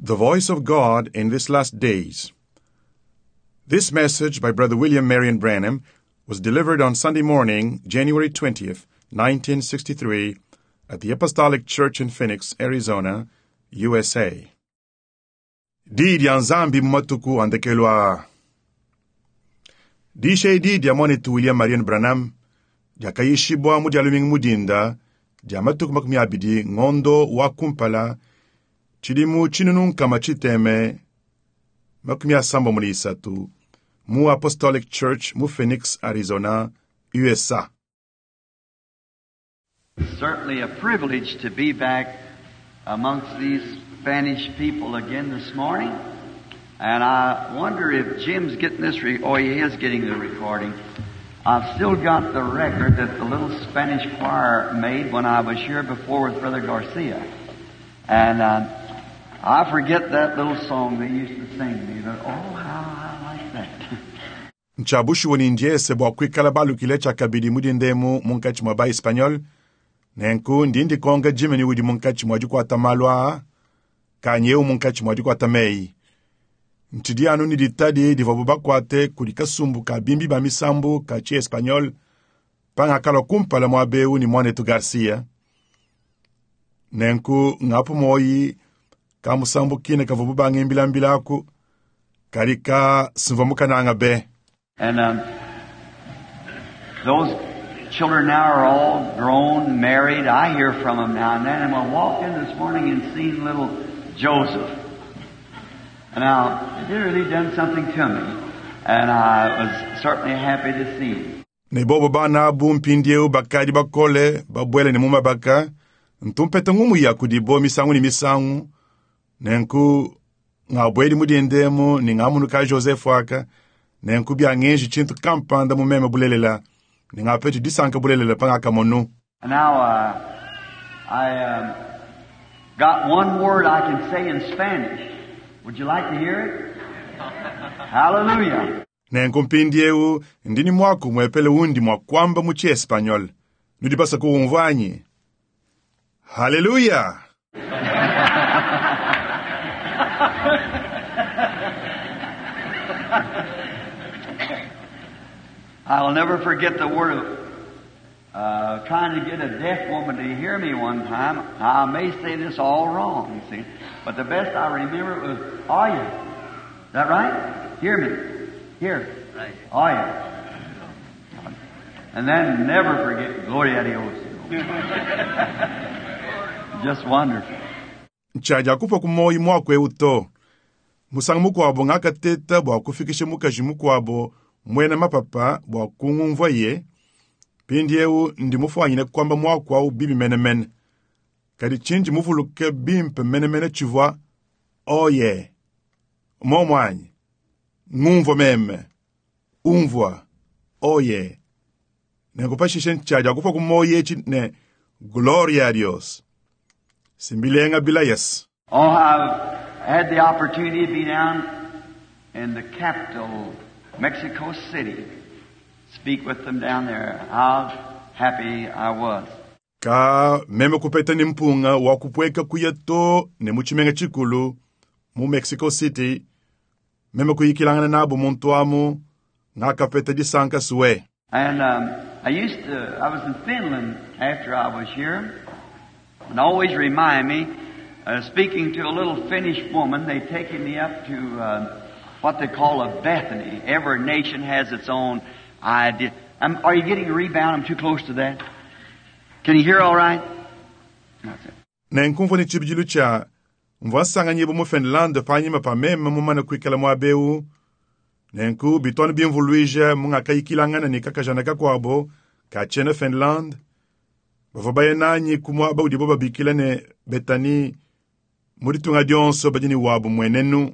The Voice of God in These Last Days. This message by Brother William Marion Branham was delivered on Sunday morning, January 20th, 1963, at the Apostolic Church in Phoenix, Arizona, USA. Didi anzambi mmatuku andekelwa. Dishe didi amonitu William Marion Branham, jakayishibwa mudialuming mudinda, jamatuku makmiabidi ngondo wa kumpala, Chidimu chinunun kama chiteme, makumia sambo mulisatu, mu Apostolic Church, mu Phoenix, Arizona, USA. It's certainly a privilege to be back amongst these Spanish people again this morning. And I wonder if Jim's getting this, he is getting the recording. I've still got the record that the little Spanish choir made when I was here before with Brother Garcia. And I forget that little song they used to sing to me. Oh, how I like that. Nchabushi woninje sebo kwikala balu kile chakabidi mudindemu munkachi mwaba Espanyol. Nenku ndindi konga jimeni wudi munkachi mwajukwa tamalwa. Kanyeu munkachi mwajukwa tamei. Nchidi anu niditadi divabuba kwate kurikasumbu ka bimbi bamisambu kachi Espanyol. Pangakalo kumpala mwabeu ni Mwanetu Garcia. Nenku ngapu moyi kamusambu kine kavububa ngimbilambilaku karika simvamuka nanga be. And those children now are all grown, married. I hear from them now and then. And I walked in this morning and seen little Joseph. And now, it really done something to me. And I was certainly happy to see him. Ne bobo bana bumpindieu bakadi bakole, babwele ne muma baka. Ntumpeta ngumu ya kudibo misangu ni misangu. Nenku ngabwedi mudindemu ni ngamunu ka Joseph waka. Nenku bia ngenji chintu kampanda mumeme bulelela. Ni ngapeti disanka bulelela pangaka monu. Now, I got one word I can say in Spanish. Would you like to hear it? Hallelujah. Nenku mpindieu ndini mwaku mwepele undi mwakwamba muchi Espanyol. Nudipasa kuumvanyi. Hallelujah. I'll never forget the word of trying to get a deaf woman to hear me one time. Now, I may say this all wrong, you see, but the best I remember it was, "Are you?" Is that right? Hear me. Here. Right. Are you? And then never forget, Gloria a Dios. Just wonderful. Nchaja kufa kumoyi mwakwe uto. Musangu kwabo ngakateta bwa kufikishe mukaji kwabo mwena mapapa bwa kungumvaye. Pindieu ndi mufanyine kwamba mwakwa bibi menemen. Kadi chinji mufuluke bimpe menemene chivwa. Oye. Momwanyi. Ngumvo meme. Umvwa. Oye. Nekupashishe nchaja kufa kumoyi ne Gloria a Dios. Simbilenga bila yes. Oh, I've had the opportunity to be down in the capital, Mexico City. Speak with them down there. How happy I was. Ka meme kupeta ni mpunga wa kupweka kuyeto ne muchimenga chikulu mu Mexico City. Meme kuyikilangana nabo muntu amu ngakapeta disanka suwe. And I was in Finland after I was here. And always remind me, speaking to a little Finnish woman, they taken me up to what they call a Bethany. Every nation has its own idea. Are you getting a rebound? I'm too close to that. Can you hear all right? That's it. Nenkumvo ni chibijilu cha mvasanga nyebo mu Finland panyima pa meme mumana kwikala mwabeu. Nenku bitoni bimvuluija munga kayikilangana ni kakajanaka kwabo ka chene Finland. Bafabaye nanyi kumwaba udiboba bikila ne Betani muritunga dionso bajini wabu mwenenu.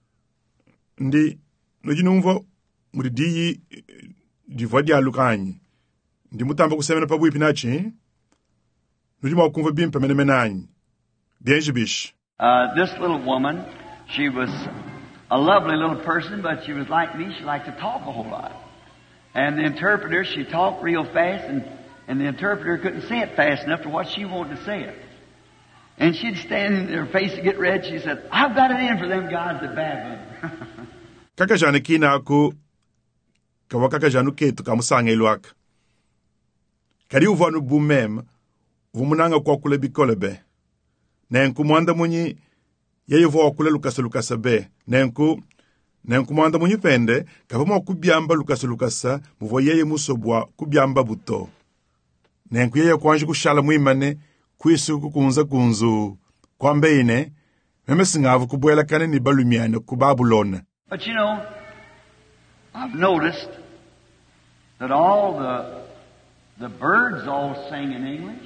Ndi nojinu mvo muridiyi divodi alukanyi. Ndi mutamba kusemena pabu ipinachi. Nojima wakumva bimpe menemenanyi. Bienjibish. This little woman, she was a lovely little person, but she was like me. She liked to talk a whole lot. And the interpreter, she talked real fast, and the interpreter couldn't say it fast enough to what she wanted to say it. And she'd stand in her face to get red. She said, I've got it in for them gods of Babylon. Kaka jana kina ku kawa kaka janu ketu kamusanga iluaka. Kari uvanu bumem vumunanga kwa kule bikolebe. Nenku mwanda munyi yeye vo kule lukasa be. Nenku mwanda munyi pende kapamo kubyamba lukasa muvo yeye musobwa kubyamba buto. Nenku yeye kwanji kushala muimane kwisu kukunza kunzu kwambeine meme singavu kubwela kane ni balumiane ku Babylon. But you know, I've noticed that all the birds all sing in English.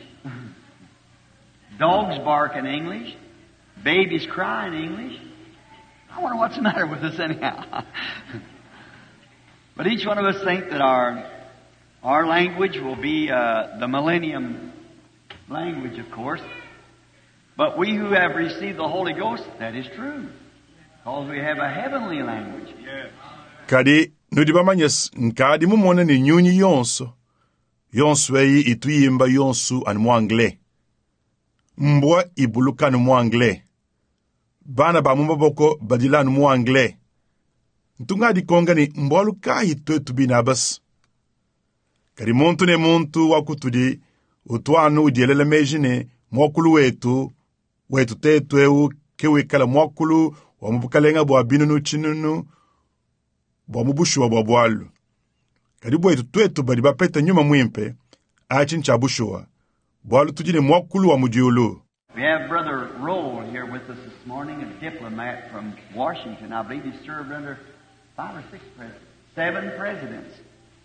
Dogs bark in English. Babies cry in English. I wonder what's the matter with us anyhow. But each one of us think that our language will be the millennium language, of course. But we who have received the Holy Ghost, that is true. Because we have a heavenly language. Yes. Kadi nudibamanyes nkadi mumone ni nyunyi yonso. Yonso eyi ituyimba yonsu an mwangle. Mbwa ibuluka nu mwangle. Bana ba mumaboko badila nu mwangle. Ntunga di konga ni mbwaluka hito tubinabas. Kadi muntu ne muntu wakutudi utwanu udielele mejine mwakulu wetu tetu ewu kewekala mwakulu wa mubukalenga bwa binunu chinunu bwa mubushu wa bwa bwalu. Karibu wetu twetu badi bapeta nyuma mwimpe achincha bushuwa bwalu tujine mwakulu wa mujiulu. We have Brother Roll here with us this morning, a diplomat from Washington. I believe he served under 5 or 6 presidents, 7 presidents.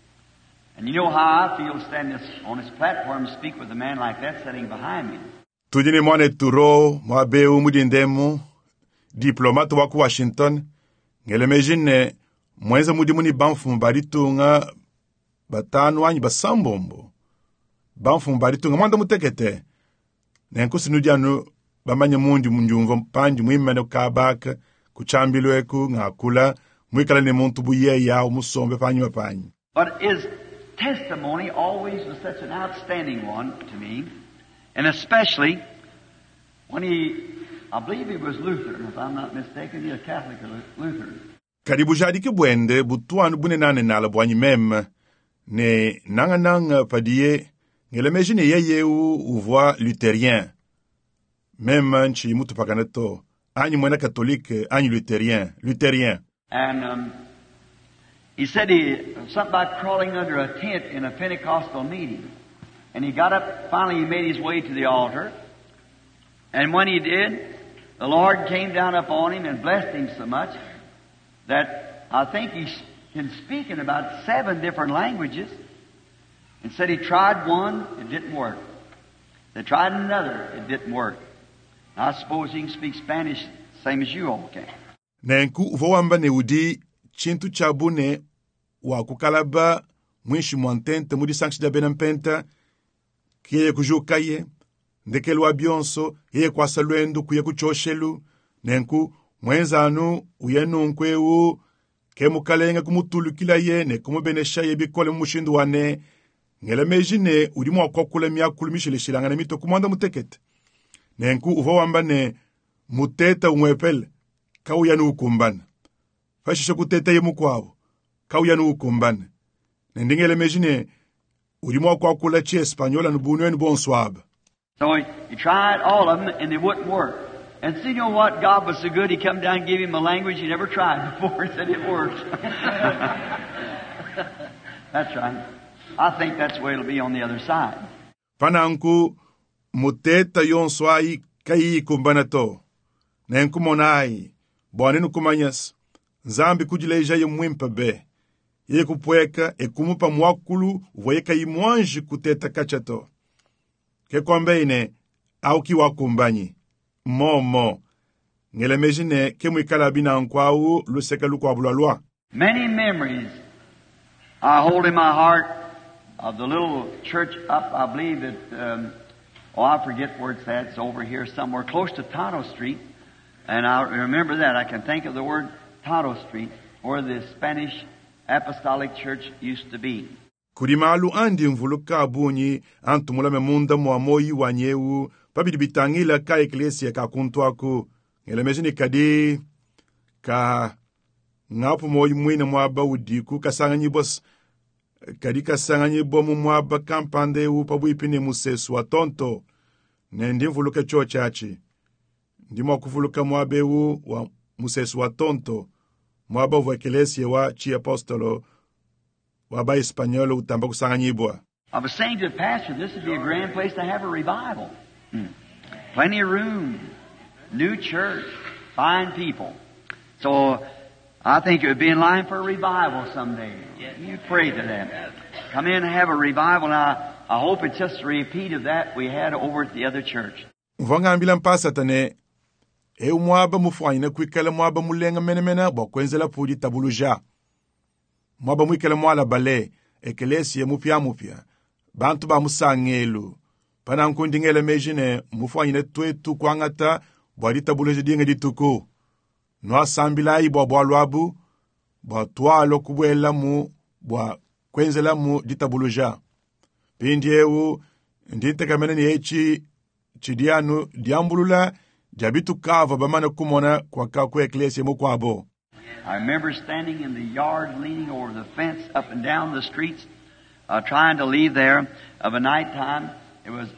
And you know how I feel standing on this platform to speak with a man like that sitting behind me. Tujine mwane turo mwabeu mudindemu diplomat waku Washington ngelemejine mwenza mudimuni banfu mbaritunga batanu anyi basambombo banfu mbaritunga mwanda mutekete nenkusi nudianu bamanye mundi munjumva mpanji mwimene kabaka kuchambilweku ngakula mwikala ne muntu buye ya umusombe panyi mapanyi. But his testimony always was such an outstanding one to me, and especially when I believe he was Lutheran, if I'm not mistaken, he was Catholic or Lutheran. Karibu jadiki bwende butuanu bune nane nala bwanyi mem ne nanga padie ngelemejine yeye uvwa Lutherien. Mem nchi mutu pakanato anyi mwena katolike anyi Lutherien. And he said something about crawling under a tent in a Pentecostal meeting. And he got up, finally he made his way to the altar. And when he did, the Lord came down upon him and blessed him so much that I think he can speak in about 7 different languages. And said he tried one, it didn't work. They tried another, it didn't work. I suppose he can speak Spanish same as you all can. Nenku uvowamba neudi chintu chabune wa kukalaba mwishi mwantente mudi sankshida benampenta kiye kujukaye ndekelu abionso yeye kwa salwendu kuye kuchoshelu nenku mwenzanu uyenunkwewu kemukalenga kumutulu kila ye ne kumubenesha ye bikole mushindu wane ngelemejine udimu wakokula miyakulu mishilishilanga na mito kumwanda mutekete nenku uvowamba ne muteta umwepele kauyanu ukumbana fashisho kuteta ye mukwabo kauyanu ukumbana nendingele mejine udimu wakokula chi espanyola nubunwe nubonswaba. So he tried all of them and they wouldn't work. And so you know what? God was so good, he come down and gave him a language he never tried before and said it works. That's right. I think that's the way it'll be on the other side. Pananku muteta yonswai kai kumbanato. Nenku monai. Bonenu kumanyas. Zambi kujileja ye mwimpa be. Ye kupweka e kumupa mwakulu uweka imwanji kuteta kachato. Ke kwambeine au kiwa kumbanyi. Mo. Ngelemejine ke mwikala bina nkwau luseka lukwa bulalwa. Many memories I hold in my heart of the little church up, I believe that, I forget where it's at. It's over here somewhere close to Tonto Street. And I remember that. I can think of the word Tonto Street, where the Spanish Apostolic Church used to be. Kurimalu andi mvuluka abunyi antumula memunda mwamoyi wanyewu pabi bitangila ka eklesia ka kuntuaku ngelemezini kadi ka ngapu moyi mwina mwaba udiku kasanganyi bos kadi kasanganyi bomu mwaba kampande u pabu ipine musesu wa tonto nendi mvuluka cho chachi ndimo kuvuluka mwabe u wa musesu wa tonto mwaba wa eklesia wa chi apostolo wa ba espanyolo utamba kusanganyi bwa. I was saying to the pastor, this would be a grand place to have a revival. Plenty of room, new church, fine people. So I think it would be in line for a revival someday. You pray to that. Come in and have a revival. Now, I hope it's just a repeat of that we had over at the other church. Mvangambila mpasa tane, mwaba mufwanyina kwikala mwaba mulenga menemena bokwenzela pudi tabuluja. Mwaba mwikala mwala bale, ekelesia mupya. Bantu ba musangelu. Pana nkundingele mejine, mufwanyina twetu kwangata, bwadi tabuluja dinga dituku. Noa sambilai bwa lwabu, bwa tualo kubwela mu, bwa kwenzela mu ditabuluja. Pindi ewu, ndinte kamene ni echi, chidianu, diambulula, jabitu kava bamana kumona kwa kakwe eklesia mukwabo. I remember standing in the yard, leaning over the fence, up and down the streets, trying to leave there of a night time. It was,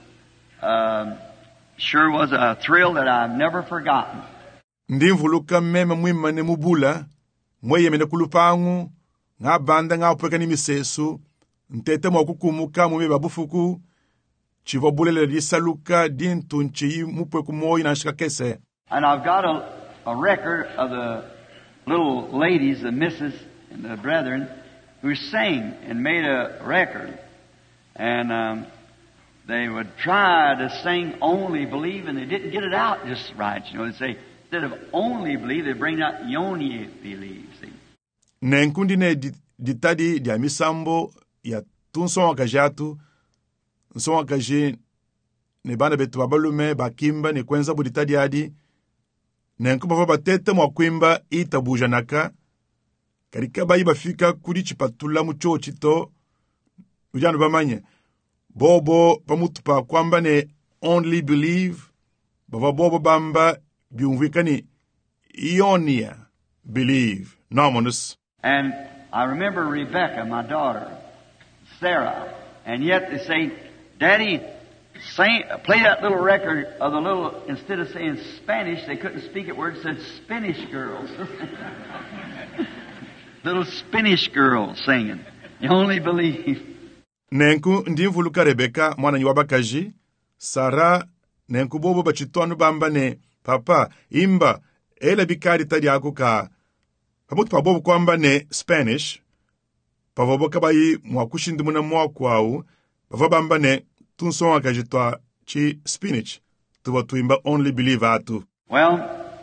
sure was a thrill that I've never forgotten. Ndimvuluka mema mwima ne mubula, mweye mene kulupangu, nga banda nga upweka ni misesu, ntete mwakukumuka mweme babufuku, chivobulele di saluka dintu nchi mupweku moyi na shika kese. And I've got a record of the little ladies, the missus and the brethren, who sang and made a record. And they would try to sing Only Believe, and they didn't get it out just right. You know, they'd say, instead of Only Believe, they bring out Yoni Believe. See? Nenkundi ne ditadi dia misambo ya tunso wakajatu, nso wakaji ne bana betu babalume bakimba ne kwenza buditadi adi, nenkuba fa batete mwakwimba itabuja naka, karika bayi bafika kuri chipatula mucho chito, ujanu bamanye, bobo pamutupa kwamba ne Only Believe, baba bobo bamba biumvikani Ionia Believe. Nominus. And I remember Rebecca, my daughter, Sarah, and yet they say, Daddy, play that little record of the little, instead of saying Spanish, they couldn't speak it where it said Spanish girls. Little Spanish girls singing. You Only Believe. Nenku ndimvuluka Rebecca, mwana nyiwabakaji, Sarah, nenku bobo bachitwanu bamba ne, papa, imba, ele bikari tadi akuka, pamutu pabobo kwamba ne Spanish, pavobo kabayi mwakushindu muna mwakwau, pavobamba ne tunso wakajitwa chi spinach, tuwa tuimba Only Believe atu. Well,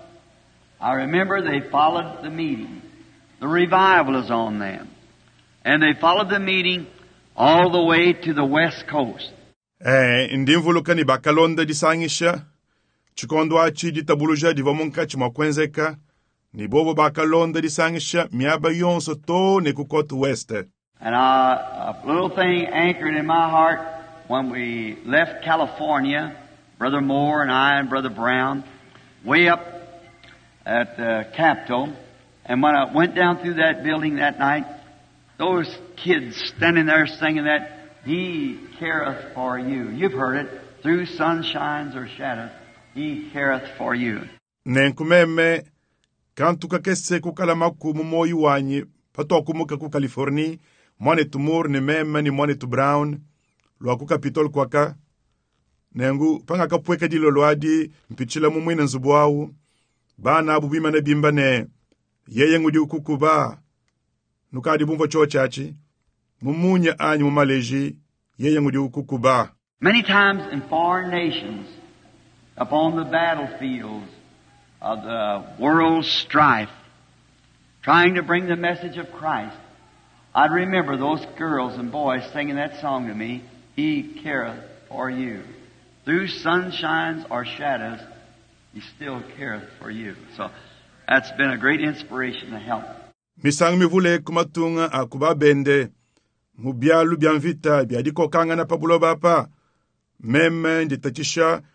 I remember they followed the meeting. The revival is on them. And they followed the meeting all the way to the west coast. Ndimvuluka ni bakalonda disangisha, chikondo achi ditabuluja divomunka chimakwenzeka, ni bobo bakalonda disangisha, miaba yonso to ne kukotu weste. And a little thing anchored in my heart when we left California, Brother Moore and I and Brother Brown, way up at the Capitol. And when I went down through that building that night, those kids standing there singing that, He careth for you. You've heard it. Through sunshines or shadows, He careth for you. Nenkumeme, kantuka kese kukalamaku mumoyi wanyi, pato kumuka ku California, mwane tu Moore ni meme ni mwane tu Brown, lwa ku Capitol kwaka. Nengu, panga kapweka di loloadi, mpichila mumwina nzubuawu, bana abubima ne bimba ne, yeye ngudi ukukuba, nukadi bumbo chochachi, mumunya anyi mumaleji, yeye ngudi ukukuba. Many times in foreign nations, upon the battlefields of the world's strife, trying to bring the message of Christ, I'd remember those girls and boys singing that song to me, He careth for you. Through sunshines or shadows, He still careth for you. So that's been a great inspiration to help. Misang mivule kumatunga akuba bende, mubialu bianvita biadiko kanga na pabulo bapa, meme nditachisha,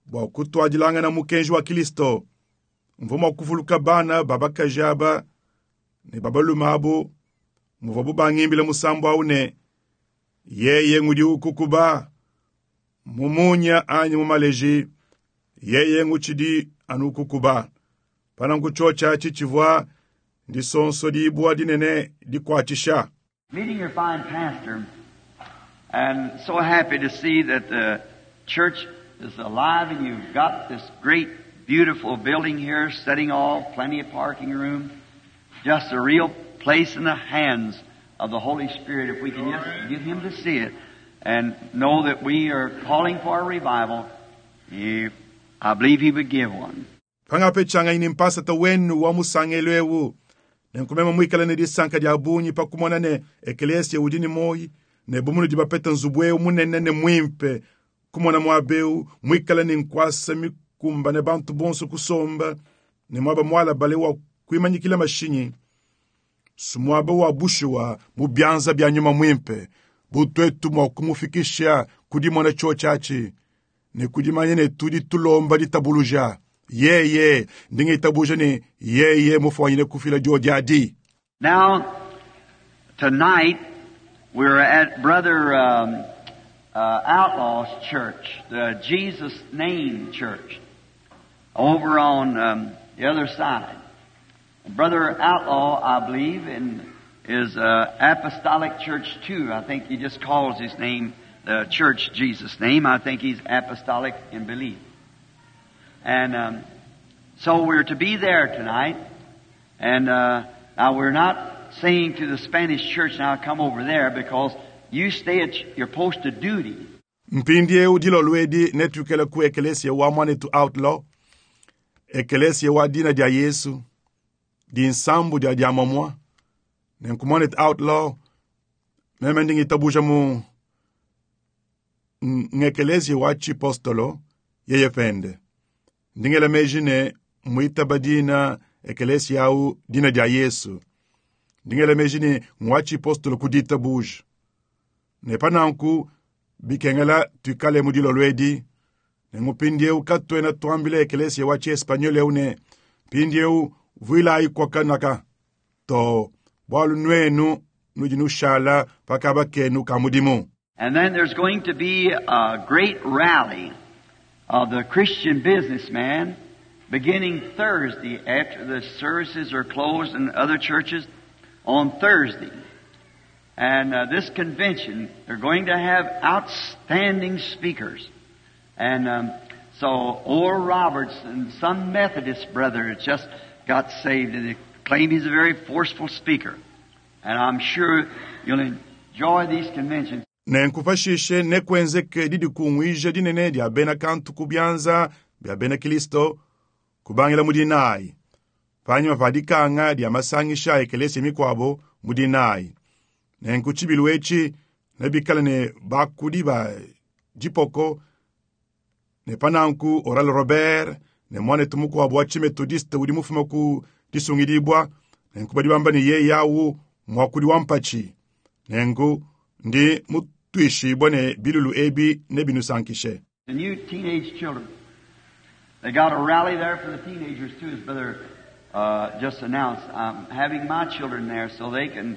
bwa kutwadilanga na mukenji wa Kristo mvuma kuvuluka bana baba kajaba ne baba lumabo muvabu bangimbile musambo aune yeye ngudi ukukuba mumunya anyi mumaleji yeye nguchidi anukukuba panankuchocha chichivwa ndi sonso di bua dinene di kwachisha. Meeting your fine pastor, and so happy to see that the church is alive and you've got this great, beautiful building here, setting all, plenty of parking room, just a real place in the hands of the Holy Spirit if we can just get Him to see it and know that we are calling for a revival. I believe He would give one. Pangape changa inimpasa ta wenu wa musangelwewu. Nenkumema mwikala ne disanka dia bunyi pa kumona ne eklesia udini moi ne bumunu di bapeta nzubwe munene ne mwimpe kumona mwabeu mwikala ne nkwasa mikumba ne bantu bonso kusomba ne mwaba mwala balewa kuimanyikila mashinyi sumwaba wa bushuwa mubyanza bya nyuma mwimpe butwetu mwa kumufikisha kudimona chochachi ne kudimanya ne tudi tulomba di tabuluja ye ndinge tabuja ne ye mufanyine kufila jodiadi. Now tonight we're at Brother Outlaw's church, the Jesus Name Church, over on the other side. Brother Outlaw, I believe, is Apostolic Church too. I think he just calls his name the Church Jesus Name. I think he's apostolic in belief. And so we're to be there tonight. And now we're not saying to the Spanish church, now come over there, because you stay at your post of duty. Mpindie udilo lwedi netukele ku eklesia wa mwane to Outlaw. Eklesia wa dina dia Yesu. Di nsambu dia diamamwa. Nenkumwane to Outlaw. Memendingi tabuja mu ngeklesia wa chipostolo yeye fende. Ndingela mejine muitabadina eklesia au dina dia Yesu. Ndingela mejine mwachi postolo kudita buj. Ne pananku bikengela tukale mudilo lwedi. Ne ngupindieu katwe na tuambile eklesia wachi espanyole une. Pindieu vuila kwa kanaka. To walu nwenu nujinu shala pakabake kamudimu. And then there's going to be a great rally of the Christian businessman beginning Thursday after the services are closed in other churches on Thursday. And this convention, they're going to have outstanding speakers. And so Oral Roberts and some Methodist brother just got saved, and they claim he's a very forceful speaker. And I'm sure you'll enjoy these conventions. Nenkufashishe nekwenzeke didi kumwija dinene dia bena kantu kubyanza bia bena Kristo kubangela mudinai. Panyuma padikanga dia masangisha ekelesi mikwabo mudinai. Nenkuchibilwechi nebikala ne bakudi ba jipoko ne pananku Oral Robert ne mwane tumuku wabuachi metodiste udi mufumaku disungidibwa nenkubadibamba ni ye yawu mwakudi wampachi nenku ndi mutuishi bone bilulu ebi nebinu sankishe. The new teenage children, they got a rally there for the teenagers too, as Brother just announced. I'm having my children there so they can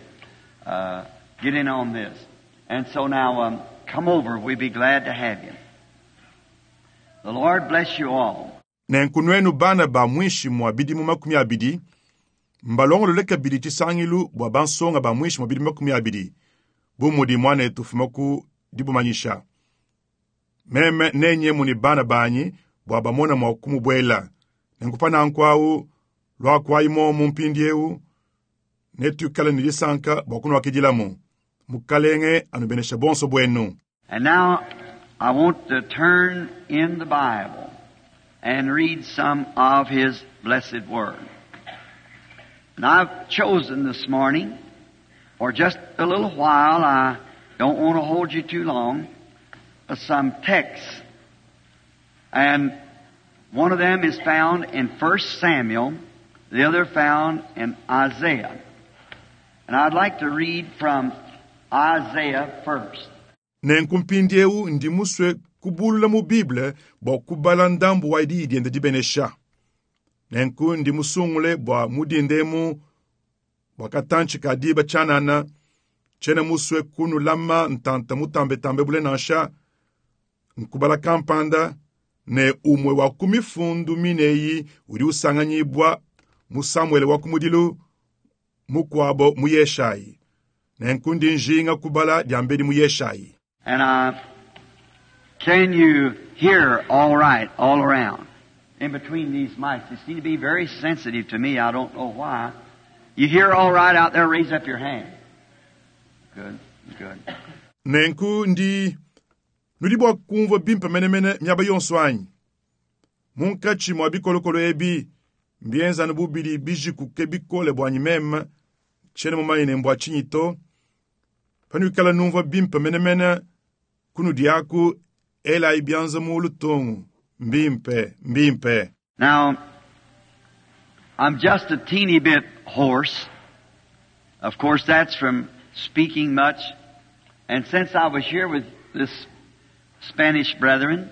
get in on this. And so now come over, we'd be glad to have you. The Lord bless you all. Nenkunwenu bana ba mwishi mwabidi mumakumi abidi mbalongo luleka bidi chisangilu bwa bansonga ba mwishi mwabidi mumakumi abidi bumudi mwane tufumaku dibumanyisha. Meme nenye muni bana banyi bwa bamona mwakumu bwela. Nenkupana nkwau lwa kwa imo mumpindieu netu kala nilisanka bwakuno wakijilamu. Mukalenge anubenesha bonso bwenu. And now I want to turn in the Bible and read some of His blessed Word. And I've chosen this morning, for just a little while, I don't want to hold you too long, some texts. And one of them is found in 1 Samuel, the other found in Isaiah. And I'd like to read from Isaiah first. Nenkumpindieu ndimuswe kubulula mu Bible bwa kubala ndambu wa idi ende dibenesha. Nenku ndi musungule bwa mudindemu bwa katanchi kadiba chanana chene muswe kunu lama ntanta mutambe bule nasha nkubala kampanda ne umwe wa kumifundu mineyi uri usanganyibwa mu Samuel wa kumudilu mukwabo mu Yeshayi. Nenku ndi njinga kubala diambedi mu Yeshayi. And can you hear all right all around? In between these mics, they seem to be very sensitive to me. I don't know why. You hear all right out there? Raise up your hand. Good, good. Nenku ndi nudibwa kumva bimpa menemene nyaba yonswanyi. Munkachi mwa bikolokolo ebi mbienza nububili biji kukebikole bwanyi mema chene mumayine mbwa chinyito. Panukala numva bimpa menemene kunu diaku ela ibianza mulu tongu. Mbimpe. Now, I'm just a teeny bit hoarse. Of course, that's from speaking much. And since I was here with this Spanish brethren,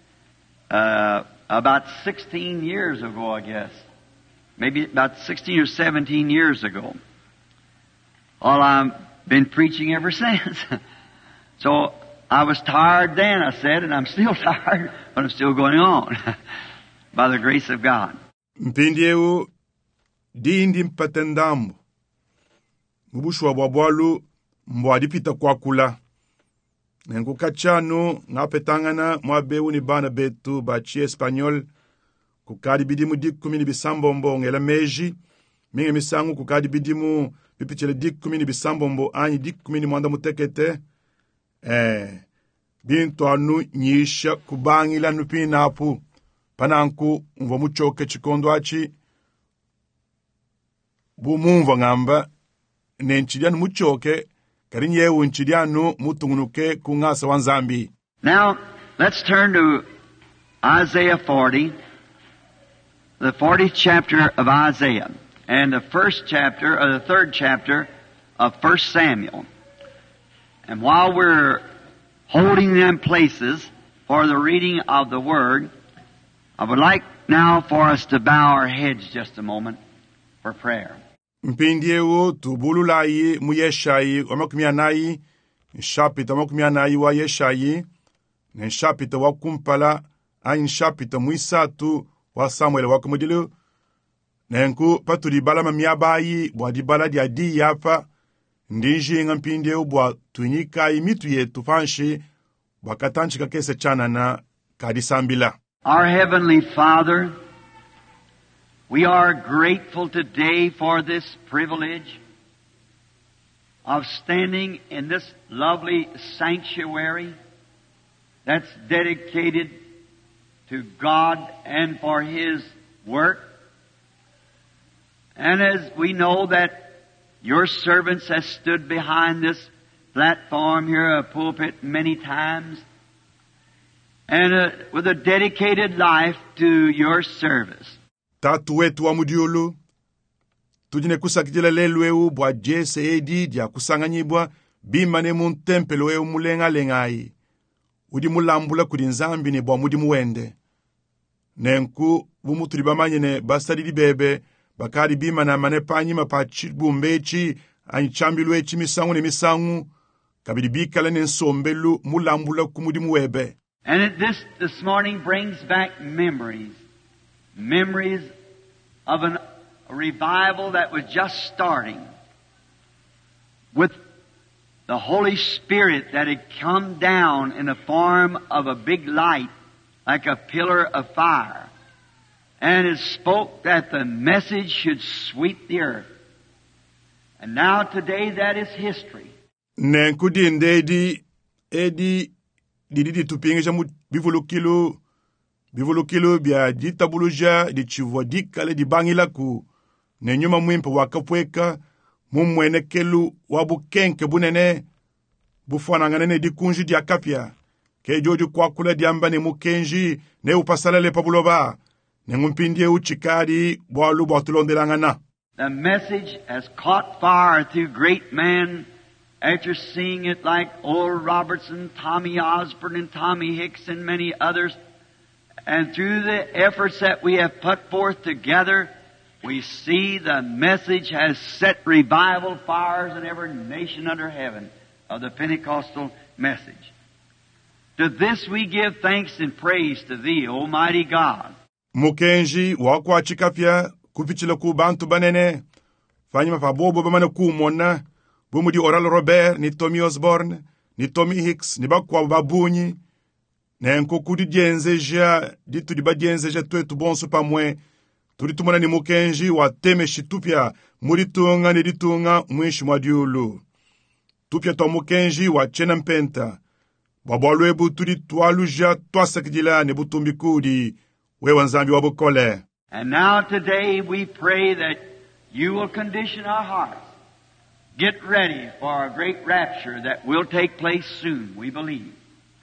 about 16 years ago, I guess, maybe about 16 or 17 years ago, well, I've been preaching ever since. So, I was tired then, I said, and I'm still tired, but I'm still going on by the grace of God. Mpindieu dindi mpatendambu. Mubushwa bwabwalu mbwadipita kwa kula. Nengu kachanu ngapetangana mwabeu ni bana betu bachi Espanyol kukadi bidimu dik kumini bisambombo ngela meji minge misangu kukadi bidimu pipichele dik kumini bisambombo anyi dik kumini mwanda mutekete. Bintu anu nyisha kubangila nupinapu pananku mva muchoke chikondo achi bumumva ngamba nenchilianu muchoke karinyewu nchilianu mutungunuke kungasa wanzambi. Now, let's turn to Isaiah 40, the 40th chapter of Isaiah, and the first chapter, or the third chapter of 1 Samuel. And while we're holding them places for the reading of the Word, I would like now for us to bow our heads just a moment for prayer. Mpindiewo tubululayi mu Yeshayi omakumianayi nshapita omakumianayi wa Yeshayi nshapita wa kumpala ayi nshapita muisatu wa Samuel wa kumudilu nenku patulibala mamiabayi bwadibala diadi yapa ndinji ngampindiewo bwa tunyikayi mitu yetu fanshi bwakatanchika kese chana na kadisambila. Our Heavenly Father, we are grateful today for this privilege of standing in this lovely sanctuary that's dedicated to God and for His work. And as we know that your servants have stood behind this platform here, a pulpit, many times, and with a dedicated life to your service. Tatu wetu wa mudiulu tujine kusakijela lelweu bwa jese edi dia kusanganyibwa bimane mu tempelo weu mulenga lengai udi mulambula kudi nzambi ne bwa mudi muwende nenku bumuturi bamanyene basadi bebe bakari bimana mane panyi mapachi bumbechi anchambilwe chi misangu ne misangu kabidi bikala ne nsombelu mulambula kumudi muwebe. And this morning brings back memories of a revival that was just starting with the Holy Spirit that had come down in the form of a big light like a pillar of fire and it spoke that the message should sweep the earth. And now today that is history. Nenkudi ndedi edi didi tupingisha bivulukilo bia ditabuluja di chivwa dikale di bangila ku nenyuma mwimpa wakapweka mumwenekelu wabukenke bunene bufanangane di kunji di akapia ke joju kwakula di ambane mukenji ne upasalale pabuloba ne ngumpindie uchikadi bwalu bwatulondelangana. The message has caught fire through great men after seeing it like Oral Robertson, Tommy Osborne, and Tommy Hicks, and many others, and through the efforts that we have put forth together, we see the message has set revival fires in every nation under heaven of the Pentecostal message. To this we give thanks and praise to Thee, Almighty God. Mukenji wakwachika pya kupichila ku bantu banene fanyima pa bobo bamana kumona bumudi Oral Robert ni Tommy Osborne ni Tommy Hicks ni bakwa babunyi na nkokudi dienzeja ditu dibadienzeja twetu bonso pamwe turi tumona ni Mukenji wateme shitupya muri tunga ni ditunga mwishi mwadiulu tupya to Mukenji wa chena mpenta babalwebu turi twaluja twasakidila ni butumbikudi wewe nzambi wabukole. And now today we pray that you will condition our hearts. Get ready for a great rapture that will take place soon, we believe.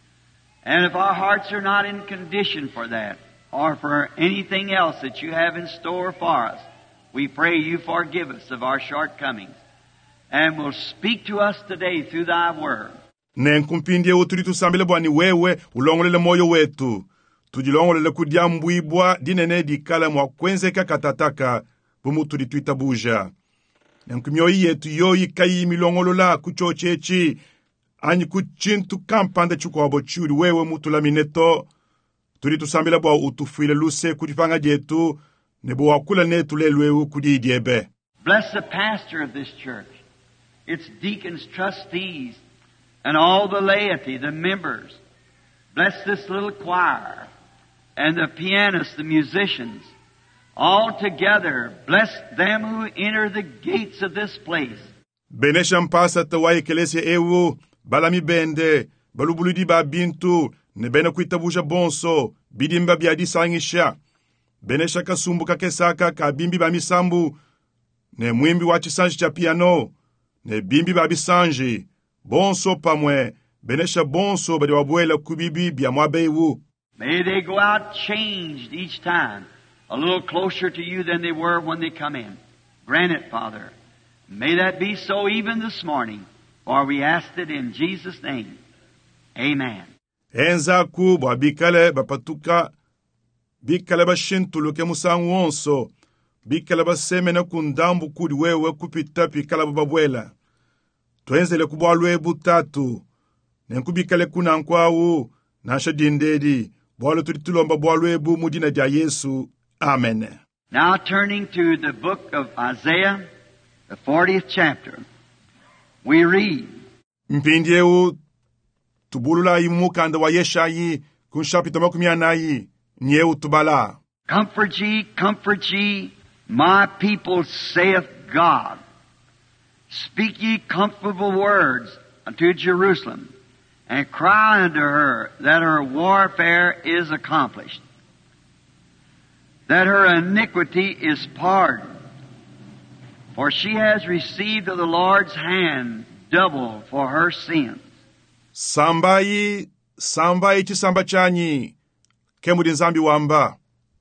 And if our hearts are not in condition for that, or for anything else that you have in store for us, we pray you forgive us of our shortcomings, and will speak to us today through Thy Word. Nenkumpindie uturi tusambile bwani wewe ulongolele moyo wetu. Tujilongolele kudiambwibwa dinene dikala mwa kwenzeka katataka bumuturi tuitabuja. Nenkumyoyi yetu yoyi kayi milongolola kuchochechi anyi kuchintu kampanda chukwabo churi wewe mutula mineto. Turi tusambile bwa utufuile luse kudifanga jetu nebo wakula netu lelwewu kudidiebe. Bless the pastor of this church, its deacons, trustees, and all the laity, the members. Bless this little choir, and the pianists, the musicians. All together, bless them who enter the gates of this place. Benesha mpasa tawa ekelesia ewu, balami bende, balubulidi ba bintu, ne bena kuitabuja bonso, bidimba biadi sangisha. Benesha kasumbu kakesaka ka bimbi ba misambu, ne mwimbi wa chisanji cha piano, ne bimbi ba bisanji. Bonso pamwe, benesha bonso bade wabuela kubibi bia mwabewu. May they go out changed each time, a little closer to you than they were when they come in. Grant it, Father. May that be so even this morning, for we asked it in Jesus' name. Amen. Enza kubwa bikale bapatuka, bikale bashintulu ke musangu onso, bikale basemena kundambu kudi wewe kupita pikala babuela. Tuenzele kubwalwe butatu, nenkubikale kunankwawu, nasha dindedi, bwalo turitulomba bwalwe bu mudina ja Yesu. Amen. Now turning to the book of Isaiah, the 40th chapter, we read, Mpindiewu, tubulula imukanda wa Yeshayi, kunshapita makumianayi, nyeu tubala. Comfort ye, my people, saith God. Speak ye comfortable words unto Jerusalem, and cry unto her that her warfare is accomplished, that her iniquity is pardoned, for she has received of the Lord's hand double for her sins. Sambai chisamba chanyi, kemudi nzambi wamba.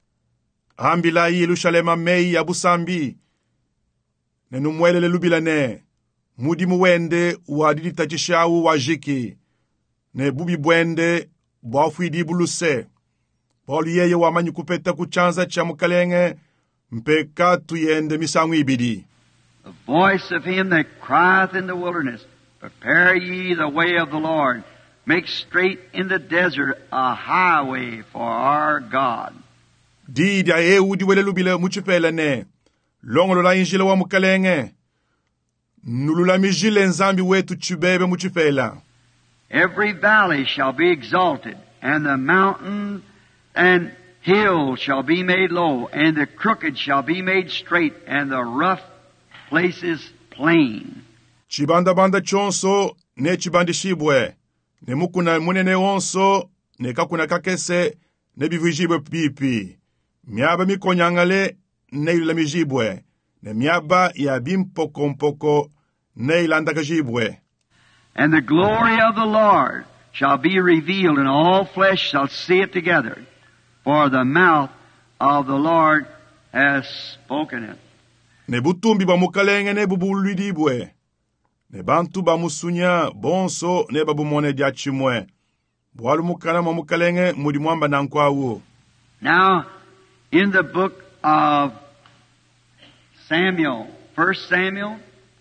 Ambilai Yerusalema mei abusambi, nenumwelele lubilane, mudi muwende wadidi tachishawu wajiki, ne bubi bwende bwafuidi buluse, poli yeye wamanyi kupeta kuchanza cha mukalenge, mpeka tuyende misangu ibidi. The voice of him that crieth in the wilderness, prepare ye the way of the Lord, make straight in the desert a highway for our God. Didi ya eudi wele lubile muchipele ne, longolo la injile wa mukalenge, nulula mijile nzambi wetu chubebe muchipela. Every valley shall be exalted, and the mountain and hill shall be made low, and the crooked shall be made straight, and the rough places plain. Chibanda banda chonso, ne chibandi shibwe, ne mukuna munene onso, ne kakuna kakese, ne bivijibwe pipi. Miaba mikonyangale, ne yula mijibwe, ne miaba ya bimpoko ne ilanda kajibwe. And the glory of the Lord shall be revealed, and all flesh shall see it together, for the mouth of the Lord has spoken it. Ne butumbi ba mukalenge ne bubulidibwe, ne bantu bamusunya bonso ne babumone dia chimwe bwalu mukana mo mukalenge mudi mwamba nankwawo. Now, in the book of Samuel, 1 Samuel,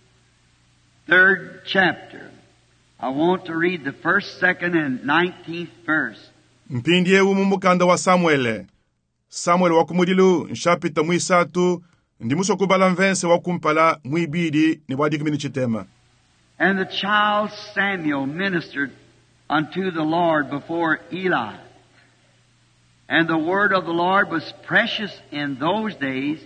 3rd chapter, I want to read the 1st, 2nd, and 19th verse. Mpindi ewu mumukanda wa Samuel wakumudilu nshapita mwisatu ndimuso kubala mvense wakumpala mwibidi ni wadikimini chitema. And the child Samuel ministered unto the Lord before Eli. And the word of the Lord was precious in those days.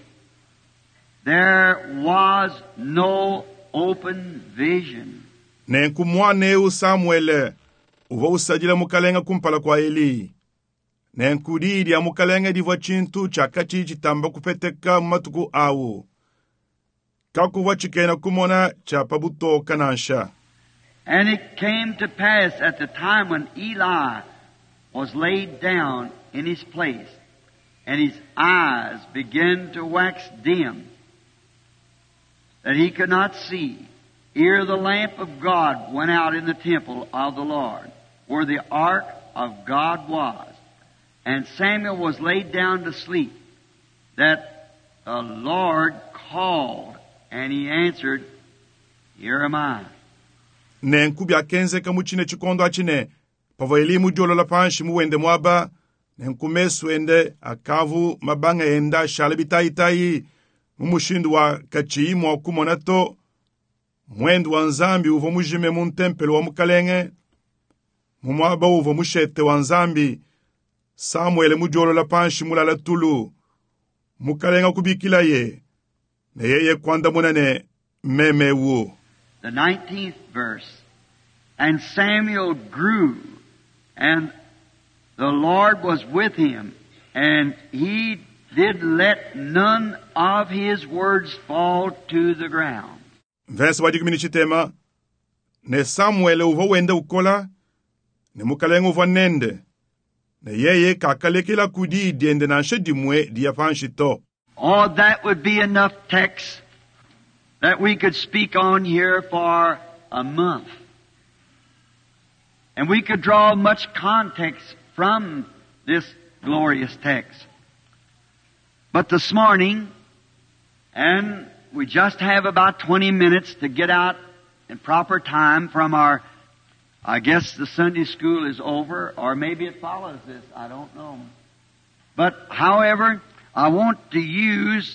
There was no open vision. Nenku mwaneu Samuel uva usajila mukalenga kumpala kwa Eli. Nenku didi ya mukalenga diva chintu chakati chitamba kupeteka matuku awu. Kakuva chikena kumona chapabuto kanansha. And it came to pass at the time when Eli was laid down in his place, and his eyes began to wax dim, that he could not see, ere the lamp of God went out in the temple of the Lord, where the ark of God was. And Samuel was laid down to sleep, that the Lord called, and he answered, Here am I. Nenku bya kenze kamuchine chikondo achine, pava elimu jolo la panshi muwende mwaba, nenku mesu ende akavu mabanga enda shalibita itai, mumushindu wa kachiimu wa kumonato, mwendu wa nzambi uvo mujime muntempelo wa mukalenge, mumwaba uvo mushete wa nzambi, Samuel mujolo la panshi mulala tulu, mukalenga kubikila ye, ne yeye kwanda munane meme wu. The 19th verse. And Samuel grew, and the Lord was with him, and he did let none of his words fall to the ground. Verse wadikimini chitema, ne Samuel uvo wende ukola, ne mukalenga uvo nende, ne yeye kakalekila kudi diende nanshe dimwe diyapanshito. Oh, that would be enough text that we could speak on here for a month. And we could draw much context from this glorious text. But this morning, and we just have about 20 minutes to get out in proper time from our, I guess the Sunday school is over, or maybe it follows this, I don't know. But however, I want to use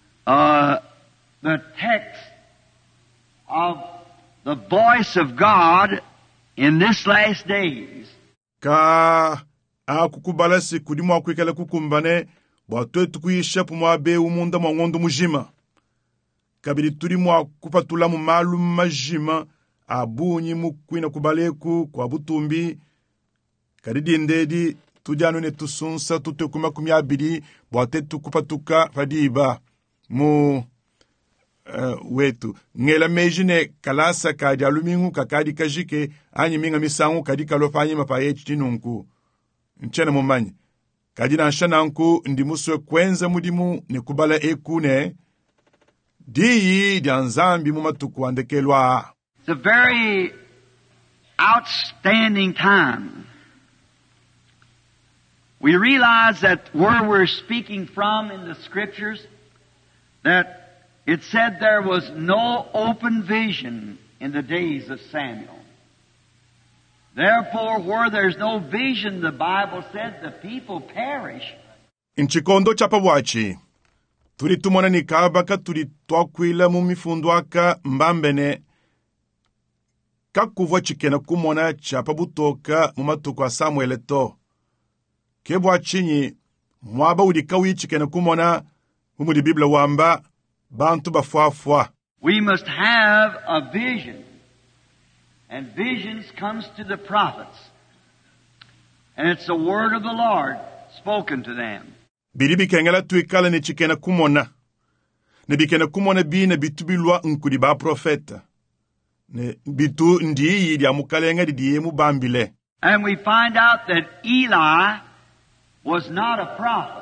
the text of the voice of God in this last days. Ka akukubala siku di mwa kwikele kukumbane bwatwe tukuyisha pumwa be umunda mwa ngondo mujima. Kabili turi mwa kupatula mu malu majima abunyi mukwina kubaleku kwa butumbi kadidi ndedi tujano ne tusunsa tutekuma kumyabidi bwate tukupatuka fadiba mu wetu ngela mejine kalasa kadi alumingu kakadi kajike anyi minga misangu kadi kalofanyi mapaye chitinunku nchena mumanyi kadi na shananku ndimuswe kwenza mudimu ne kubala ekune diyi dianzambi mumatuku andekelwa. It's a very outstanding time. We realize that where we're speaking from in the Scriptures, that it said there was no open vision in the days of Samuel. Therefore, where there's no vision, the Bible said the people perish. Inchikondo chapa wachi. Turi tumona ni kabaka turi twakwila mu mifundu aka mbambene. Kakuva chikena kumona chapa butoka mu matuku a Samuel to. Kebwa chinyi mwaba udikawi chikena kumona mu di Biblia wamba bantu bafwafwa. We must have a vision. And visions comes to the prophets. And it's the word of the Lord spoken to them. Biribi kengela tuikala ni chikena kumona. Ne bikena kumona bi ne bitubilwa nkudi ba profeta. Ne bitu ndiyi dia mukalenga diye mubambile. And we find out that Eli was not a prophet.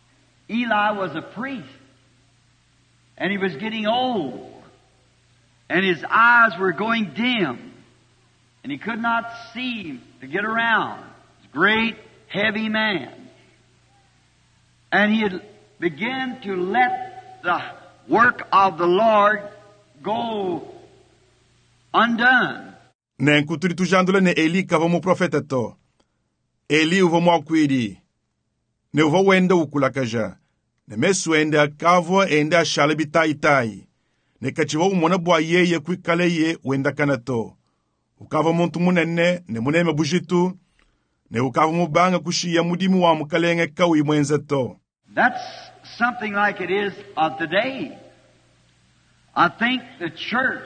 Eli was a priest. And he was getting old. and his eyes were going dim, and he could not see to get around. He was a great, heavy man. And he had begun to let the work of the Lord go undone. Nenku tuli tujandula ne Eli kava mu profeta to. Eli uvo mwakwidi. Ne uvo wenda ukulakaja. Ne mesu ende akavo ende ashale bitaitai. Ne kachiva umona bwa yeye kwikale ye wenda kanato. Ukava muntu munene ne muneme bujitu. Ne ukava mubanga kushiya mudimu wa mukalenge kawi mwenza to. That's something like it is of today. I think the church,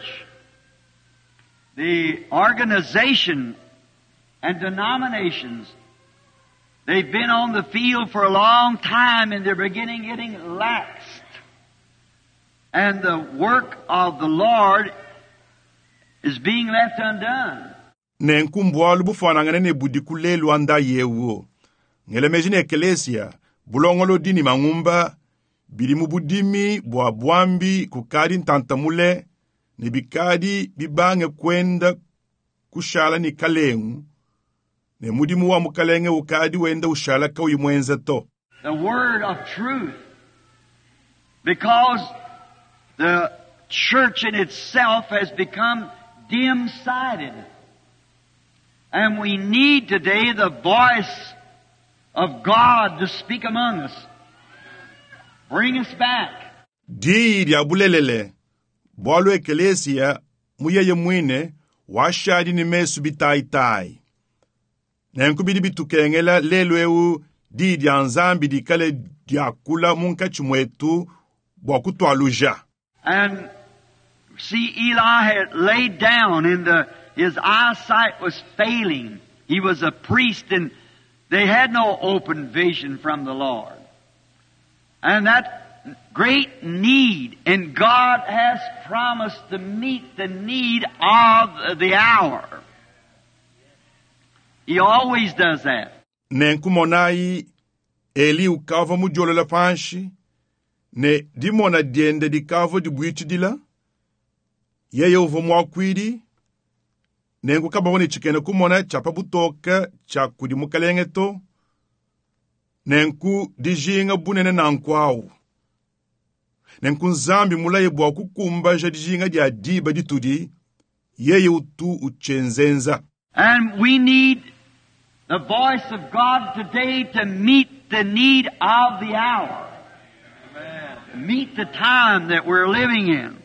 the organization and denominations, they've been on the field for a long time and they're beginning getting laxed. And the work of the Lord is being left undone. Nenkumbwalu bufanangane ne budikulelu anda yewo. Ngelemejine ekelesia, bulongolo dini mangumba, bilimu budimi, bwa bwambi, kukadi ntantamule, ne bikadi bibange kwenda kushala ni kalengu, ne mudimu wa mukalenge ukadi wenda ushala kawi mwenza to. The word of truth. Because the church in itself has become dim-sighted. And we need today the voice of God to speak among us. Bring us back. Didi abulelele, bwalu ekelesia, muyeye mwine, washadi ni mesu bitaitai. Nenkubidi bitukengela lelweu didi anzambi dikale diakula munka chumwetu bwakutu aluja. And see, Eli had laid down and his eyesight was failing. He was a priest and they had no open vision from the Lord. And that great need, and God has promised to meet the need of the hour. He always does that. Nenkumonai Eli ukava mujolo la panshi, ne dimona diende di kavo di buichidila, yeye uvo mwakwidi, nengu kabawoni chikene kumona chapa butoka chakudi mukalenge to, nenku dijinga bunene nankwao. Nenku nzambi mulaye bwa kukumba jadijinga di adiba di tudi, yeye utu uchenzenza. And we need the voice of God today to meet the need of the hour. Amen. Meet the time that we're living in.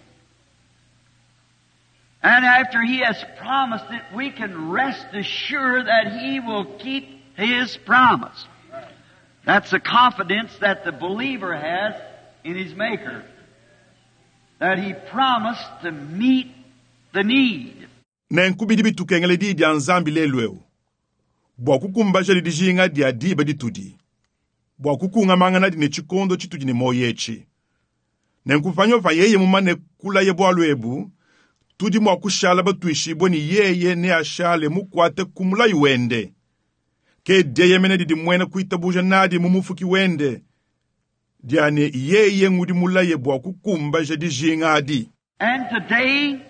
And after He has promised it, we can rest assured that He will keep His promise. That's the confidence that the believer has in his Maker. That He promised to meet the need. Nenkubidi bitukengele di anzambi lelweu. Bwa kukumbaja di dijinga di adiba di tudi. Bwa kukunga mangana di ne chikondo chitu di ne moyechi. Nenkufanyo fa yeye mumane kula ye bwa lwebu, tudi mwa kushala batuishi boni yeye ne ashale mukwate kumula yuende. Ke deye mene di mwene kuitabuja nadi mumufuki wende. Diane yeye ngudi mula ye bwa kukumbaja di jinga adi. And today,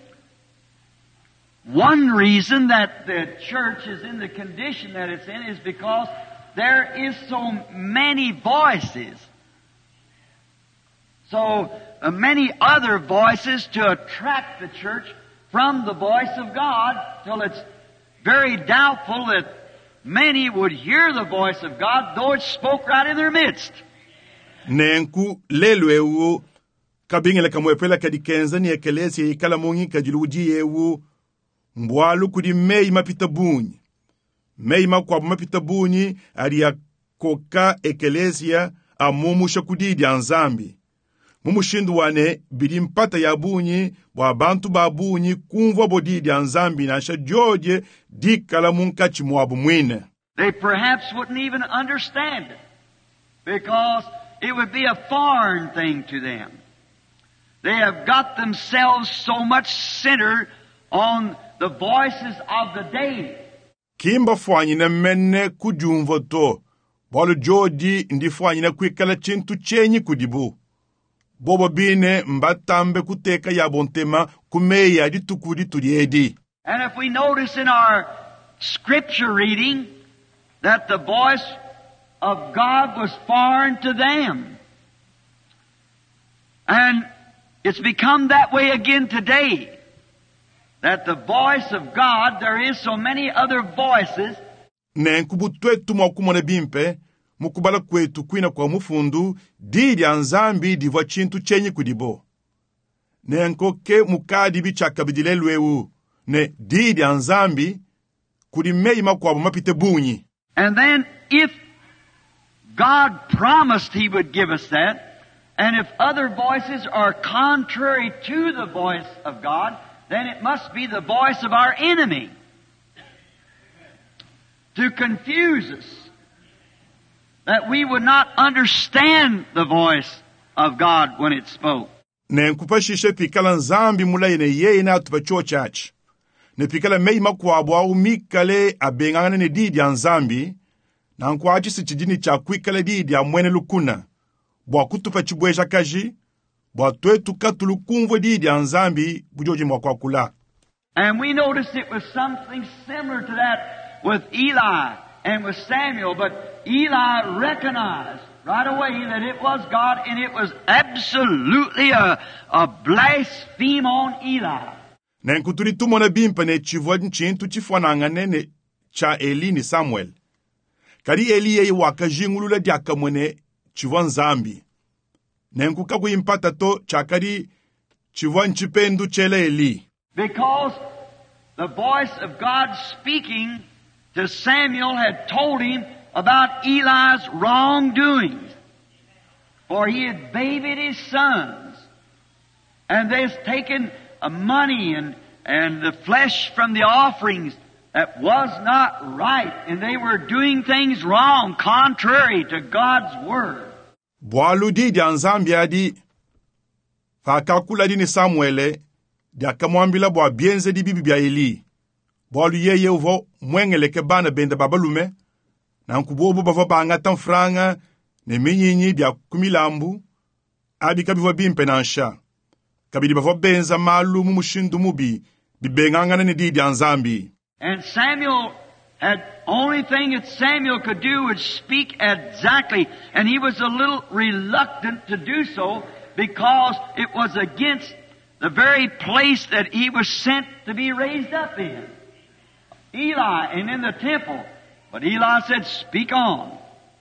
one reason that the church is in the condition that it's in is because there is so many voices. So many other voices to attract the church from the voice of God till it's very doubtful that many would hear the voice of God though it spoke right in their midst. Nenku lelweu kabingele kamwepela kadikenza ni ekelesi ikala mungi kajiluji yewu mbwalu kudi mei mapita bunyi. Mei makwabu mapita bunyi aria koka ekelesia amumusha kudidi anzambi. Mumushindu wane bidimpata ya bunyi wa bantu ba bunyi kumva bodidi anzambi na asha joje dikala munkachi mwabu mwine. They perhaps wouldn't even understand it because it would be a foreign thing to them. They have got themselves so much centered on the voices of the day. Kimba fwanyi na mene kujumvo to, bolu jodi ndi fwanyi na kwikala chintu chenyi kudibu. bobo bine mbatambe kuteka ya bontema kumeya ditukudi tuliedi. And if we notice in our scripture reading that the voice of God was foreign to them. And it's become that way again today. That the voice of God, there is so many other voices. Nenkubu twetu mwakumone bimpe, mukubala kwetu kwina kwa mufundu, didi anzambi divwa chintu chenye kudibo. Nenkoke mukadi bichaka bidilelwewu, ne didi anzambi kudimeima kwa mapite bunyi. And then if God promised He would give us that, and if other voices are contrary to the voice of God, then it must be the voice of our enemy to confuse us, that we would not understand the voice of God when it spoke. Nenkupashishe pikala nzambi mulayene yeye na tupacho chachi. Ne pikala meima kwa bwa mikale abengane ne didi anzambi, na nkwachi sichidini cha kwikale didi amwene lukuna. Bwa kutupa chibweja kaji, bwa twetu katulu kumvo didi anzambi bujoji mwakwakula. And we noticed it was something similar to that with Eli and with Samuel, but Eli recognized right away that it was God, and it was absolutely a blaspheme on Eli. Nenkuturi tumona bimpa ne chivwa nchintu chifwanangane ne cha Eli ni Samuel. Kari Eli yeye wakajingulula diaka mwene chivwa nzambi. Nenkuka kuimpata to chakari chivwa nchipendu chele Eli. Because the voice of God speaking to Samuel had told him about Eli's wrongdoings. For he had babied his sons. And they'd taken money and the flesh from the offerings that was not right. And they were doing things wrong, contrary to God's Word. Bwalu di anzambi adi fakakula di ni Samuele di akamwambila bwa bienze di bibi bia Eli. Bwalu yeye uvo mwengeleke bana benda babalume na nkubobo bava bangata mfranga ne minyinyi bia kumilambu abi kabiva bimpe na nsha. Kabidi bava benza malu mumushindu mubi bibengangana ni di anzambi. And Samuel had only thing that Samuel could do was speak exactly, and he was a little reluctant to do so because it was against the very place that he was sent to be raised up in. Eli and in the temple. But Eli said, speak on.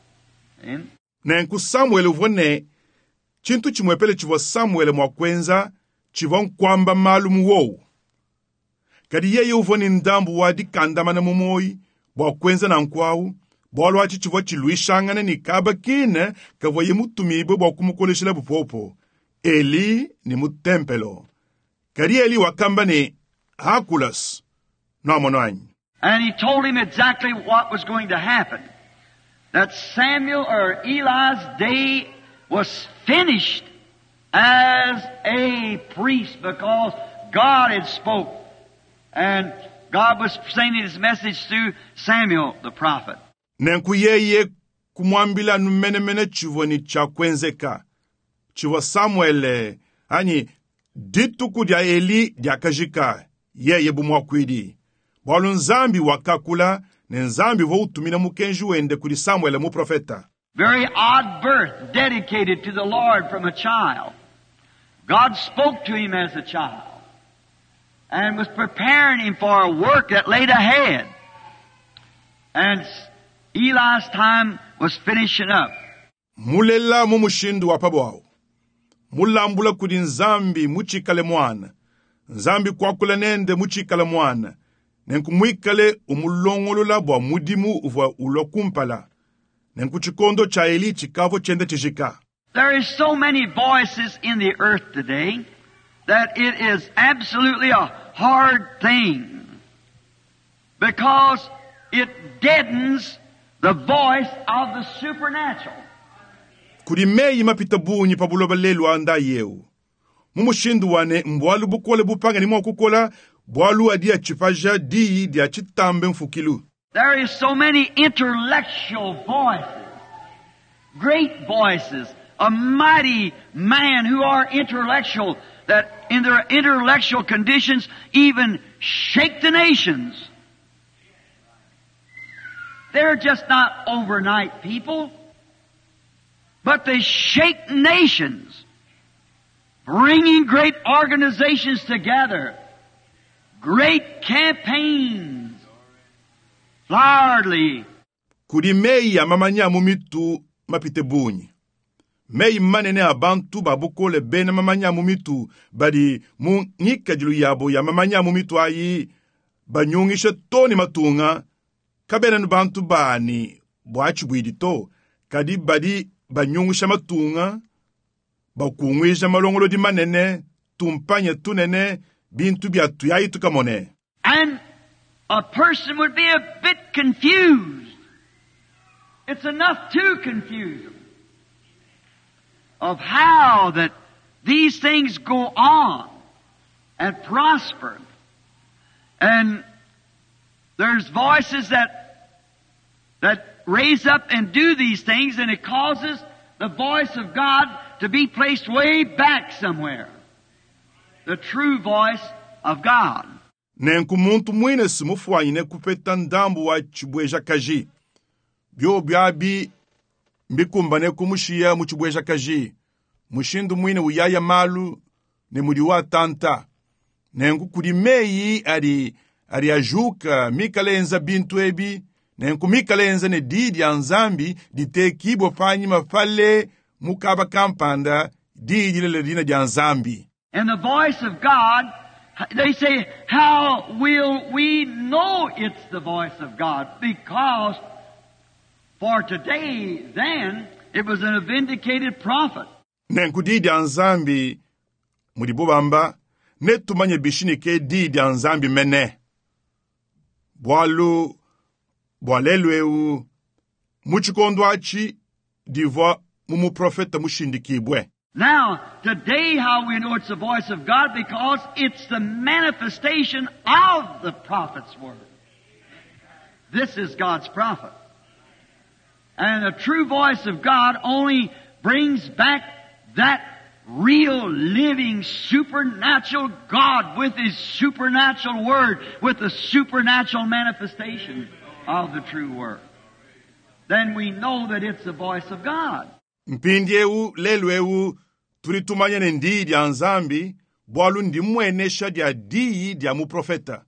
Nenku Samuel uvone chintu chimwepele chiva Samuel mwakwenza chiva nkwamba malumu wou. Kadi yeye uvone ndambu wadi kandamana mumoi bwakwenza na nkwau bwalo wachi chiva chiluishangane ni kaba kine kava ye mutumibe bwakumukoleshela bupopo. Eli ni mutempelo. Kadi Eli wakamba ni Hakulas na monwanyi. And he told him exactly what was going to happen. That Samuel or Eli's day was finished as a priest because God had spoke. And God was sending His message through Samuel the prophet. Nenku yeye kumwambila numenemene chivo ni chakwenzeka. Chivo Samuel ani dituku dia Eli dia kajika yeye bumwakwidi. Bwalu nzambi wakakula ne nzambi vo utumina mukenju wende kuri Samuel mu profeta. Very odd birth dedicated to the Lord from a child. God spoke to him as a child and was preparing him for a work that laid ahead. And Eli's time was finishing up. Mulela mumushindu wapabwao. Mulambula kudi nzambi muchikale mwana. Nzambi kwakula nende muchikale mwana. Nenku mwikale umulongolola bwa mudimu uva ulokumpala. Nenku chikondo cha Eli chikavo chende tijika. There is so many voices in the earth today that it is absolutely a hard thing because it deadens the voice of the supernatural. Kudi meyi mapita bunyi pabuloba lelu anda yeu. Mumushindu wane mbwalu bukole bupanga ni mwakukola bwalu adia chipaja di dia chitambe mfukilu. There is so many intellectual voices, great voices a mighty man who are intellectual, that in their intellectual conditions even shake the nations. They're just not overnight people, but they shake nations, bringing great organizations together, great campaigns, largely. Kudi mei ya mamanya mumitu mapite bunyi. Mei manene abantu babukole bene mamanya mumitu badi nika jilu yabo ya mamanya mumitu ayi banyungishe toni matunga kabene nubantu bani bwachi bwidito kadi badi banyungisha matunga bakungwisha malongolo di manene tumpanye tunene bintu bya tuyayi tukamone. And a person would be a bit confused. It's enough to confuse them of how that these things go on and prosper. And there's voices that raise up and do these things, and it causes the voice of God to be placed way back somewhere. The true voice of God. Nenku muntu mwine simufu ine kupeta ndambu wa chibweja kaji. Byo byabi mbikumbane kumushia muchibweja kaji. Mushindu mwine uyaya malu ne mudiwa tanta. Nenku kudi meyi ari ajuka mikalenza bintu ebi. Nenku mikalenza ne didi anzambi dite kibo fanyi mafale mukaba kampanda didi lele dina di anzambi. And the voice of God, they say, how will we know it's the voice of God? Because for today, then, it was a vindicated prophet. Nenku didi anzambi mudibubamba netumanye bishinike didi anzambi mene. Bwalu bwalelweu muchikondwachi diva mumu profeta mushindikibwe. Now, today how we know it's the voice of God? Because it's the manifestation of the prophet's word. This is God's prophet. And the true voice of God only brings back that real, living, supernatural God with His supernatural word, with the supernatural manifestation of the true word. Then we know that it's the voice of God. Mpindieu lelweu tulitumanya nendi dia nzambi bwalu ndi mwenesha dia dii dia muprofeta.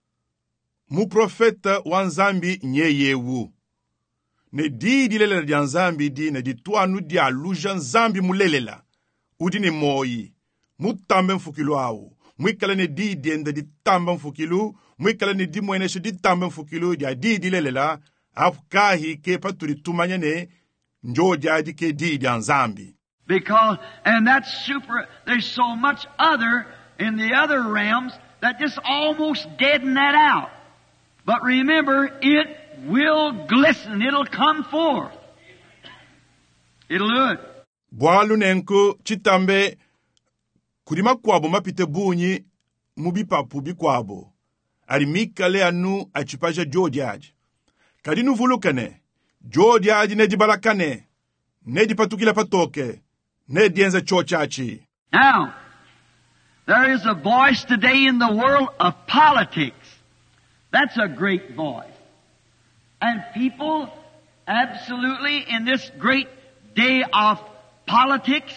Muprofeta wanzambi nyeyewu. Ne dii di lelela dia nzambi di ne di tuanu dia aluja nzambi mulelela. Udi ni moyi. Mutambe mfukilu au. Mwikala ne dii diende di tamba mfukilu. Mwikala ne di mwenesha di tamba mfukilu dia dii di lelela. Apukahi kepa tulitumanya ne njojaji ke didi anzambi. Because, and that's super, there's so much other in the other realms that just almost deaden that out. But remember, it will glisten, it'll come forth. It'll do it. Bwalu nenko chitambe kurima kwabo mapite bunyi mubipapu bikwabo. Arimikale anu achipaja jojaji. Kadinu vulukane. Jodiaji ne di barakane, ne di patukila patoke, ne dienza chochachi. Now, there is a voice today in the world of politics. That's a great voice. And people absolutely in this great day of politics,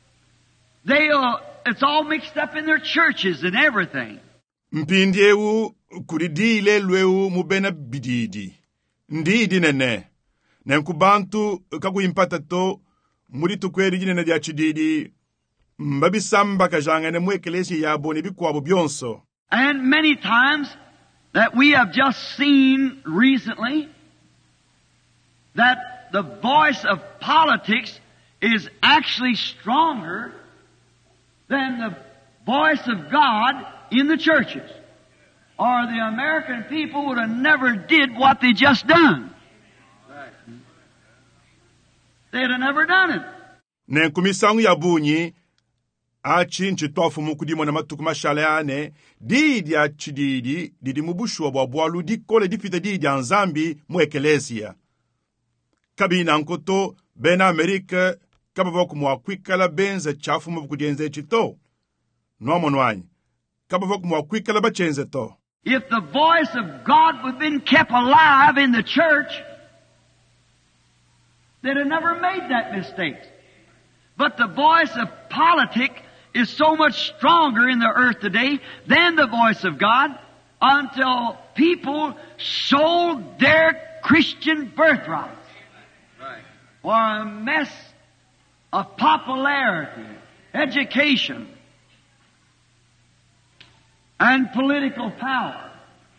it's all mixed up in their churches and everything. Mpindieu kuridile lweu mubena bididi. Ndidi nene. Nenkubantu kakuimpata to muritu kweri jine na diachididi mbabisamba kajanga ne mwekelesi yabo ne bikwabo byonso. And many times that we have just seen recently that the voice of politics is actually stronger than the voice of God in the churches. Or the American people would have never did what they just done. They'd have never done it. Nenkumisangu ya bunyi achi nchitofu mukudimo na matuku mashaleane didi achididi didi mubushu wa bwalu dikole dipite didi anzambi mwekelesia. Kabina nkoto bena Amerika kaba voku mwakwikala benze chafu mubukujenze chito. Nomonwanyi. Kaba voku mwakwikala bachenze to. If the voice of God would have been kept alive in the church, they'd have never made that mistake. But the voice of politics is so much stronger in the earth today than the voice of God, until people sold their Christian birthrights for a mess of popularity, education, and political power.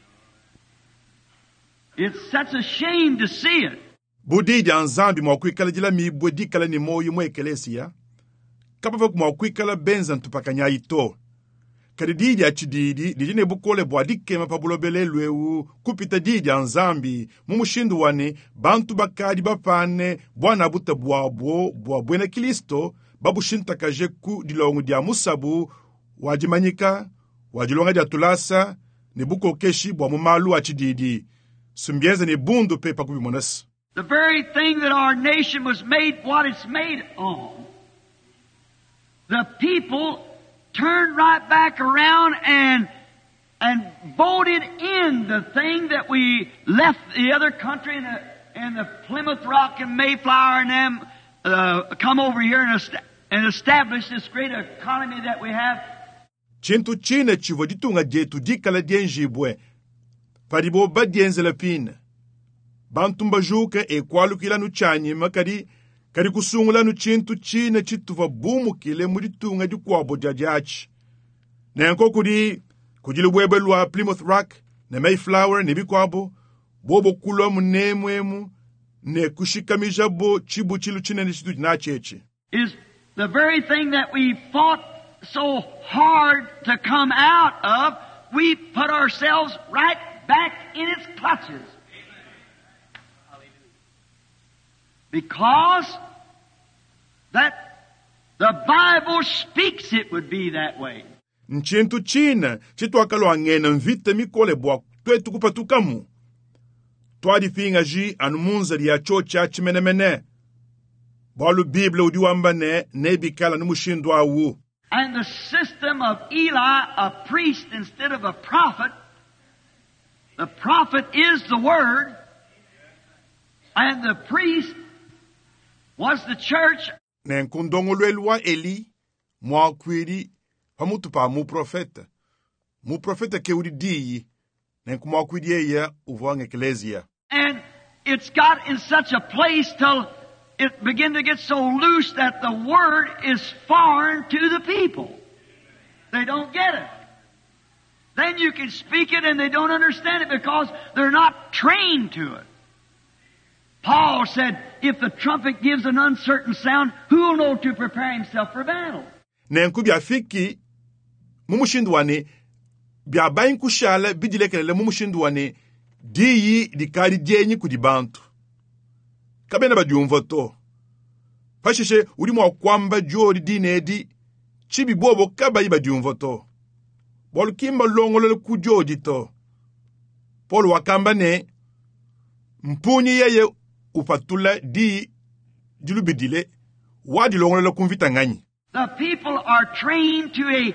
It's such a shame to see it. Budi janzambi mwakwikala jila mibwedikala ni moyo mwa ekelesia. Kapavok mwakwikala benza ntupakanya ito. Kadididi achididi, dijine bukole bwadike mapabulobele lwewu, kupita didi anzambi, mumushindu wane, bantu bakadi bapane, bwana buta buabwene Kilisto, babushinta kajeku dilongu dia musabu, wajimanyika, wajilonga dia tulasa, ne buko keshi bwa mumalu achididi. Sumbienza ne bundu pepa kubimonas. The very thing that our nation was made, what it's made on, the people turned right back around and voted in the thing that we left the other country and the Plymouth Rock and Mayflower and them come over here and establish this great economy that we have. Chintu chine chivo ditunga jetu dikala dienjibwe. Paribo badienzela pina. Bantumba juka kwalukila nu chanyi makari kari kusungula nu chintu chine chituva bumu kile muditunga di kwabo jajachi. Na yanko kujilubwebe lwa Plymouth Rock, na Mayflower, ne bikwabo, bobo kulo munemwemu, ne kushikamija bo chibu chilu chine ni chitu na cheche. Is the very thing that we fought so hard to come out of, we put ourselves right back in its clutches. Because that the Bible speaks it would be that way. Nchintu china chitwakalo angena mvite mikole bwa twetu kupatukamu. Twadi finga ji anumunza ya chocha chimenemene. Balu Bible udiwambane nebikala numushindu awu. And the system of Eli, a priest instead of a prophet, the prophet is the word, and the priest was the church. Nenkundongolwelwa Eli, mwakwiri, pamutupa mu profeta. Mu profeta keudi diyi, nenkumwakwiri eya uvuang ecclesia. And it's got in such a place till it began to get so loose that the word is foreign to the people. They don't get it. Then you can speak it and they don't understand it because they're not trained to it. Paul said, if the trumpet gives an uncertain sound, who will know to prepare himself for battle? Nenku biafiki, mumushinduwane, biabayin kushala bidilekelele mumushinduwane, diyi dikari dienyi kudibantu. Kabena badiumvoto. Pashishe ulimu wakwamba jori dinedi, chibi bobo kabayi badiumvoto. Bolu kimba longolole kujodi to. Polu wakamba ne, mpunyi yeye upatula di dilubidile, wadi longolole kumvita ngani. The people are trained to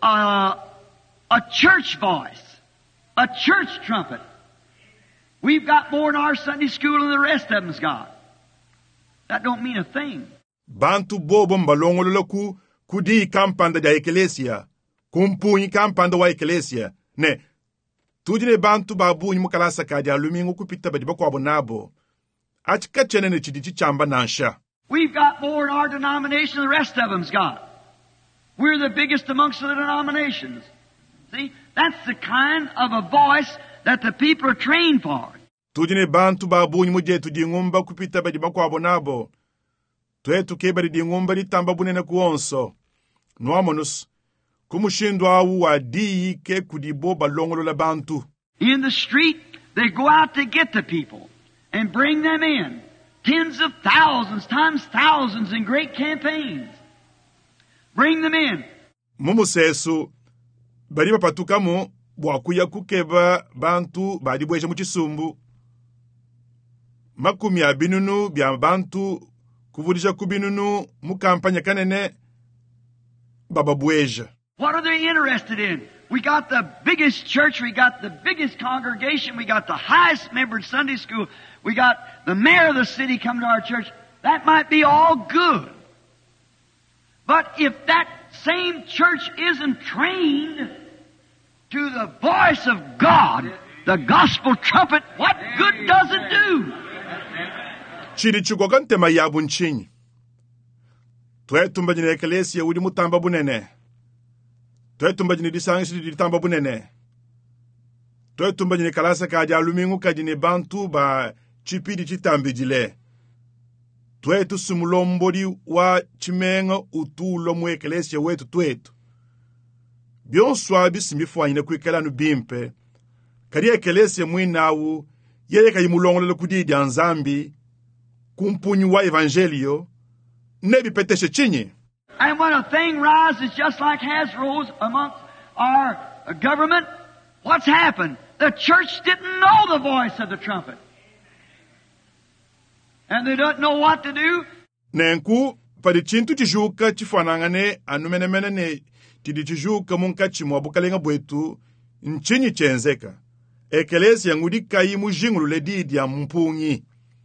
a church voice, a church trumpet. We've got more in our Sunday school than the rest of them's got. That don't mean a thing. Bantu bobo mbalongolole kudi kampanda ya ekelesia, kumpunyi kampanda wa ekelesia. Ne, tudine bantu babu nyimukalasa kadi alumingu kupita badibako abonabo. Achikachene ne chidichi chamba nansha. We've got more in our denomination than the rest of them's got. We're the biggest amongst the denominations. See, that's the kind of a voice that the people are trained for. Tudine bantu babu nyimuje tudingumba kupita badibako abonabo. Tuetu kebari dingumba ditamba bunene kuonso. Nuamonus, kumushindu awu wa diyi ke kudibo balongolo la bantu. In the street, they go out to get the people and bring them in. Tens of thousands, times thousands in great campaigns. Bring them in. Mumusesu, bariba patukamu, bwakuya kukeba bantu badibweje muchisumbu. Makumi abinunu bya bantu kuvudisha kubinunu mukampanya kanene baba bweja. What are they interested in? We got the biggest church, we got the biggest congregation, we got the highest membered Sunday school, we got the mayor of the city coming to our church. That might be all good. But if that same church isn't trained to the voice of God, the gospel trumpet, what good does it do? Chiri chukoka ntema yabu nchinyi. Twetumba jine ekelesia udi mutamba bunene. Twetumba jine disangisi di tamba bunene. Twetumba jine kalasa kaja alumingu kajine bantu ba chipidi chitambi jile. Twetu sumulombodi wa chimenga utulo mu ekelesia wetu twetu. Bion swabi simifwa ine kuikela nubimpe. Kari ekelesia mwinawu yeye kayimulongole kudidi anzambi kumpunyi wa evangelio nebi peteshe chinyi. And when a thing rises just like has rose amongst our government, what's happened? The church didn't know the voice of the trumpet. And they don't know what to do. Nenku padi chintu chijuka chifanangane anumenemene ne tidi chijuka munka chimwa bukalenga bwetu nchinyi chenzeka. Ekelesia ngudika yimu jingulu ledidi ya mpunyi.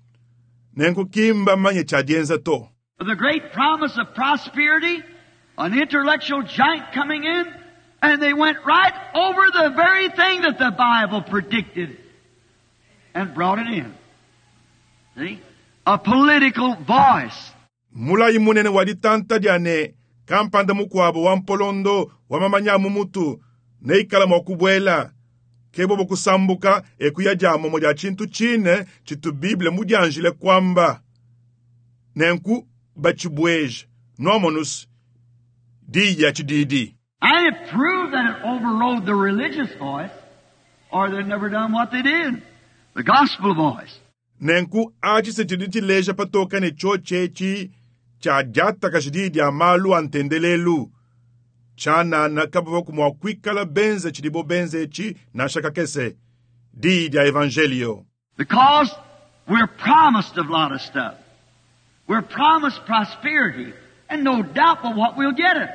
Nenku kimba manye chadienza to. The great promise of prosperity, an intellectual giant coming in, and they went right over the very thing that the Bible predicted and brought it in. See? A political voice. Mula imunene waditanta diane kampanda mukwabo wampolondo wamamanya mumutu neikala mwakubwela kebo bokusambuka ekuyajamo moja chintu chine chitu Bible mudianjile kwamba nenku bachibweje nomonus diya chididi. And it proved that it overrode the religious voice, or they'd never done what they did. The gospel voice. Nenku achi se chiditi leja patoka ne chochechi cha jata kashididi amalu antendelelu. Chana na kababa kumwakwikala benze chidibo benze chi na shakakese. Didi ya evangelio. Because we're promised a lot of stuff. We're promised prosperity, and no doubt but what we'll get it.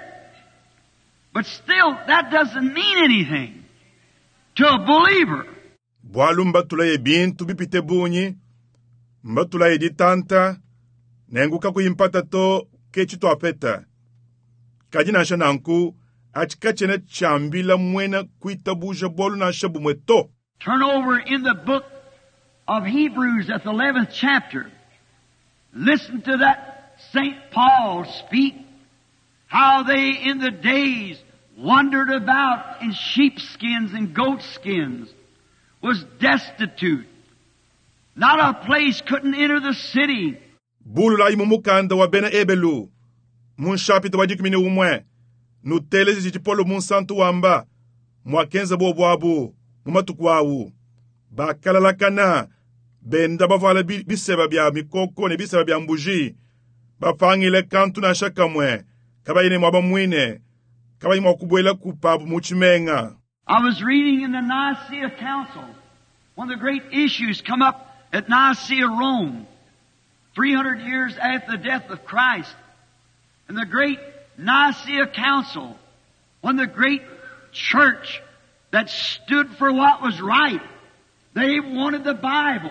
But still, that doesn't mean anything to a believer. Bwalu mbatula ye bintu bipite bunyi, mbatula ye ditanta, nengu kaku impata to kechito apeta. Kajina shananku, achikachene chambila mwena kuitabuja bolu na shabu mweto. Turn over in the book of Hebrews at the 11th chapter. Listen to that St. Paul speak, how they in the days wandered about in sheepskins and goatskins, was destitute. Not a place, couldn't enter the city. Bulu la imumukanda wa bena ebelu. Munshapita wajikimine umwe. Nutele zichipolo munsantu wamba. Mwakenza bobuabu. Mumatukwawu. Bakalalakana. Benda bavala biseba bia mikoko ne biseba bia mbuji. Bafangile kantu na shaka mwe. Kabayine mwaba mwine. Kabayine mwakubwela kupabu muchimenga. I was reading in the Nicaea Council. One of the great issues come up at Nicaea, Rome. 300 years after the death of Christ. And the great Nicaea Council. When the great church that stood for what was right. They wanted the Bible.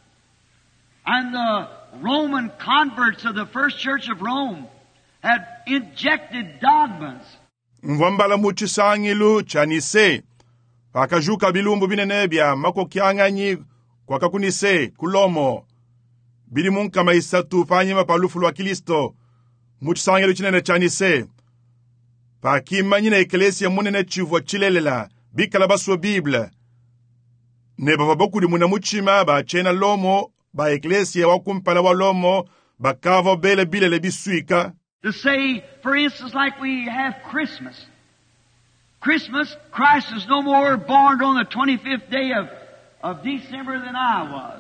And the Roman converts of the first church of Rome had injected dogmas. Mvambala muchisangilu chanise. Pakajuka bilumbu binenebia mako kianganyi kwa kakunise kulomo. Bili munka maisatu fanyima palufulu wa Kilisto. Muchisangilu chinene chanise. Pakima nyine ekelesia munene chivwa chilelela. Bikala baswa Bible. Neba babokuli muna muchima ba chena lomo. Ba eklesia wakumpala wa lomo. Ba kava bele bile le bisuika. To say, for instance, like we have Christmas. Christmas, Christ is no more born on the 25th day of December than I was.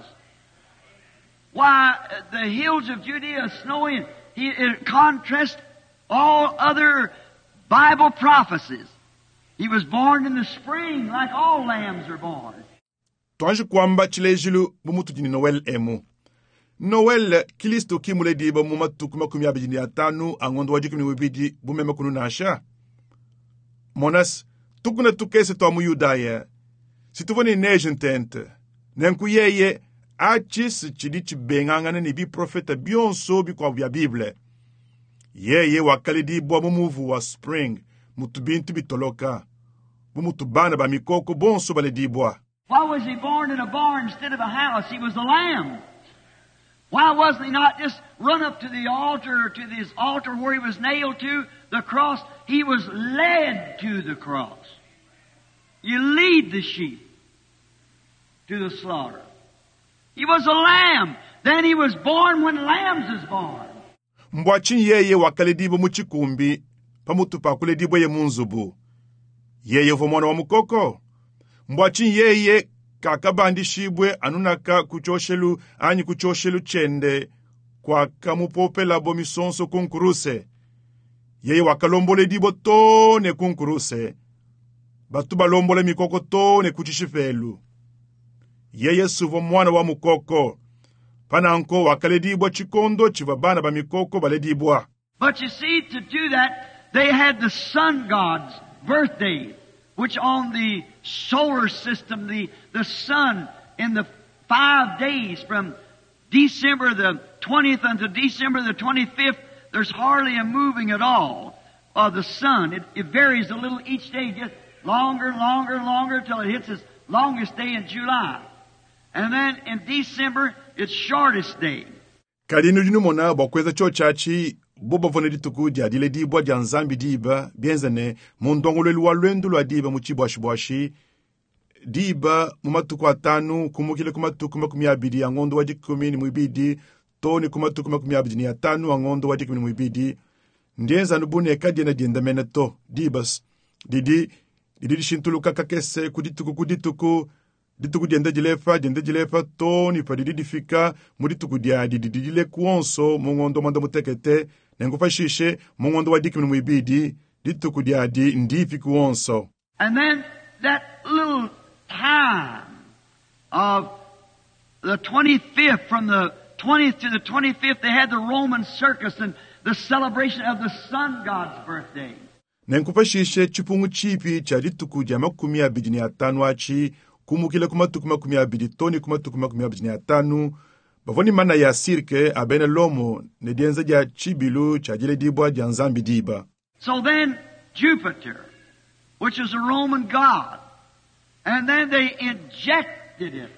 Why, the hills of Judea snowing, it contrasts all other Bible prophecies. He was born in the spring like all lambs are born. Tuanji kwamba chilejilu bumutu jini Noel emu. Noel Kristo kimule diba muma tukuma kumya bijini atanu angondo wajikumi wibidi bumema kunu nasha. Monas, tukuna tukese to amu Yudaya. Si tuvoni nation tent. Nenku yeye achis chidichi bengangana ni bi profeta bionso bi kwa vya Bible. Yeye wakali di bwa mumuvu wa spring. Mutubintu bitoloka. Bumutubana ba mikoko bonso bale di bwa. Why was he born in a barn instead of a house? He was the lamb. Why wasn't he not just run up to the altar, to this altar where he was nailed to, the cross? He was led to the cross. You lead the sheep to the slaughter. He was a lamb. Then he was born when lambs is born. Mbwachi yeye wakalidibo muchikumbi, pamutu pakuledibo ye munzubu. Yeye vomona wa mukoko. Mbwachi yeye kakabandi shibwe anunaka kuchoshelu anyi kuchoshelu chende kwa kamupopela bomisonso kunkuruse. Yeye wakalombole dibo tone kunkuruse. Batu balombole mikoko tone kuchishifelu. Yeye suvo mwana wa mukoko. Pananko wakaledibo chikondo chivabana ba mikoko baledibwa. But you see, to do that, they had the sun god's birthday, which on the solar system, the sun in the 5 days from December the 20th until December the 25th, there's hardly a moving at all of the sun. It varies a little each day, just longer till it hits its longest day in July. And then in December, its shortest day. Kalinu jinu mona bokweza chochachi bobo vonedi tukudia dile dibwa dia nzambi diba bienzane mondongolo lwa lwendu lwa diba muchibwashi diba mumatuku atanu kumukile kumatuku makumi abidi angondo wajikumi ni mwibidi toni kumatuku makumi abidi ni atanu angondo wajikumi ni mwibidi ndienza nubune kadi na dienda meneto dibas didi shintuluka kakese kudituku dituku diende jilefa toni pa didi fika mudituku dia didile kuonso mungondo manda mutekete nengufa shishe mungondo wadiki mwibidi dituku dia di ndifi kuonso. And then that little time of the 25th, from the 20th to the 25th, they had the Roman circus and the celebration of the sun god's birthday. Nengufa shishe chupungu chipi cha dituku dia makumi abidi ni atanu achi kumukile kumatuku makumi abidi toni kumatuku makumi abidi ni atanu bavoni mana ya sirke abene lomo ne dienza dia chibilu cha jile dibwa dia nzambi diba. So then Jupiter, which is a Roman god, and then they injected it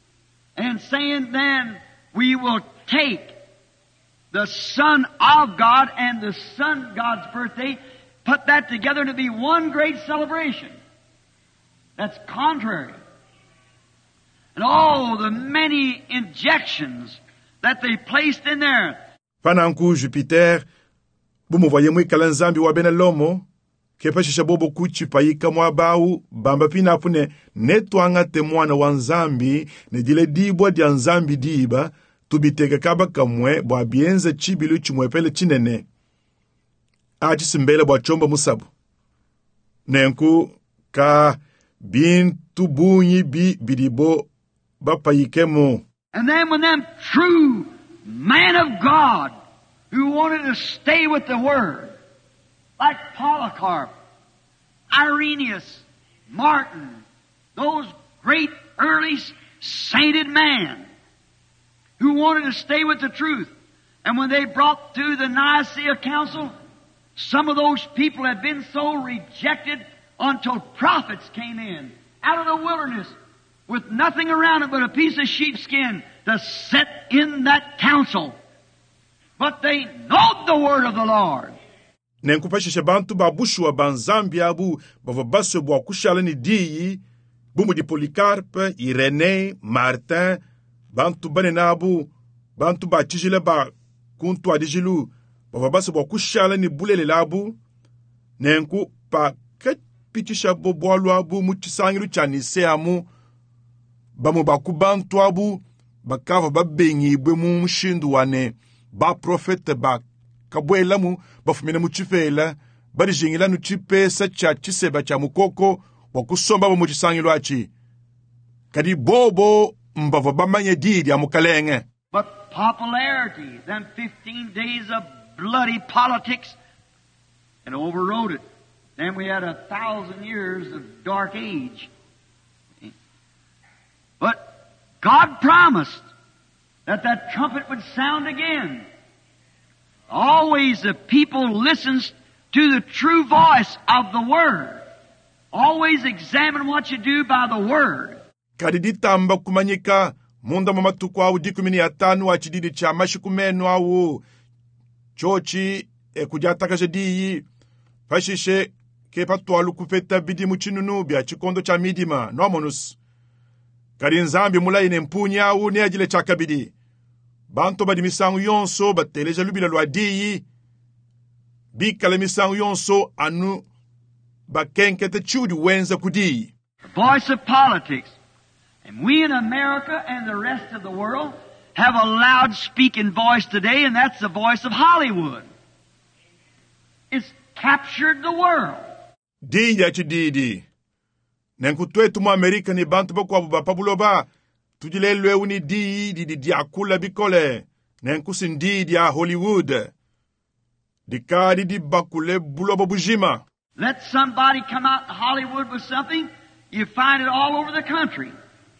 and saying then we will take the Son of God and the Son God's birthday, put that together to be one great celebration. That's contrary. And all the many injections that they placed in there. Pananku Jupiter, bumu voye mwi kalanzambi wa bene lomo, kepashisha bobo kuchi paika mwabau, bamba pina pune netwanga te mwana wa nzambi, ne dile dibwa dia nzambi diba, tubiteke kaba kamwe, bwa bienze chibilu chumwepele chinene. Achi simbele bwa chomba musabu. Nenku ka bintu bunyi bidibo bapayikemo. And then when them true man of God who wanted to stay with the Word, like Polycarp, Irenaeus, Martin, those great early sainted men who wanted to stay with the truth. And when they brought through the Nicaea Council, some of those people had been so rejected until prophets came in out of the wilderness with nothing around it but a piece of sheepskin to set in that council. But they know the word of the Lord. Nenkupashisha bantu babushu wa banzambi abu bavabaso bwa kushala ni diyi bumu di Polycarpe, Irene, Martin, bantu bane nabu, bantu ba chijile ba kuntu adijilu bavabaso bwa kushala ni bulele labu nenku pa ketpitisha bobo abu muchisangilu chanise amu bamu bakubantu abu bakava babengi bwe mu mshindu wane ba profete ba kabwela mu bafumene mu chifela bari jingila nu chipesa cha chiseba cha mukoko wakusomba mu chisangilo achi kadi bobo mbavo bamanye didi amukalenge. But popularity, them 15 days of bloody politics, and overrode it. Then we had 1,000 years of dark age. But God promised that trumpet would sound again. Always the people listens to the true voice of the Word. Always examine what you do by the Word. Kadiditamba kumanyika munda mamatuku au 15 achididi cha mashikumenu au chochi kujataka jadiyi pashishe ke patwalu kupeta bidi muchinunu bya chikondo cha midima nomonus kari nzambi mulaine mpunya au ne ajile chakabidi banto badi misangu yonso bateleja lubila lwa diyi bikala misangu yonso anu bakenkete chudi wenza kudi. The voice of politics. And we in America and the rest of the world have a loud speaking voice today, and that's the voice of Hollywood. It's captured the world. Didi achididi. Nenkutwetu mu Amerika ni bantu bakwa bapabuloba tujilelwe uni di akula bikole. Nenkusindidi ya Hollywood. Dikadi di bakule buloba bujima. Let somebody come out in Hollywood with something, you find it all over the country.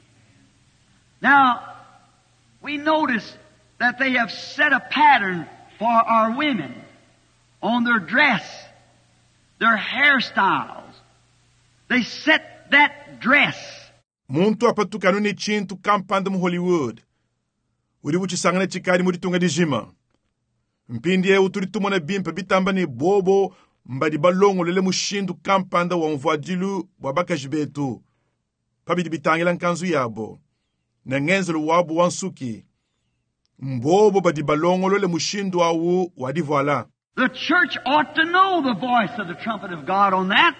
Now, we notice that they have set a pattern for our women on their dress, their hairstyles. They set that dress. Muntu apatuka ni chintu kampanda mu Hollywood. Uri uchisangana chikari muri tunga dijima. Mpindie uturitumona bimpa bitamba ni bobo mbadi balongo lele mushindu kampanda wa mvadilu wabaka jibetu. Pabidi bitangela nkanzu yabo. Nengenzelo wabu wansuki. Mbobo badi balongo lele mushindu awu wadivoala. The church ought to know the voice of the trumpet of God on that.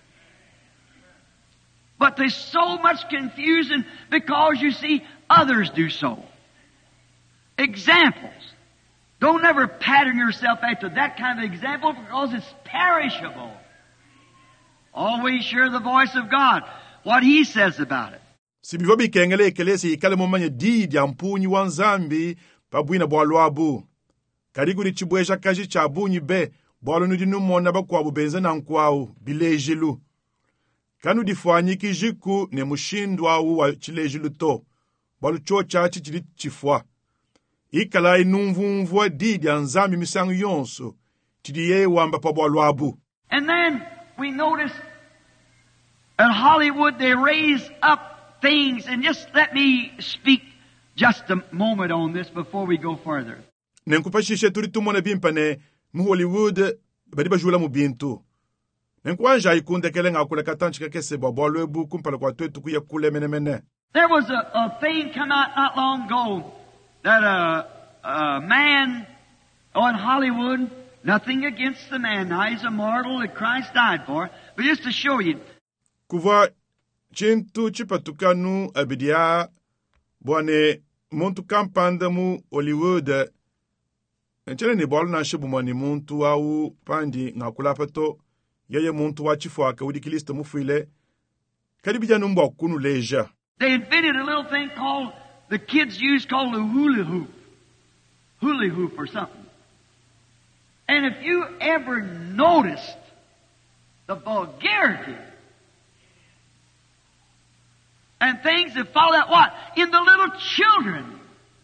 But there's so much confusion because you see others do so. Examples. Don't ever pattern yourself after that kind of example because it's perishable. Always hear the voice of God, what He says about it. Sibiva bikengele ekelesi ikale momanya didi ampunyi wanzambi pabuina bwalwabu. Kariguri chibwesha kaji chabunyi be bwalo nudinu mona bakwabu benza na nkwao bilejilu. Kanu difuanyi kijiku ne mushindu au wa chilejilu to. Bwalo chocha chichili chifwa. Ikala inumvumvwa didi anzambi misangu yonso. Chidiye wamba pa bwalwabu. And then we notice at Hollywood they raise up things, and just let me speak just a moment on this before we go further. Nenkupashishe turitumona bimpane mu Hollywood badiba jula mu bintu. Nenkwanja ikunde kele ngakula katanchika kese bwalwebu kumpala kwa twetu kuya kule menemene. There was a thing come out not long ago that a man in Hollywood, nothing against the man, now he's a mortal that Christ died for, but just to show you. Kuva chintu chipatukanu abidia bwane muntu kampanda mu Hollywood. Nchele ni bwalu na shibu mwani muntu au pandi ngakula pato yeye muntu wachifuaka udikilista mufuile kadibija numba kunu leja. They invented a little thing called, the kids use called a hula hoop. Hula hoop or something. And if you ever noticed the vulgarity and things that follow that, what? In the little children.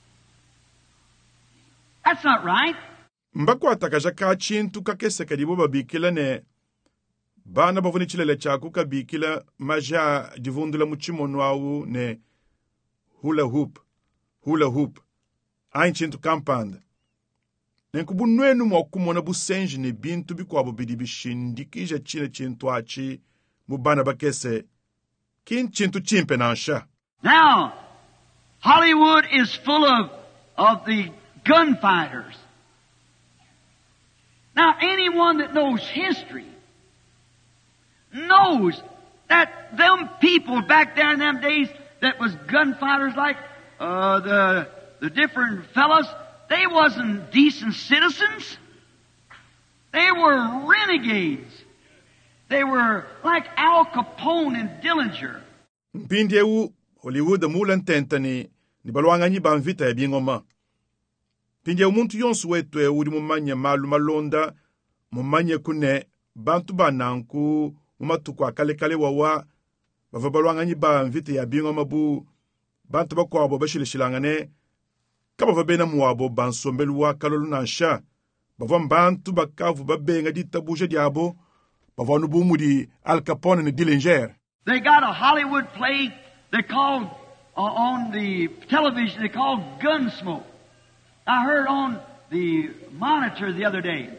That's not right. Mbako atakajaka chintu kakese kadibo babikila ne bana bavuni chilele chaku kabikila maja divundula muchimono au ne hula hoop ain chintu kampanda nenkubunwenu mwakumona busenji ne bintu bikwabo bidibishindikija chile chintu achi mubana bakese kin chintu chimpe nansha. Now, Hollywood is full of the gunfighters. Now, anyone that knows history knows that them people back there in them days that was gunfighters like the different fellows, they wasn't decent citizens. They were renegades. They were like Al Capone and Dillinger. Mpindi eu Hollywood mulan tentani ni balwanga nyi banvita ya bingoma. Pindi umuntu yonsu wetwe uri mumanye malu malonda, mumanye kune, bantu bananku, mumatuku akale wawa, bavabalwanganyi ba mvite ya bingo mabu, bantu bakwabo bashilishilangane, kaba vabena muwabo bansombelwa kalolu nansha, bavambantu bakavu babenga di tabuje diabo, bavanubu mudi Al Capone ni Dillinger. They got a Hollywood play they called, on the television, they called Gunsmoke. I heard on the monitor the other day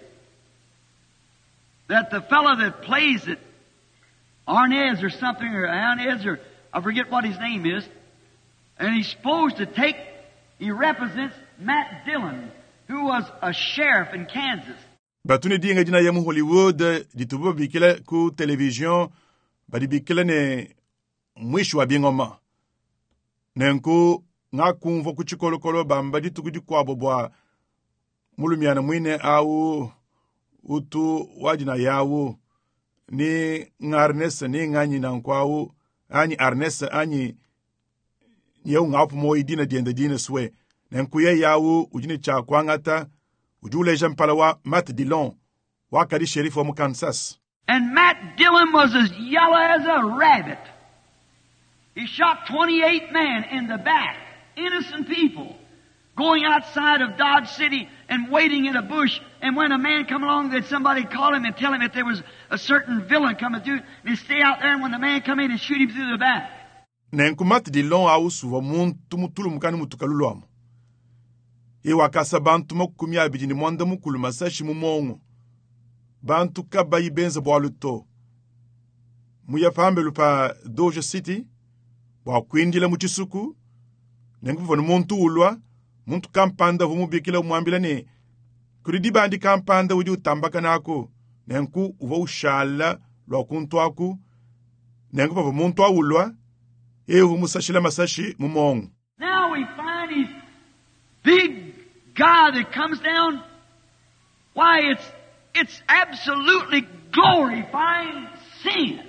that the fellow that plays it, Arnez or something, or Arnez, or I forget what his name is, and he's supposed to take, he represents Matt Dillon, who was a sheriff in Kansas. Batuni dinga jina yamu Hollywood, ditubo bikile ku television, badi bikile ne mwisho wa bingoma. Nenku nga kumvo kuchikolokolo bamba dituku kwa bobwa mulumiana mwine au utu wajina yawu ni ngarnesa ni nganyi na nkwawu ani arnesa ani yeu ngapu mo idina dina swe nenku ye yawu ujini cha kwangata ujule jampalawa Matt Dillon wakadi sheriff wa Kansas. And Matt Dillon was as yellow as a rabbit. He shot 28 men in the back, innocent people, going outside of Dodge City and waiting in a bush. And when a man come along, that somebody call him and tell him that there was a certain villain coming through, and he stay out there, and when the man come in and shoot him through the back. Nenku Matt Dillon ausu wa muntu mutulu mukani mutukaluluamu. Iwakasa bantu mokumya abijini mwanda mukulu masashi mumongo. Bantu kaba ibenza bwaluto. Muya pambelu pa Dodge City, wa kwindila muchisuku, nengu vanu muntu ulwa, muntu kampanda vumu bikila umwambila ne, kuridi bandi kampanda uji utambaka nako, nengu uva ushala lwa kuntu aku, nengu vavu muntu wa ulwa, evu musashila masashi mumongo. Now we find his big guy that comes down, why it's absolutely glorifying sin.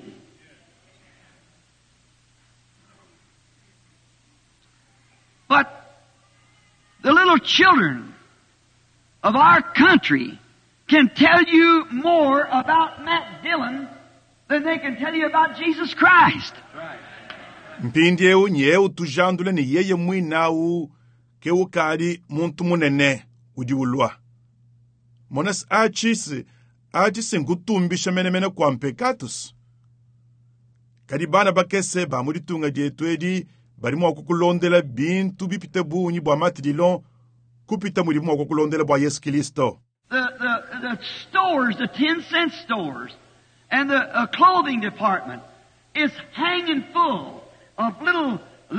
But the little children of our country can tell you more about Matt Dillon than they can tell you about Jesus Christ. Mpindeu nyeu tujandule ni yeye mwinau ke ukadi muntu munene udiulwa. Monas achisi ngutumbisha menemene kwa mpekatus. Kadibana bakese ba muditunga jetwedi barimo okukulondela bintu bipite bunyi bwa Matt Dillon kupita mulimo okukulondela bwa Yesu Kristo. The stores, the 10-cent stores, and the clothing department is hanging full of little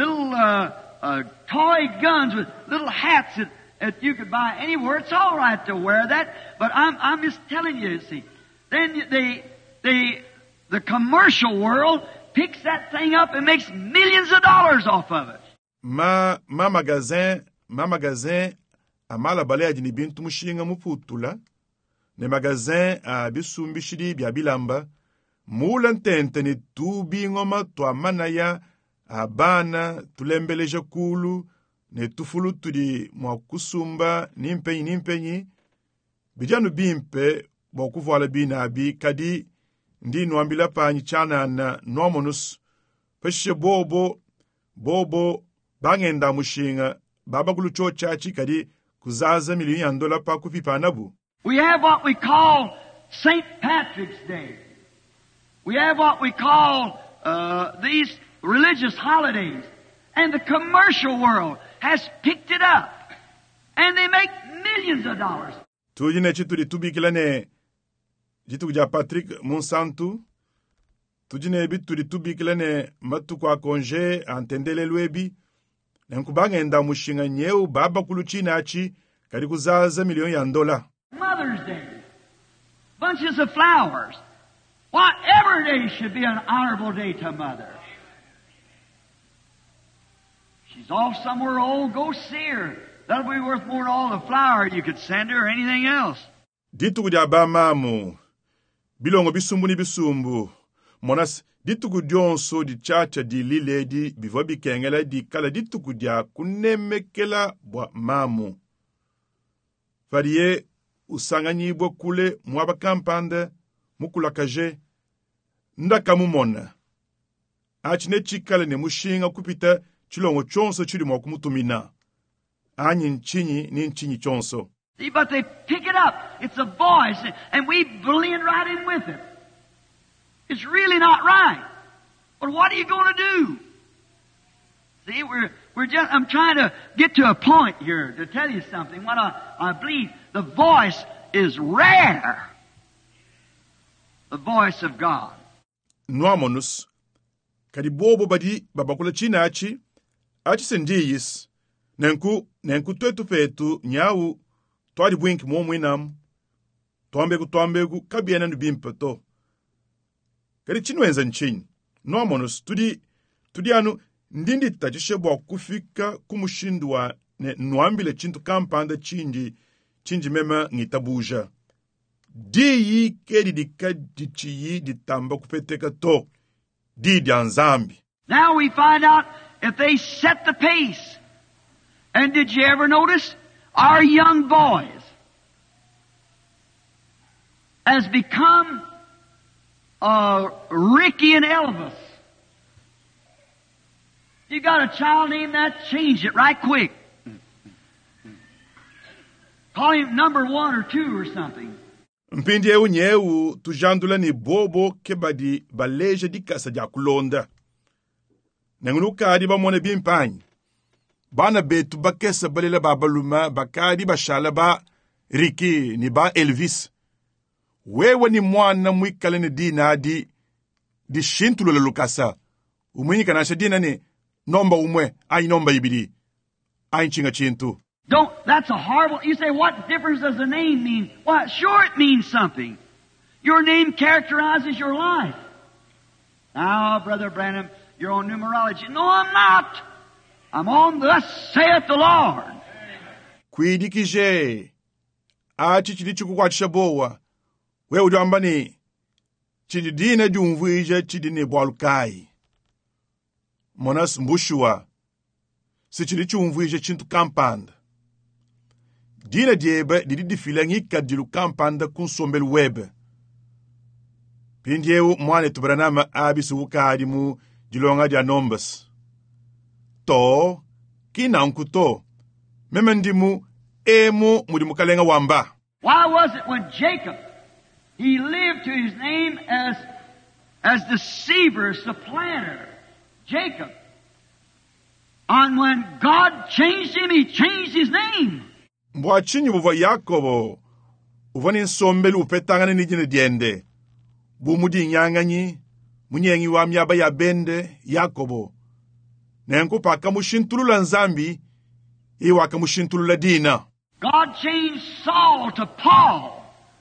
toy guns with little hats that you could buy anywhere. It's all right to wear that, but I'm just telling you, see. Then the commercial world picks that thing up and makes millions of dollars off of it. Ma magazin amala balea jini bintu mushinga muputula ne magazin bisumbishiri bya bilamba mula ntente ni tubi ngoma twa manaya abana tulembeleje kulu ne tufulu tudi mwa kusumba nimpenyi bijanu bimpe bokuvala binabi kadi ndi nwambila panyi chana na nomonus peshe bobo bangenda mushinga baba kulucho chachi kadi kuzaza $1,000,000 pa kupipa nabu. We have what we call St. Patrick's Day. We have what we call these religious holidays. And the commercial world has picked it up. And they make millions of dollars. Tujine chituri tubikilane jitu ja Patrick Monsanto. Tujine bituri tubikilane matu kwa konje antendele lwebi. Nkubangenda mushinga nyeu baba kuluchina achi kari kuzaza $1,000,000. Mother's Day. Bunches of flowers. Whatever day should be an honorable day to Mother. She's off somewhere old, go see her. That'll be worth more than all the flower you could send her or anything else. Ditu kudia ba mamu. Bilongo bisumbu ni bisumbu. Monas ditu kudionso di chacha di liledi bivobi kengela di kala ditu kudia kunemekela bwa mamu. variye usanganyibwa kule mwabakampande mukulakaje ndaka mumona achine chikale ne mushinga kupita chilongo chonso chili mwakumutumina anyi nchinyi ni nchinyi chonso. See, but they pick it up. It's a voice, and we blend right in with it. It's really not right. But what are you going to do? See, I'm trying to get to a point here to tell you something. What I believe, the voice is rare. The voice of God. Nuamonus, kadi bobo badi babakula china achi sendiyis, nenku twetu fetu nyau, twadi bwinki mwinam, twambegu kabiena nubimpeto. Kadi chinwenza nchinyi. Nuamonus, tudi anu, ndindi tajishebwa kufika kumushindwa ne nuambile chintu kampanda chinji mema ngitabuja. Diyi kedi dikadichiyi ditamba kupeteka to. Di anzambi. Now we find out if they set the pace. And did you ever notice our young boys has become Ricky and Elvis. You got a child named that, change it right quick. Call him number 1 or 2 or something. Mpindi nyeu tujandula ni bobo kebadi baleje di kasa dia kulonda. Nengunuka di ba mone bimpanyi. Bana betu bakesa balela babaluma bakadi bashala ba Ricky ni ba Elvis. Wewe ni mwana mwikale ni dina di shintulu lukasa. Umwenyi kanasha dina ni nomba umwe, ay nomba ibidi. Ay chinga chintu. That's a horrible, you say, what difference does the name mean? Well, sure it means something. Your name characterizes your life. Now, Brother Branham, you're on numerology. No, I'm not. I'm on thus saith the Lord. Kuidikije. Achi chidichuku kwa chishabowa. We udambani. Chididine jumvuije chidine bwalukai. Monas mbushua. Si chidichumvuije chintu kampanda. Dina diebe didi filangi kadilu kampanda kunsombel webe. Pindieu mwane tubranama abisu wukadimu jilonga dia nombas. To, kina unkuto. Memendimu emu mudimukalenga wamba. Why was it when Jacob, he lived to his name as deceiver, supplanter, Jacob. And when God changed him, he changed his name. Mwachinyi buva Yakobo, uvani nsombelu upetangane nijine diende. Bumudi nyanganyi, munyengi wa myaba ya bende, Yakobo. Nenko pa kamushintulula nzambi, iwa kamushintulula dina. God changed Saul to Paul.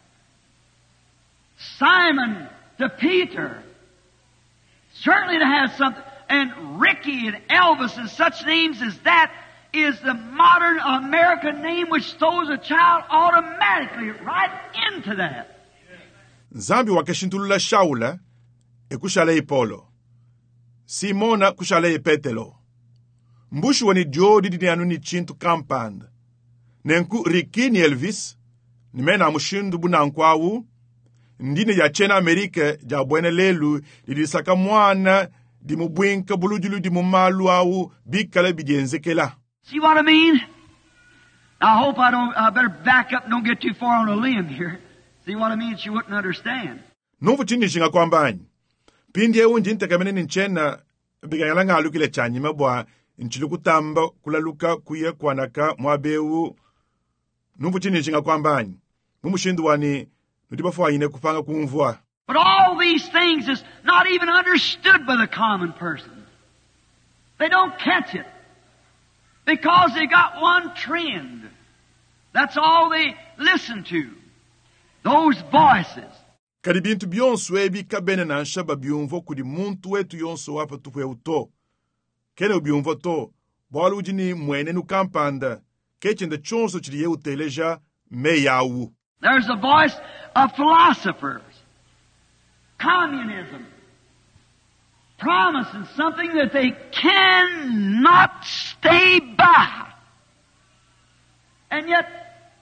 Simon to Peter. Certainly to have something. And Ricky and Elvis and such names as that is the modern American name which throws a child automatically right into that. Nzambi wakashintulula Shaula, ekushale Polo. Simona kushale Petelo. Mbushu wani jodi dini anu ni chintu kampanda. Nenku Ricky ni Elvis, ni mena mushindu bunankwawu, ndine ya chena Amerika ja bwene lelu, didi saka mwana, di mubwinka bulujulu di mumalu awu, bikala bidienzekela. See what I mean? I hope I better back up and don't get too far on a limb here. See what I mean? She wouldn't understand. Nufu chini shinga kwa mbanyi. Pindi unji ntekamene ninchena, bigayalanga alukile chanyi mabwa, nchilukutamba kulaluka kuye kwanaka mwabeu. Nufu chini shinga kwa mbanyi. Mumushindu wani, nudibafuwa ine kupanga kumvua. But all these things is not even understood by the common person. They don't catch it. Because they got one trend. That's all they listen to. Those voices. Kadi bintu bionso ebi kabene na nshaba biumvo kudi muntu wetu yonso wapa tuwe uto. Kene ubiumvo to, bwalu ujini mwene nukampanda, kechende chonso chidi ye uteleja me yawu. There's a voice of philosophers. Communism. Promising something that they cannot stay by. And yet,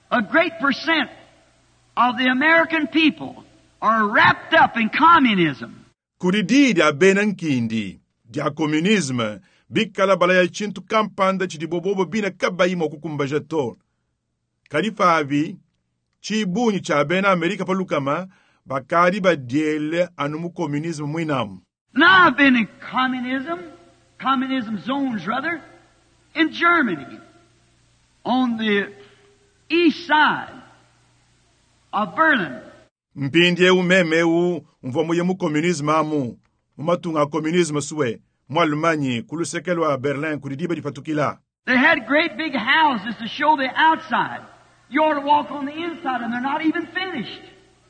a great percent of the American people are wrapped up in communism. Kurididi abena nkindi dia communisme bikala balaya chintu kampanda chidibobobo bina kabaimo kukumbajato. Kalifavi chibuni cha abena Amerika palukama bakari badiele anumu communisme mwinamu. Now I've been in communism zones rather, in Germany, on the east side of Berlin. Mpindie umemeu mvomoye mu communisme amu mumatunga communisme suwe mu Almanyi kulusekelwa Berlin kudidiba dipatukila. They had great big houses to show the outside. You ought to walk on the inside and they're not even finished.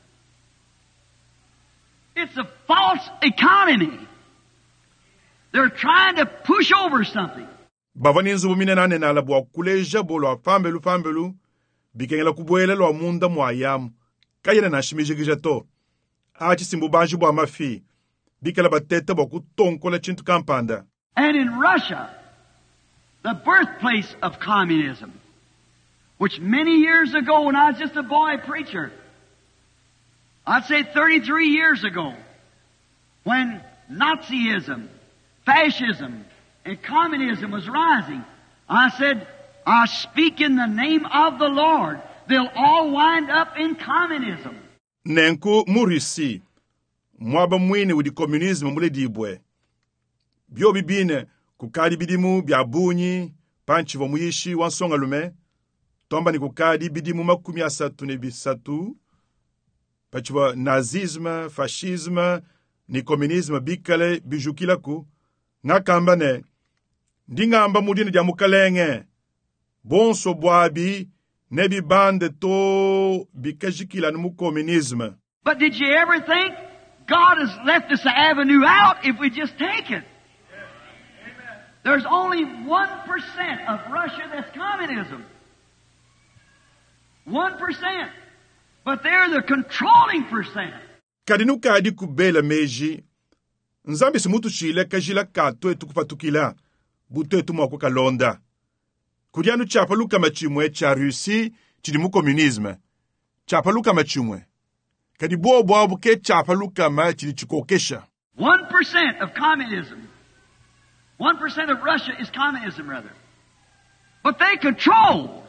It's a false economy. They're trying to push over something. Bavani nzubu minenane na labwa kuleja bolo fambelu bikengela kubwele lo munda mwayamu kayena na shimijigija to achi simbu banju bwa mafi bikela batete bwa kutonkola chintu kampanda. And in Russia, the birthplace of communism, which many years ago when I was just a boy preacher, I'd say 33 years ago, when Nazism, fascism, and communism was rising, I said, I speak in the name of the Lord. They'll all wind up in communism. Nenku murisi, mwaba mwini wudi communism mule dibwe. Bio bibine, kukadi bidimu biabunyi, panchi vomuishi wansonga lume, tomba ni kukadi bidimu makumi asatu ne bisatu, pachiwa nazisme, fascisme, ni communisme bikale bijukila ku, ngakamba ne, ndingamba mudine dia mukalenge, bonso bwabi, nebi bande to bikajikila numu communisme. But did you ever think God has left us an avenue out if we just take it? There's only 1% of Russia that's communism. 1%. But they're the controlling percent. Kadinuka adi kubela meji, nzambi simutu chile kajila kato etu kupatukila, buto etu mwako kalonda. Kurianu chapaluka machimwe cha Rusi chidimu communisme. Chapaluka machimwe. Kadi bobo abuke chapaluka ma chidichukokesha. 1% of communism. 1% of Russia is communism, rather. But they control.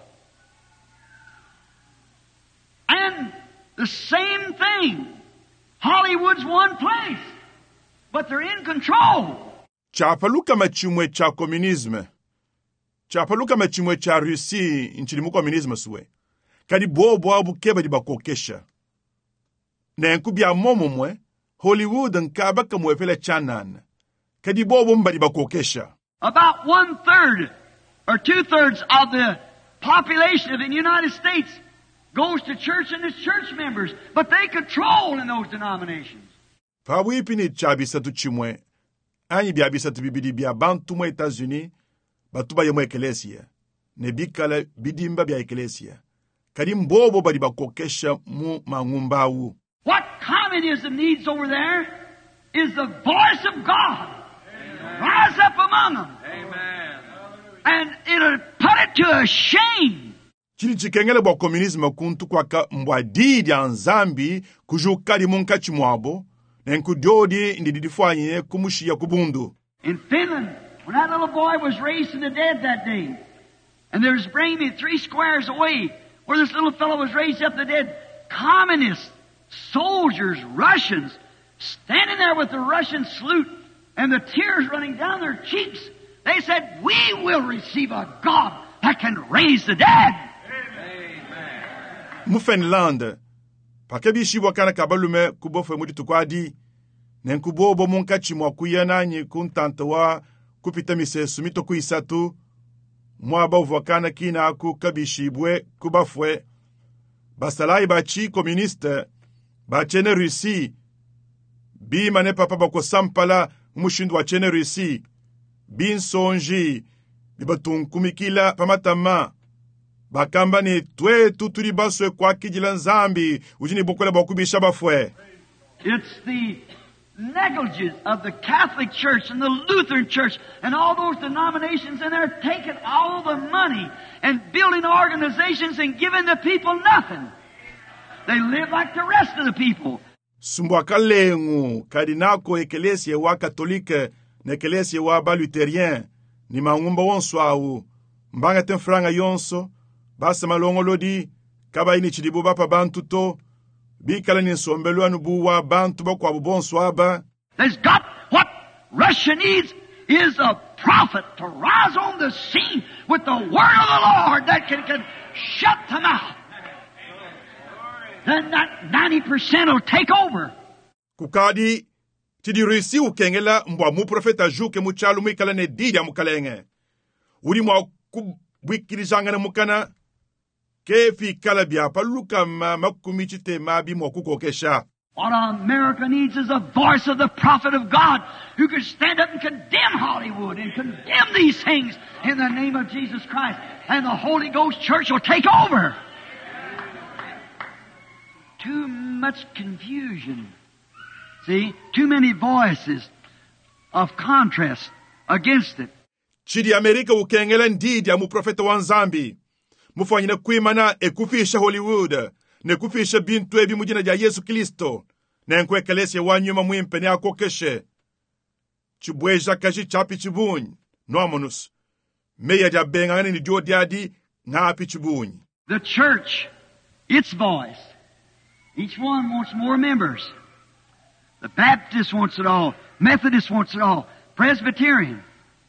And the same thing. Hollywood's one place. But they're in control. Chapaluka machimwe cha communisme. Chapaluka machimwe cha Rusi nchilimu communisme suwe. Kadi bobo abuke ba dibakokesha. Nenkubia momo mwe, Hollywood nkaba kamwefele chanan. Kadi bobo mbadi bakokesha. About 1/3 or 2/3 of the population of the United States goes to church and is church members, but they control in those denominations. Fawipi ni chabisatu chimwe, anyi biabisatu bibidi bia bantu mwa Etats-Unis, batuba ya mwa ekelesia, nebikala bidimba bia ekelesia. Kadi mbobo badi bakokesha mu mangumbawu. What communism needs over there is the voice of God. Amen. Rise up among them. Amen. And it'll put it to a shame. Chili chikengele bwa communisme kuntu kwa ka mbwadidi anzambi kujukadi munkachi mwabo, na nkudodi ndidifanye kumushia kubundu. In Finland, when that little boy was raised from the dead that day, and they was bringing me 3 squares away, where this little fellow was raised up the dead, communists, soldiers, Russians, standing there with the Russian salute and the tears running down their cheeks. They said, we will receive a God that can raise the dead. Mu Finland, pakebishi wakana kabalume kubofe mudi tukwadi, nenkubobo munkachi mwakuyana nyi kuntantawa kupita mise sumito kuisatu, mwaba wakana kina aku kabishi bwe kubafwe, basalai bachi komuniste, bachene Rusi, bi mane papa bako sampala umushindu wachene Rusi, bin sonji, bibatunkumikila pamatama, bakamba ni twe tuturi baswe kwa kijila nzambi, ujini bokwele bakubisha bafwe. It's negligence of the Catholic Church and the Lutheran Church and all those denominations, and they're taking all the money and building organizations and giving the people nothing. They live like the rest of the people. Sumbwaka lengu kadinako ekelesia wa katolike na ekelesia wa ba luterien ni mangumba wonso awu mbanga tenfranga yonso basa malongo lodi kaba ini chidibu bapa bantu to bikala ni sombelo anubu wa bantu bakwa bonso aba. There's got what Russia needs is a prophet to rise on the scene with the word of the Lord that can shut them out. Then that 90% will take over. Kukadi tidi risi ukengela mbwa mu profeta juke mu chalu mwikala ne didia mukalenge. Uri mwa kubwikirijanga na mukana kefi kala bia paluka makumichite mabi mwa kukokesha. What America needs is a voice of the prophet of God who could stand up and condemn Hollywood and condemn these things in the name of Jesus Christ. And the Holy Ghost Church will take over. Too much confusion. See, too many voices of contrast against it. Chidi Amerika ukengela ndidi ya mu profeta wa Nzambi. Mufanyina kuimana ekufisha Hollywood. Nekufisha bintu ebi mujina ja Yesu Kristo. Na nkwekelese wanyuma mwimpe ni akokeshe. Chibweja kaji chapi chibunyi. Noamonus. Meya ja bengangani ni jodiadi ngapi chibunyi. The church, its voice. Each one wants more members. The Baptist wants it all. Methodist wants it all. Presbyterian.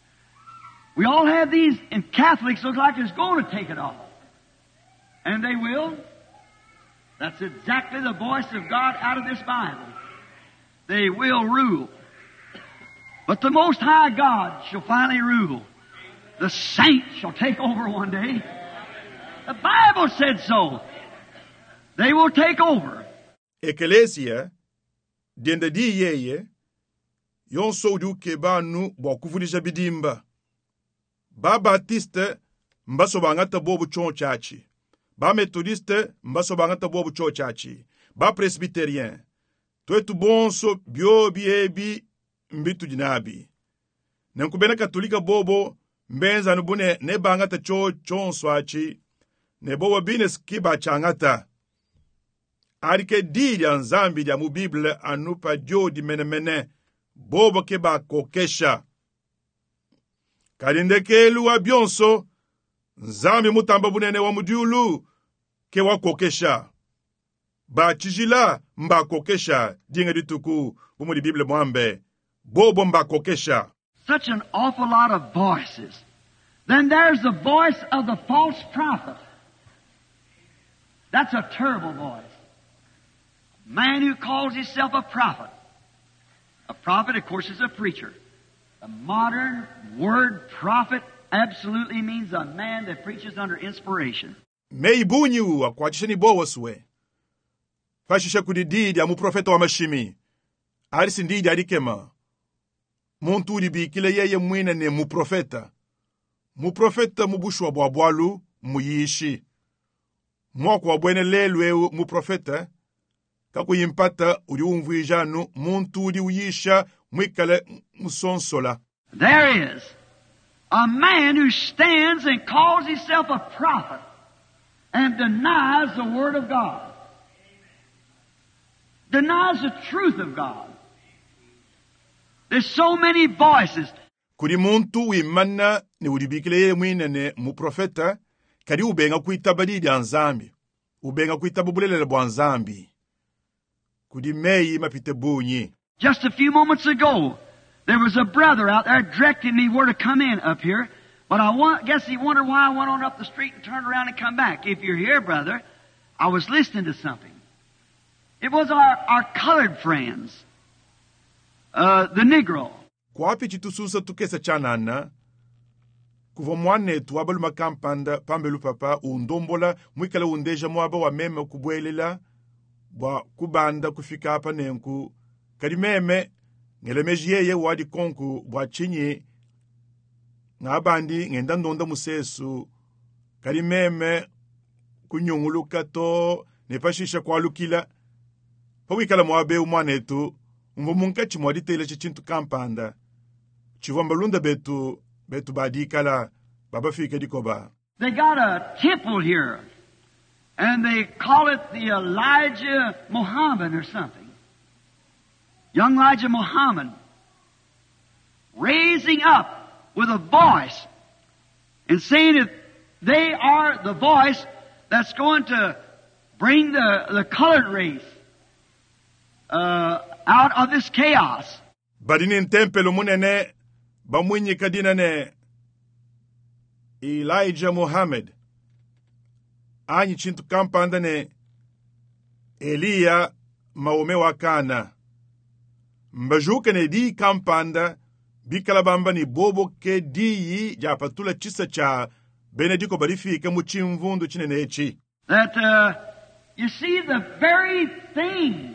We all have these, and Catholics look like it's going to take it all. And they will. That's exactly the voice of God out of this Bible. They will rule. But the Most High God shall finally rule. The saints shall take over one day. The Bible said so. They will take over. Ekelesia, dende di yeye, yon soudu keba nu bokufundisha bidimba. Ba Baptiste, mbaso bangata bobu chonchachi. Ba Methodiste, mbaso bangata bobu chonchachi. Ba Presbyterien, twetu bonso bio biebi mbitu jinabi. Nankubena katolika bobo, mbenza nubune ne bangata chonswachi, ne bobo bines kiba changata. Arike di ya Nzambi ya mu Bible anupa jodi menemene bobo keba kokesha. Kadindekelu wa bionso Nzambi mutamba bunene wa mudiulu kewa kokesha. Ba chijila mba kokesha dinga dituku bumudi Bible mwambe bobo mba kokesha. Such an awful lot of voices. Then there's the voice of the false prophet. That's a terrible voice. Man who calls himself a prophet. A prophet, of course, is a preacher. The modern word prophet absolutely means a man that preaches under inspiration. Meibunyu akwachisheni bowoswe. Fashisha kudididi ya mu profeta wa mashimi. Arisi ndidi adikema. Muntu udibikile yeye mwine ne mu profeta. Mu profeta mubushu wa bwabwalu muyishi. Mwako wa bwene lelwe mu profeta. Kaku yimpata uri umvuijanu muntu uri uyisha mwikale musonsola. There is a man who stands and calls himself a prophet and denies the Word of God. Denies the truth of God. There's so many voices. Kuri muntu wimana ni uribikile ye mwine ne mu profeta kadi ubenga kuitabadidi ya Nzambi. Ubenga kuitabubulele bwa Nzambi. Just a few moments ago, there was a brother out there directing me where to come in up here, but guess he wondered why I went on up the street and turned around and come back. If you're here, brother, I was listening to something. It was our colored friends, the Negro. Kwapi chitususa tukesa chanana, kuva mwane tuwabalu makampanda pambelu papa undombola mwikala undeja mwaba wa meme kubwelela bwa kubanda kufika hapa nenku karimeme ngelemejiyeye wadi konku bwa chinyi ngabandi ngenda ndonda musesu karimeme kunyunguluka to nepashisha kwa lukila pawikala mwabe umwanetu Mvumunka chimwaditele chichintu kampanda. Chivambalunda betu badikala baba fike dikoba. They got a temple here, and they call it the Elijah Muhammad or something. Young Elijah Muhammad, raising up with a voice and saying that they are the voice that's going to bring the colored race out of this chaos. Badini tempelo munene bamwinyi kadina ne Elijah Muhammad anyi chintu kampanda ne Eliya maume wakana mbajuke ne di kampanda bikala bamba ni bobo ke di japatula chisa cha benediko barifike muchimvundu chinenechi. That you see the very thing.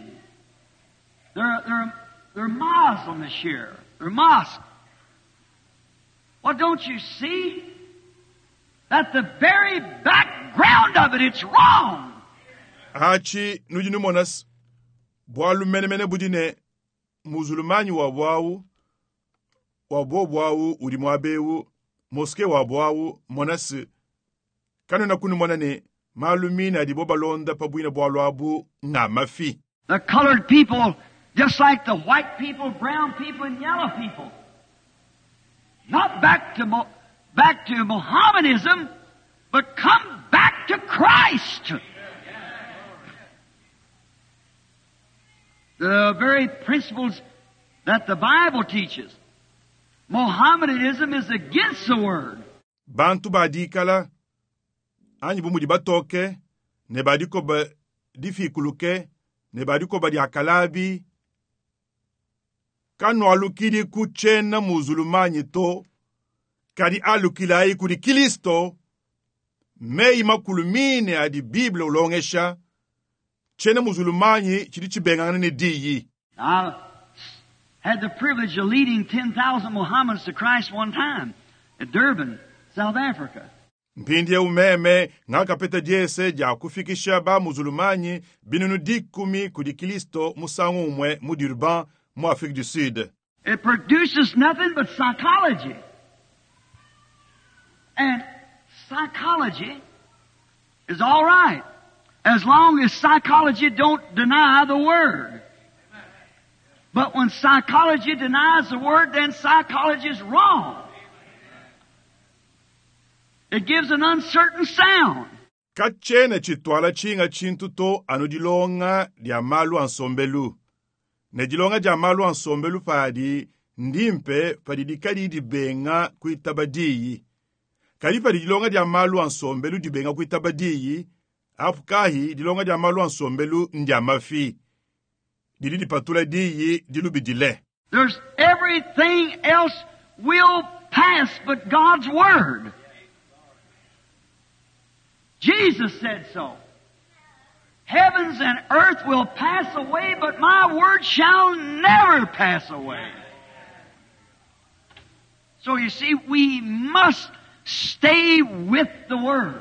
They're Muslims here. They're mosque. What don't you see? That the very background of it's wrong. Hachi nujinu monas bwalu mene budine muzulumani wabwawu wabwawu ulimwabewu moske wabwawu monas kanu nakunu monane malumina di bobalonda pabuina bwalu abu nga mafi. The colored people, just like the white people, brown people, and yellow people, not back to Mohammedanism, but come back to Christ. The very principles that the Bible teaches. Mohammedanism is against the Word. Bantu badikala anyi bumudi batoke ne badiko ba difikuluke ne badiko ba diakalabi kanu alukidi kuchena muzulumanyi to kadi alukilai kudi Kilisto mei makulumine adi Biblia ulongesha chena muzulumanyi chidi chibengana ne diyi. I had the privilege of leading 10,000 Mohammedans to Christ one time at Durban, South Africa. Mpindi ya umeme ngakapeta jese ja kufikisha ba muzulumanyi binunu dikumi kudi Kilisto musangu umwe mu Durban mu Afrique du Sud. It produces nothing but psychology. And psychology is all right as long as psychology don't deny the Word. But when psychology denies the Word, then psychology is wrong. It gives an uncertain sound. Kachene chitwala chinga chintu to anudilonga dia malu ansombelu. Nedilonga dia malu ansombelu padi ndimpe padi dikadi di benga kuitabadiyi. Kali padi dilonga dia malu ansombelu di benga kuitabadiyi. Apukahi dilonga dia malu ansombelu ndia mafi. Dili di patula diyi dilubi dile. There's everything else will pass but God's Word. Jesus said so. Heavens and earth will pass away, but my word shall never pass away. So you see, we must stay with the Word.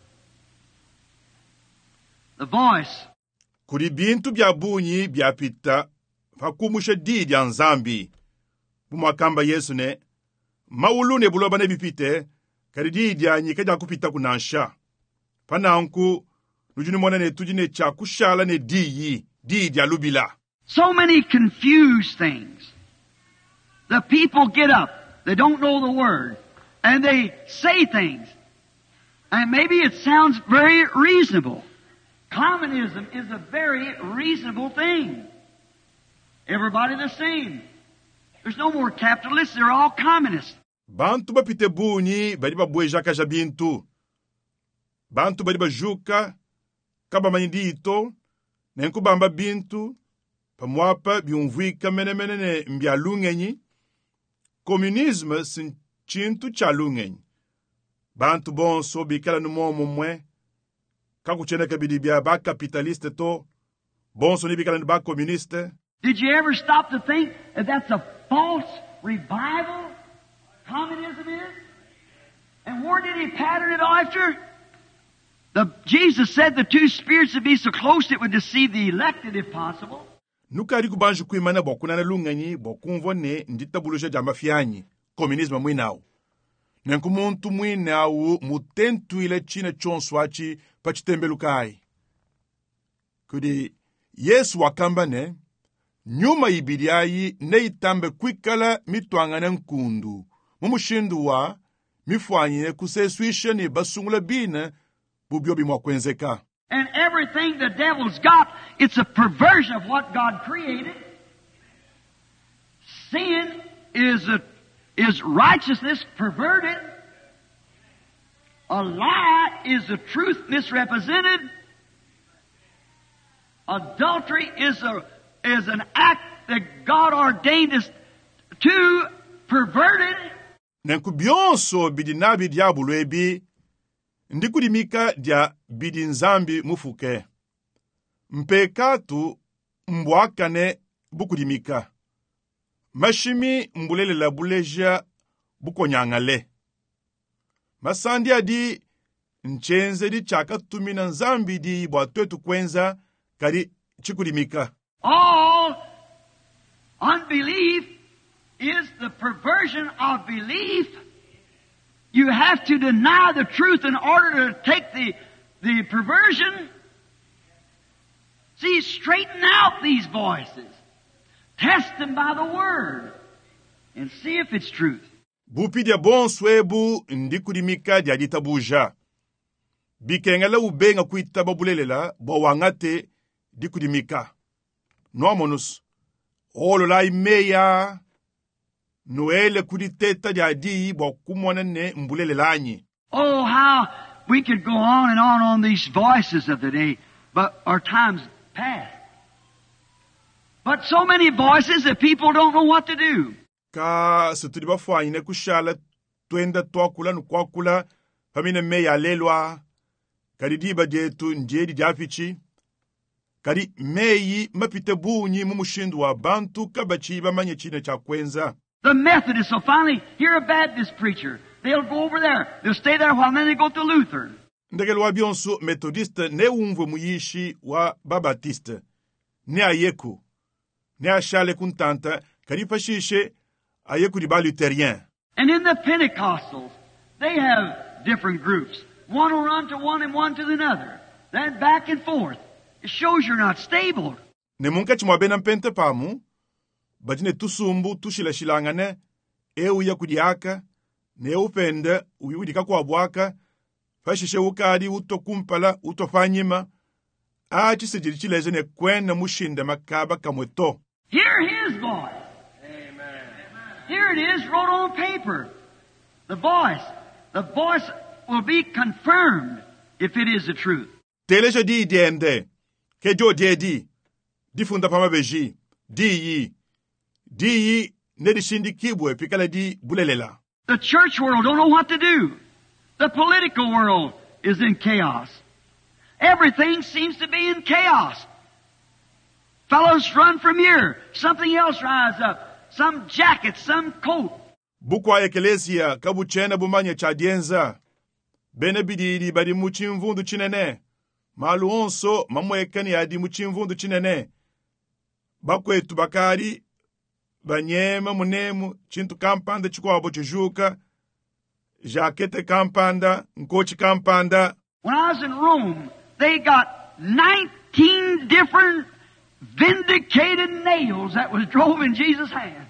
The voice. Kuri bintu bya bunyi bya pita fakumusha didi ya nzambi. Bumakamba Yesu ne maulune buloba ne bipite kari didi ya nyikaja kupita kunansha. Pananku nujuni mwana ne tujine cha kushala ne didi ya lubila. So many confused things. The people get up. They don't know the Word. And they say things. And maybe it sounds very reasonable. Communism is a very reasonable thing. Everybody the same. There's no more capitalists. They're all communists. Bantu bapite buni badi babweja kaja bintu. Bantu badi bajuka kaba manidito nenku bamba bintu pamwapa biumvika mene ne mbialungenyi. Communisme sin chintu chalungenyi. Bantu bonso bikala numomo mwe kakuchena kabidi bia ba capitaliste to bonso ni bikala ba communiste. Did you ever stop to think that that's a false revival? Communism is? And where did he pattern it after? Jesus said the two spirits would be so close it would deceive the elected if possible. nukari kubanju kuimana bokunana lunganyi bokunvone nditabuluje jamba fianyi komunisme mwinao nenku muntu mwinao mutentu ile china chonswachi pachitembelukai kudi Yesu wakamba ne nyuma ibidiayi ne itambe kwikala mitwangana nkundu mumushindu wa mifwanyine kuseswisha ni basungula bina bubyo bimwakwenzeka. And everything the devil's got, it's a perversion of what God created. Sin is righteousness perverted. A lie is the truth misrepresented. Adultery is an act that God ordained us to perverted. Nenku byonso bidina bidiabulu ebi ndikudimika dia bidinzambi mufuke. Mpekatu mbwakane bukudimika. Mashimi mbulele la buleja bukonyangale. Masandi adi nchenze di chaka tumina nzambi di bwatwetu kwenza kari chikudimika. All unbelief is the perversion of belief. You have to deny the truth in order to take the perversion. See, straighten out these voices. Test them by the Word. And see if it's truth. Bupi dia bonswebu ndikudimika dia ditabuja. Bikengala ubenga kuita babulelela bawangate dikudimika. Noamonus. Olola imeya noele kuditeta dia di bokumona ne mbulele lanyi. Oh, how we could go on and on these voices of the day, but our time's past. But so many voices that people don't know what to do. Ka situdi bafwanyine kushala twenda twakula nukwakula pamine meya lelwa kadi diba jetu njedi jafichi kadi meyi mapite bunyi mumushindu wa bantu kabachi bamanye chine cha kwenza. The Methodists will finally hear a Baptist preacher. They'll go over there. They'll stay there a while, and then they go to Luther. Ndegelwa bionso Methodiste ne umvwe muyishi wa Babatiste. Ne ayeku. Ne ashale kuntanta karipashishe ayeku diba Lutherien. And in the Pentecostals, they have different groups. One will run to one and one to another. Then back and forth. It shows you're not stable. Ne munka chimwabena mpente pamu. Bajine tusumbu tushila shilangane uya kudiaka ne upende uyudika kwa bwaka fashishe ukadi utokumpala utofanyima achisejiri chileze ne kwena mushinde makaba kamweto. Hear his voice. Amen. Here it is wrote on paper. The voice will be confirmed if it is the truth. Teleje di diende kejo di difunda pama beji di nedishindi kibwe pikala di bulelela. The church world don't know what to do. The political world is in chaos. Everything seems to be in chaos. Fellows run from here. Something else rises up. Some jacket, some coat. Bukwa ekelesia kabuchena bumanya chadienza. Bene bididi badi muchimvundu chinene. Malu onso mamwekani adi muchimvundu chinene. Bakwetu bakari banyema munemu chintu kampanda chikwabo chijuka jakete kampanda nkochi kampanda. When I was in Rome, they got 19 different vindicated nails that was drove in Jesus' hand.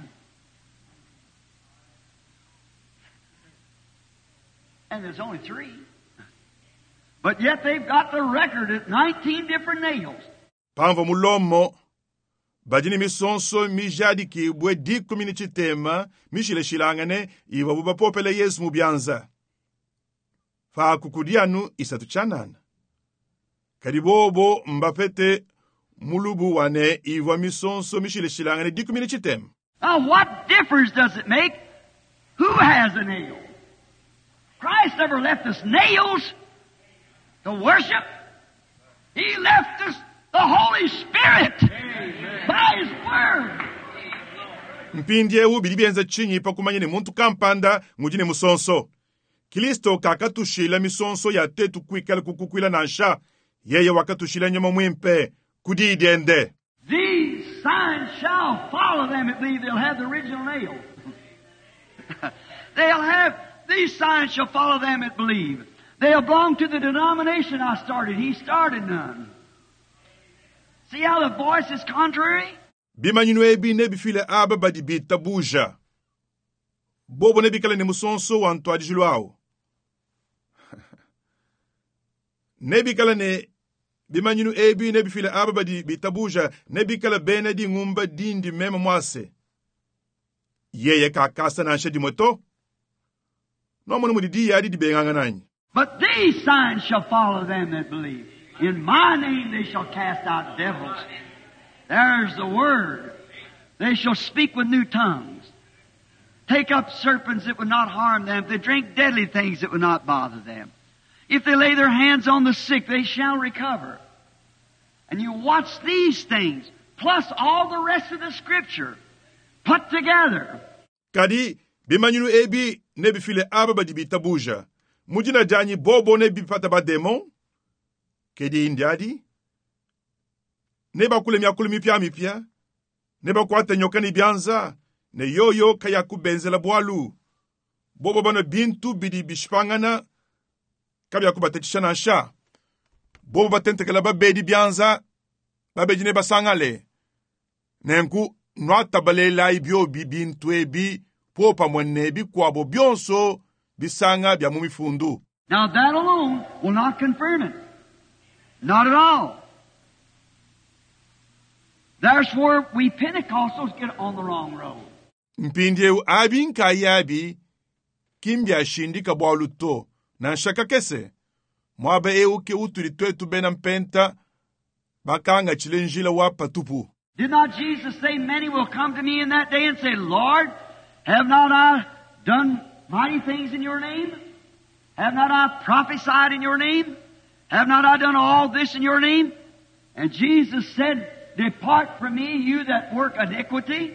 And there's only 3. But yet they've got the record at 19 different nails. Pamva mulomo bajini misonso mijadiki bwe di community tema mishile shilangane iwa buba popele Yesu mubyanza. Fa kukudianu isatu chanana. Karibobo mbapete mulubu wane iwa misonso mishile shilangane di community tema. Now what difference does it make who has a nail? Christ never left us nails to worship. He left us the Holy Spirit. Amen. By His Word. Mpindie ubi libienza chinyi pa kumanyene muntu kampanda ngujine musonso. Kristo kakatushila misonso ya tetu kwikala kukukwila na nsha. Yeye wakatushila nyama mwimpe kudidende. These signs shall follow them that believe. They'll have the original nail. These signs shall follow them that believe. They'll belong to the denomination I started. He started none. See how the voice is contrary? Bimanyinu ebi nebi file aba badi bita buja. Bobo nebi kala ne musonso wanto adijilu au. Nebi kala ne bimanyinu ebi nebi file aba badi bita buja. Nebi kala bene di ngumba dindi mema mwase. Yeye kakasa na anshe di moto. No munu di yadi di benganga nanyi. But these signs shall follow them that believe. In my name they shall cast out devils. There's the word. They shall speak with new tongues. Take up serpents that would not harm them. If they drink deadly things that would not bother them. If they lay their hands on the sick, they shall recover. And you watch these things, plus all the rest of the Scripture, put together. Kadi, bimanyinu ebi nebi file aba badi bita buja. Mujina jani bobo nebi pataba demon. Kedi indiadi. Neba kule miakule mipia. Neba kwate nyokani bianza. Ne yoyo kaya kubenzela boalu. Bobo bana bintu bidi bishpangana. Kabi yakubatechana sha. Bobo batente kala babedi bianza. Babedi neba sangale. Nenku nwata balela ibyo bintu ebi. Popa mwenebi kwa bo bionso bisanga bya mumifundu. Now that alone will not confirm it. Not at all. There's where we Pentecostals get on the wrong road. Mpindie abin kayabi kimbya shindika bwaluto na shaka kese. Mwabe ke uturi twetu bena mpenta bakanga chilenjila wa patupu. Did not Jesus say, many will come to me in that day and say, Lord, have not I done mighty things in your name? Have not I prophesied in your name? Have not I done all this in your name? And Jesus said, depart from me, you that work iniquity.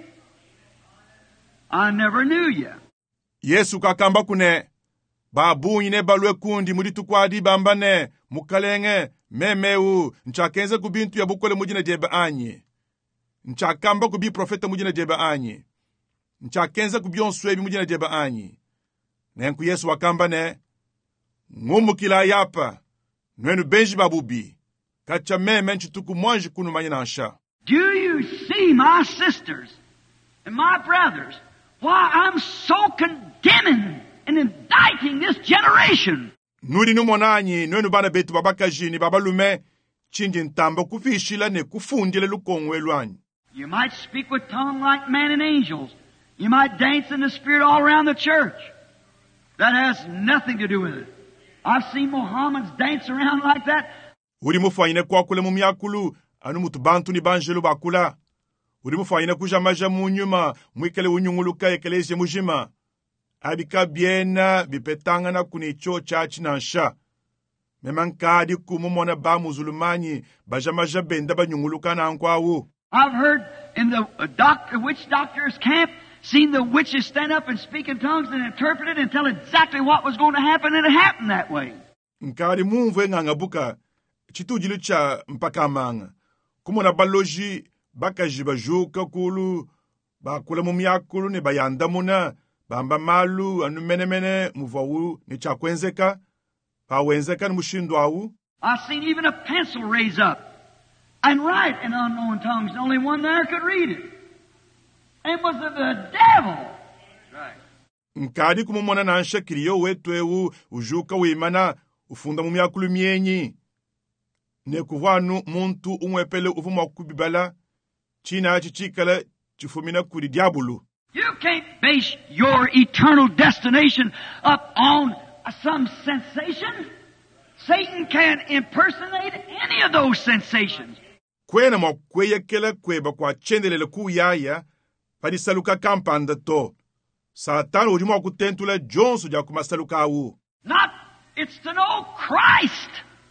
I never knew you. Yesu kakamba kune, babu ine balwe kundi muditu kwa di bambane, mukalenge, memeu, nchakenza kubintu ya bukole mujina jeba anye. Nchakamba kubi profeta mujina jeba anye. Nchakenza kubionswebi mujina jeba anye. Nenku Yesu wakamba ne, ngumu kila yapa, nwenu benji babubi, kacha meme nchituku mwanji kunu manyinansha. Do you see, my sisters and my brothers, why I'm so condemning and indicting this generation? Nudi numonanyi, nwenu bana betu babakajini, babalume, chindi ntambo kufishila ne kufundile lukongwe lwanyi. You might speak with tongue like men and angels. You might dance in the Spirit all around the church. That has nothing to do with it. I've seen Mohammedans dance around like that. Uri mufanyine kwa kule mumiakulu, anu mutubantu ni banjelu bakula. Uri mufanyine kujamaja munyuma, mwikele unyunguluka ekeleze mujima. Abika biena, bipetanga na kunicho chachi na nsha. Memankadi kumumona ba muzulumanyi, bajamaja benda banyunguluka na nkwawu. I've heard in the witch doctor's camp, seen the witches stand up and speak in tongues and interpret it and tell exactly what was going to happen, and it happened that way. Nkari mumve ngangabuka, chitujilu cha mpaka manga. Kumona baloji, bakaji bajuka kulu, bakula mumiakulu ne bayanda muna, bamba malu, anu mene, muvawu, ni chakwenzeka, pawenzeka ni mushindu awu. I've seen even a pencil raise up and write in unknown tongues, and only one there could read it. It was of the devil. Right. Nkadi kumumona na ansha kiriyo wetu ewu, ujuka uimana, ufunda mumiakulu mienyi. Ne kuvanu muntu umwepele uvuma kubibala, china chichikala, chifumina kuri diabulu. You can't base your eternal destination up on some sensation. Satan can impersonate any of those sensations. Kwena mwakweye kela kweba kwa chendelele kuyaya, padisaluka kampanda to. Satan uri mwakutentula jonsu ja kumasaluka awu. Not, it's to know Christ.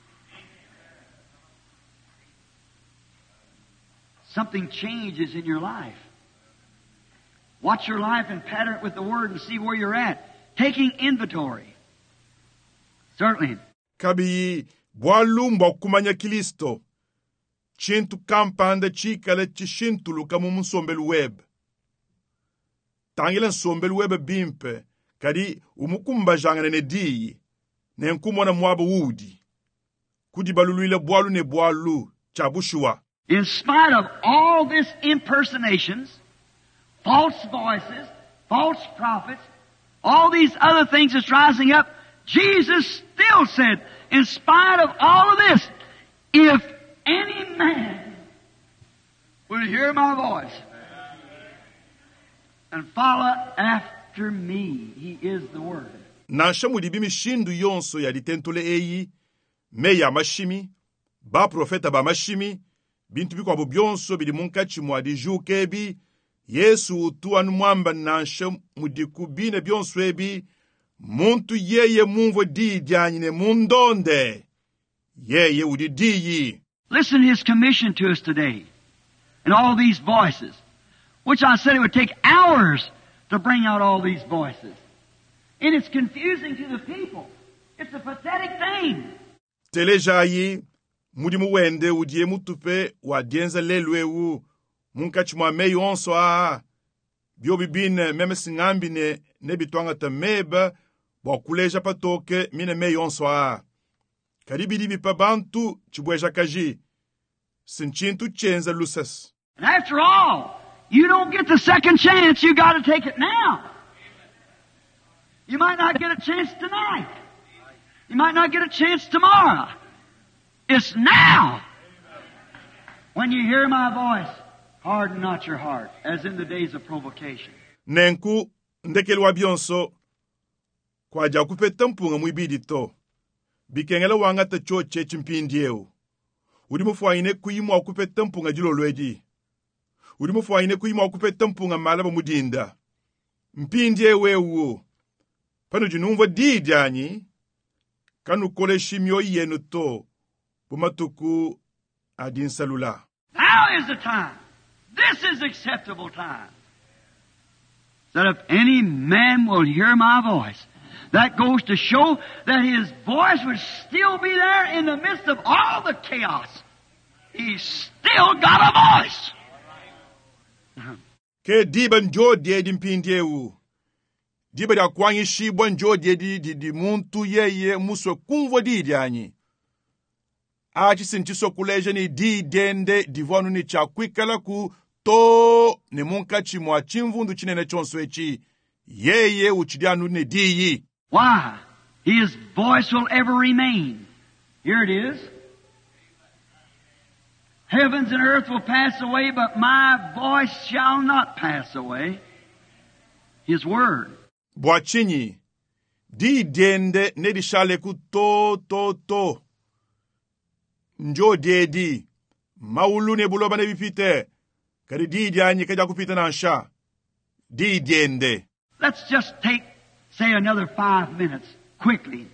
Something changes in your life. Watch your life and pattern it with the Word and see where you're at. Taking inventory. Certainly. Kabi, bwalu mwa kumanya Kilisto. chintu kampanda chikala chishintuluka mu nsombelu webe. Tangila nsombelu webe bimpe, kadi umukumba jangane ne diyi, ne nkumona mwaba wudi. Kudi baluluile bwalu ne bwalu, chabushua. In spite of all this impersonations, false voices, false prophets, all these other things that's rising up, Jesus still said, in spite of all of this, if any man will hear my voice and follow after me, he is the Word. Nansha mudibi mishindu yonso ya ditentole eyi, me ya mashimi, ba profeta ba mashimi, bintu biko abo byonso bidi munkachi mwadi jukebi, Yesu utu anu mwamba nansha mudiku bine byonso ebi, muntu yeye munvo di dianyine mundonde, yeye udi diyi. Listen to His commission to us today, and all these voices, which I said it would take hours to bring out all these voices. And it's confusing to the people. It's a pathetic thing. Telejayi, mudimu wende udie mutupe wadienza lelwewu, munkachi mwameyu onso bio bibine meme singambine nebitwanga tameba, wakuleja patoke mine meyu onso Karibidi bipa bantu chibweja kaji, sinchintu chenza lusas. And after all, you don't get the second chance, you got to take it now. You might not get a chance tonight. You might not get a chance tomorrow. It's now. When you hear my voice, harden not your heart, as in the days of provocation. Nenku ndekelwa bionso kwa jakupe tampunga mwibidi to. Bikengela wanga ta choche chimpindieu. Udimufu ine kuyimu akupe tampunga jilolweji. Udimufu ine kuyimu akupe tampunga malaba mudinda. Mpindiewe uo. Pano jinumva di janyi, kanu kole shimyo yenu to, pumatuku adin salula. Now is the time. This is acceptable time. That if any man will hear my voice, that goes to show that his voice would still be there in the midst of all the chaos. He's still got a voice. Ke diban jodi edin pindiewu. Diba da kwanyi shibwan jodi di muntu yeye muswe kumvo di dianyi. Achi sinchiso kuleja ni di dende divonu ni chakwikala ku to ne munkachi mwa chimvundu chinene chonswechi. Yeye uchidianu ne diyi. Why? His voice will ever remain. Here it is. Heavens and earth will pass away, but my voice shall not pass away. His word. Bwachinyi, di dende ne di shale ku to. Njo dedi, maulu ne buloba ne bipite, kari di dianyi kaja kupita na ansha. Di dende. Let's just take, say, another 5 minutes, quickly.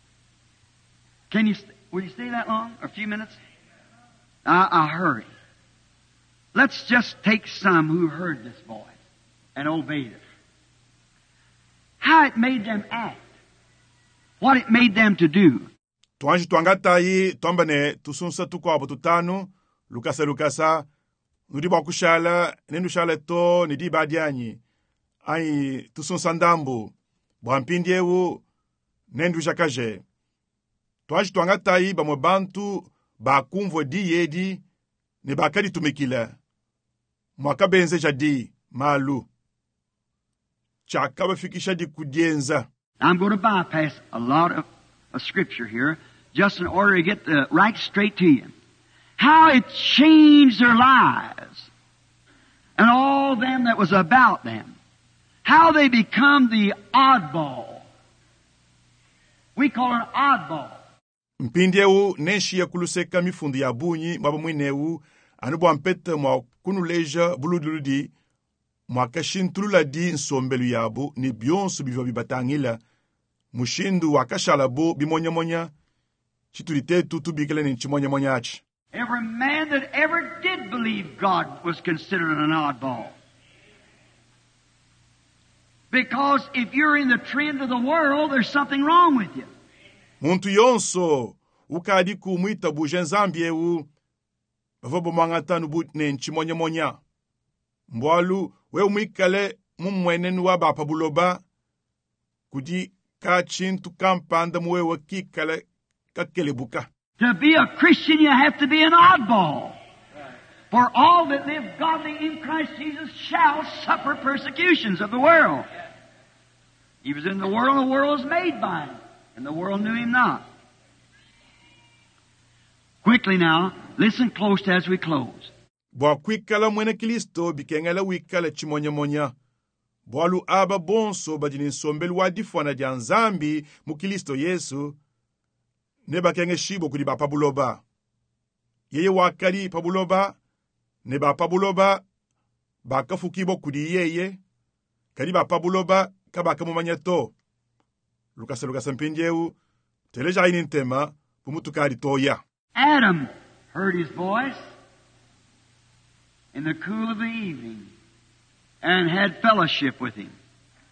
Will you stay that long? Or a few minutes? I'll hurry. Let's just take some who heard this voice and obeyed it. How it made them act. What it made them to do. Tuanji tuangatai, tombane, tusunsa tuko abo tutanu, lukasa, nudiba kushala, nenushala to, nidiba dianyi. Ai, tusunsa ndambu, buhampindiewu, nendu jakaje. Tuanji tuangatai, ba mwabantu, ba kumvo di yedi, ne bakadi tumekila. Mwaka benze jadi, malu. Chakaba fikisha di kudienza. I'm going to bypass a lot of scripture here, just in order to get the right straight to you. How it changed their lives, and all them that was about them. How they become the oddball. We call it oddball. Mpindiewu nenshi ya kuluseka mifundu ya bunyi mwaba mwinewu anubu ampete mwa kunuleja buluduludi mwa kashintulula di nsombelu yabu ni bionsu bivyo bibatangila mushindu wakashalabo bimonyamonya chitulite tutu bikele ni chimonyamonya achi. Every man that ever did believe God was considered an oddball. Because if you're in the trend of the world, there's something wrong with you. Muntu yonso ukadi kumwita bujenzambiewu bavobo mwangata nubutne nchimonya monya. Mbwalu we umikale mumwene nuwa bapa buloba kudi ka chintu kampanda muwe wakikale kakelebuka. To be a Christian, you have to be an oddball. For all that live godly in Christ Jesus shall suffer persecutions of the world. He was in the world was made by him, and the world knew him not. Quickly now, listen close as we close. Bwa kwikala mwene Kristo bikengela wikala chimonya monya. Bwalu aba bonso badini nsombelu wadifwana dia nzambi mu Kristo Yesu. Neba kenge shibo kudi ba pabuloba. Yeye wakali pabuloba. Neba pabuloba. Baka fukibo kudi yeye. Kadi ba pabuloba kabaka mumanyato. Lukasa mpinjeu. Teleja inintema pumutukari toya. Adam heard his voice in the cool of the evening and had fellowship with him.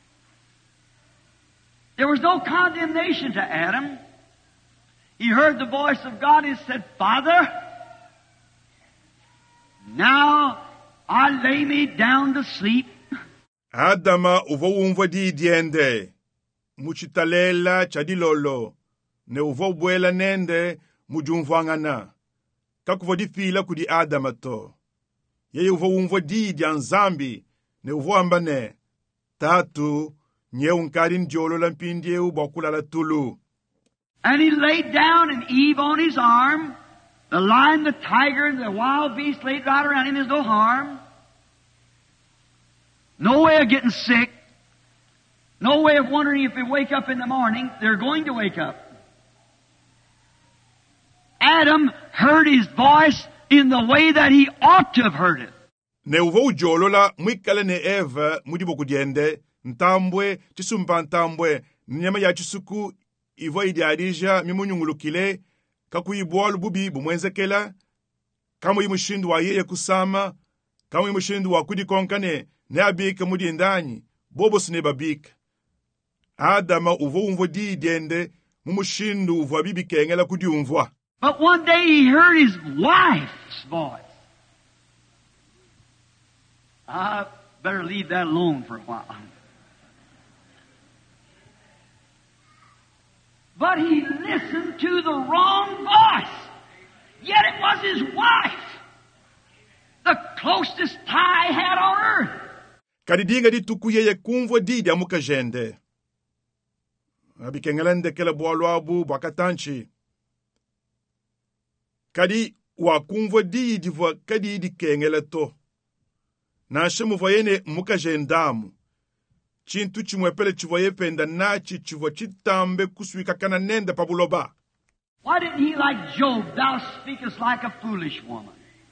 There was no condemnation to Adam. He heard the voice of God and said, Father, now I lay me down to sleep. Adama uvo umvo di diende. Muchitalela chadilolo. Ne uvo buela nende mujumvangana. Kakuvo di fila kudi Adama to. Yeye uvo umvo di nzambi. Ne uvo ambane. Tatu nye unkarin jolo lampindie ubakula la tulu. And he laid down and Eve on his arm. The lion, the tiger, the wild beast laid right around him. There's no harm. No way of getting sick. No way of wondering if they wake up in the morning. They're going to wake up. Adam heard his voice in the way that he ought to have heard it. Ne uvo ujolola mwikale ne Eva mudibo kudiende. Ntambwe, chisumba ntambwe. Nyama ya chisuku ivo idiadija mimunyungulukile. Kaku ibualu bubi bumwenzekela. Kamu imushindu wa yeye kusama. Kamu imushindu wa kudikonkane. Ne abika mudi ndani. Bobo sine babika. Adama uvo umvo di diende. Mumushindu uvo abibi kengela kudi umvwa. But one day he heard his wife's voice. I better leave that alone for a while. But he listened to the wrong voice. Yet it was his wife. The closest tie he had on earth. Kadidinga di tuku yeye kumvo di dia muka jende. Abikengelende kele boalo abu bakatanchi. Kadi wa kumvo di divwa kadi di kengele to. Na shemu voyene muka jendamu. Chintu chimwepele chivoye penda nachi chivo chitambe kuswika kana nende pabuloba. Why didn't he like Job, thou speakest like a foolish woman?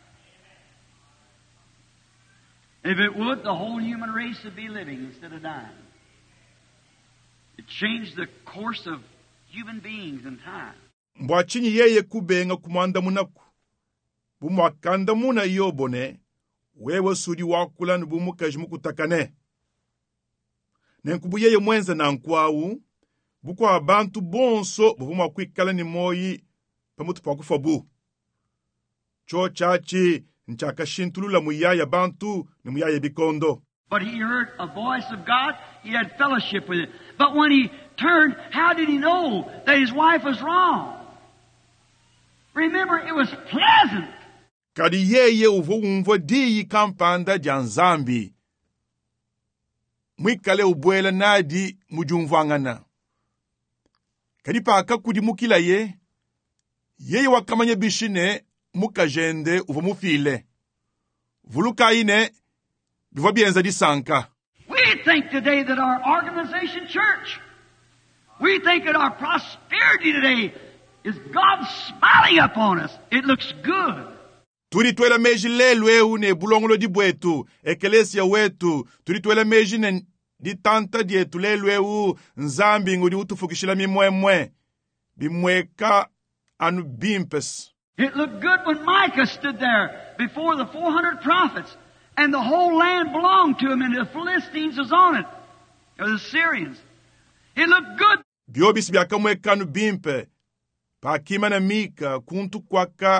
If it would, the whole human race would be living instead of dying. It changed the course of human beings in time. Mbwachinyi yeye kubenga kumanda munaku. Bumwakanda muna yobone. Wewe sudi wakula nubumuka jimukutakane. Nenkubu yeye mwenza na nkwawu. Bukwa abantu bonso buvuma kwikala ni moyi pamutu pakufabu. Cho chachi nchaka shintulula muyaya bantu ni muyaya bikondo. But he heard a voice of God. He had fellowship with it. But when he turned, how did he know that his wife was wrong? Remember, it was pleasant. Kadi yeye uvo umvo diyi kampanda janzambi. Mwikale ubwela nadi mujumvangana. Kadi paka kudi mukila yeye wakamanye bishine mukajende uvo mufile. Vuluka ine biva bienza di sanka. We think today that our organization church, we think that our prosperity today is God smiling upon us. It looks good. Tulitwela meji lelu ne bulongolo di bwetu, ekelesia wetu, tulitwela meji ne di tanta dietu lelu nzambi ngudi utufukishila mimwemwe, bimweka anu bimpes. It looked good when Micah stood there before the 400 prophets, and the whole land belonged to him, and the Philistines was on it, or the Syrians. It looked good. Biobisi biakamweka anu bimpe, pa kima na mika kuntu kwaka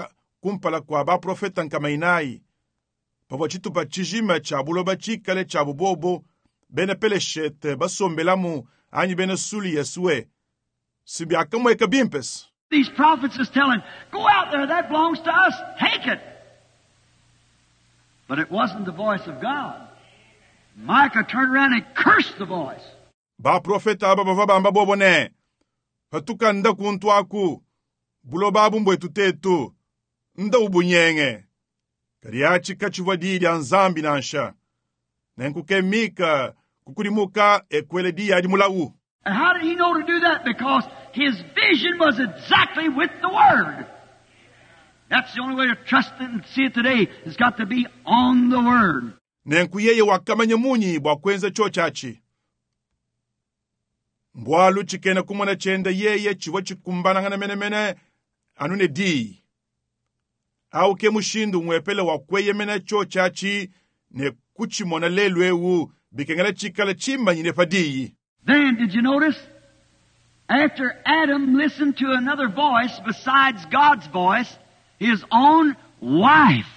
kumpala kwa baprofeta nkamainai pavo chitupa chijima cha buloba chikale cha bubobo bene peleshete basombelamu anyi bene suli yesue sibyaka eka bimpes. These prophets is telling, go out there, that belongs to us, take it. But it wasn't the voice of God. Micah turned around and cursed the voice. Baprofeta aba bava bamba bobone patuka nda kuntu aku buloba bumbwe tutetu nda ubunyenge kariachi kachivadidi anzambi nansha nenkuke Mika kukurimuka ekwele di yadi mulau. And how did he know to do that? Because his vision was exactly with the Word. That's the only way to trust it and see it today. It's got to be on the Word. Nenku yeye wakamanya munyi bwakwenza chochachi. Mbwalu chikena kumona chenda yeye chiwa chikumbana ngana mene anune di. Au ke mushindu mwepele wakweye mene chochachi ne kuchimona lelwewu bikengana chikala chimba nyine padiyi. Then, did you notice? After Adam listened to another voice besides God's voice, his own wife.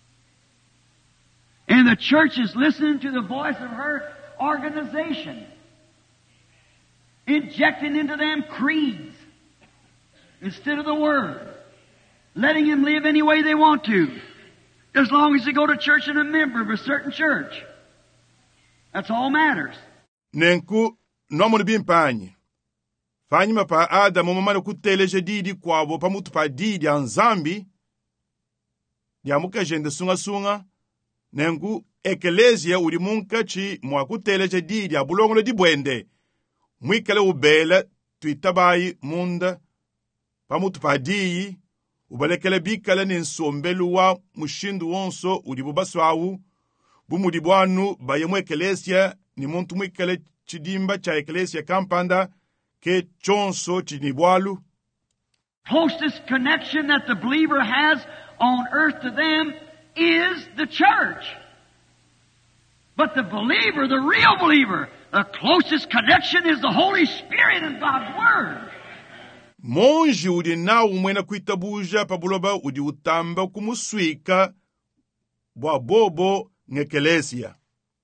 And the church is listening to the voice of her organization, injecting into them creeds instead of the Word, letting them live any way they want to, as long as they go to church and a member of a certain church. That's all matters. Nenku nomu bimpanyi. Fanyi mapa Adamu mamana kuteleje didi kwabo pamutu pa didi anzambi. Diamuka jende sunga. Nengu ekelezia ulimunka chi mwakuteleje didi abulongole di bwende. Mwikale ubele tuitabayi munda. Pamutu pa didi. Ubalekele bikale ninsombelu wa mushindu wonso udibubaswawu. Bumudibuanu bayemu ekelezia ni muntu mwikale chidimba cha eklesia kampanda ke chonso chinibwalu. Closest connection that the believer has on earth to them is the church. But the believer, the real believer, the closest connection is the Holy Spirit and God's Word. Monji udi na umwena kuitabuja pabuloba udi utamba kumuswika bwa bobo ngekelesia.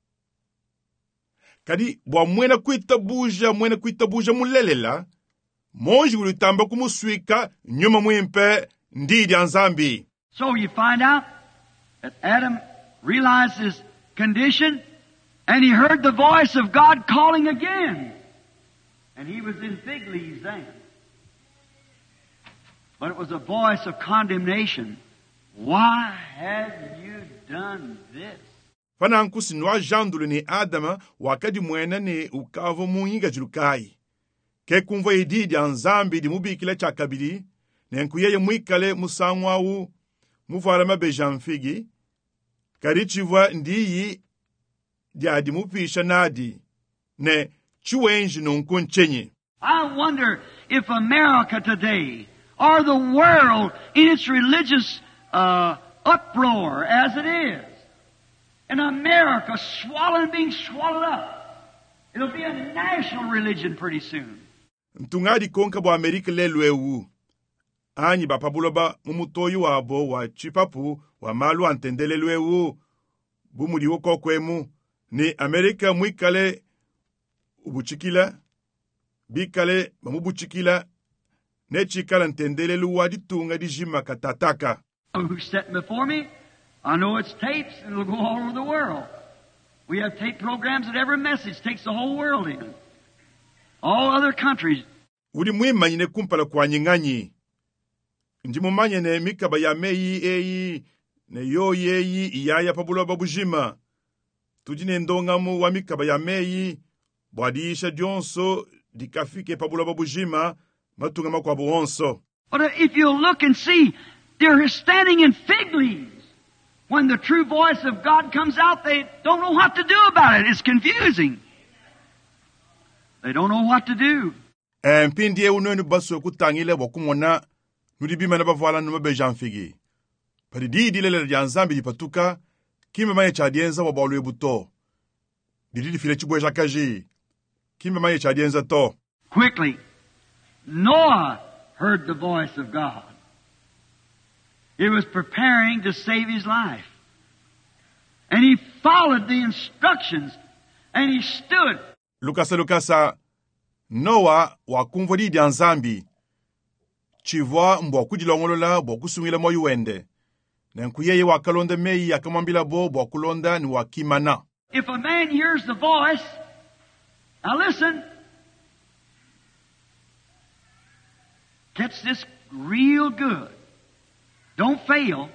Kadi bwa mwena kuitabuja mulelela, monji udi utamba kumuswika nyuma mwimpe ndidi anzambi. So you find out that Adam realized his condition and he heard the voice of God calling again. And he was in fig leaves then. But it was a voice of condemnation. Why have you done this? Fananku sinwa jandulu ni Adama wakadi mwena ni ukavo muinga jilukai. Ke kumva ididi anzambi di mubikile chakabili, nenku yeye mwikale musangwawu mufarama bejamfigi, karichivwa ndiyi diadi mupisha nadi, ne chuenji nunkunchenye. I wonder if America today, or the world in its religious uproar as it is, and America being swallowed up, it'll be a national religion pretty soon. Mtungadi konka bo Amerika lelwewu. Anyi bapabuloba mumutoyu wabo wa chipapu wa malu antendelelwewu. Bumudi woko kwemu ni Amerika mwikale ubuchikila, bikale mamubuchikila, nechikala ntendelelu waditunga dijima katataka. Who's sitting before me? I know it's tapes and it'll go all over the world. We have tape programs that every message takes the whole world in. All other countries. Udi mwima nyine kumpala kwa nyinganyi. Njimumanye ne mikaba ya meyi eyi, ne yo yeyi iyaya pabuloba bujima. Tujine ndongamu wa mikaba ya meyi, bwadisha dionso dikafike pabuloba bujima, matunga makwa buonso. But if you look and see, they're standing in fig leaves. When the true voice of God comes out, they don't know what to do about it. It's confusing. They don't know what to do. Mpindie unweni baso kutangile wakumona, nudibima na bavala numabe janfigi. Pari didi lele janzambi dipatuka, kime maye chadienza wabalu ebuto. Didi file chibwe jakaji. Kime maye chadienza to. Quickly, Noah heard the voice of God. It was preparing to save his life. And he followed the instructions, and he stood. Lukasa Noa wakumva di nzambi chivwa mbo kujilongolola bo kusungila moyo wende nenkuyeye wakalonda mei akamambila bo kulonda ni wakimana. If a man hears the voice, now listen, catch this real good. Don't fail.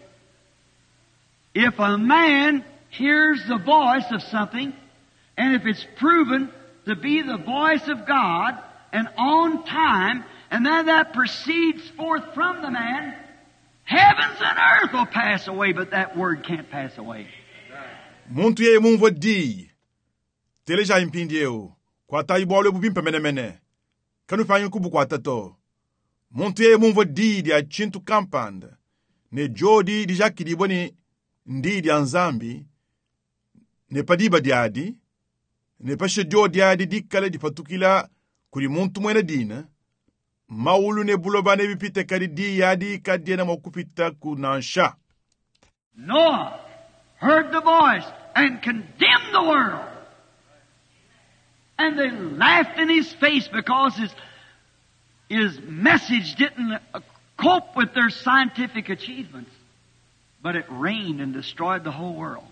If a man hears the voice of something, and if it's proven to be the voice of God, and on time, and then that proceeds forth from the man, heavens and earth will pass away, but that word can't pass away. Muntu ye mumvo di teleja impindieu kwa taibole bubimpe mene kanu fanyu kubu kwa tato. Muntu ye mumvo di a chintu kampand ne jodi di jaki di boni ndi nzambi ne padiba diadi ne pashe jodi adi dikale di patukila kuri muntu mwene dina maulu ne buloba ne bipite kadi di yadi kadi na mokupita kunansha. Noah heard the voice and condemned the world. And they laughed in his face because his message didn't cope with their scientific achievements. But it rained and destroyed the whole world.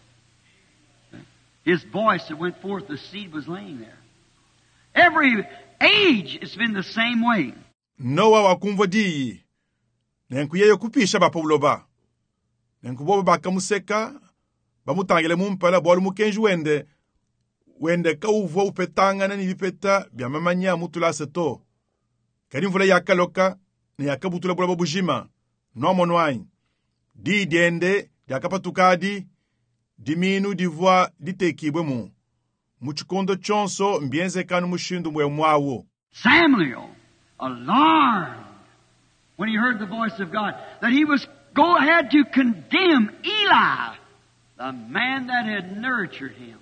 His voice that went forth, the seed was laying there. Every age it's been the same way. Noah wakumva di nenkuyeyo kupisha bapuloba nenkuboba bakamuseka bamutangele mumpala bolu mukenju wende ka uvo upetanga na nibipeta byamamanya mutula seto kadi mvula yakaloka ne yakabutula bula bujima no monwai di dende yakapatukadi diminu divwa ditekibwe mu muchikondo chonso mbienze kanu mushindu mwe mwawo. Samuel, alarmed when he heard the voice of God, that he had to condemn Eli, the man that had nurtured him,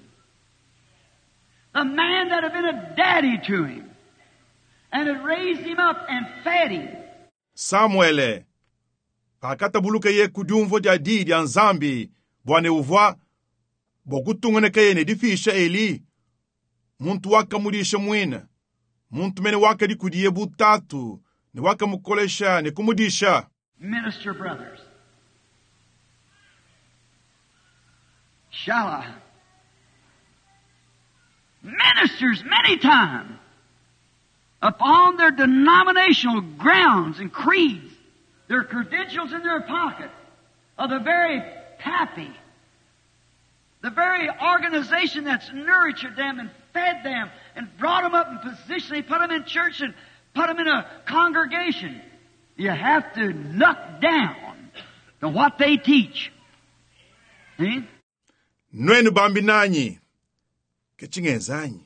the man that had been a daddy to him, and had raised him up and fed him. Samuele, pakata buluka ye kudumvo dia di dia nzambi, bwane uvwa, bokutungene kaye ne difisha Eli, muntu waka mudisha mwina, muntu mene waka di kudiye butatu, ne waka mukolesha, ne kumudisha. Minister brothers, shall I? Ministers many times, upon their denominational grounds and creeds, their credentials in their pocket, of the very pappy, the very organization that's nurtured them and fed them and brought them up in position. They put them in church and put them in a congregation. You have to knock down to what they teach. See? Nwenu bambi nanyi, kechingenzanyi.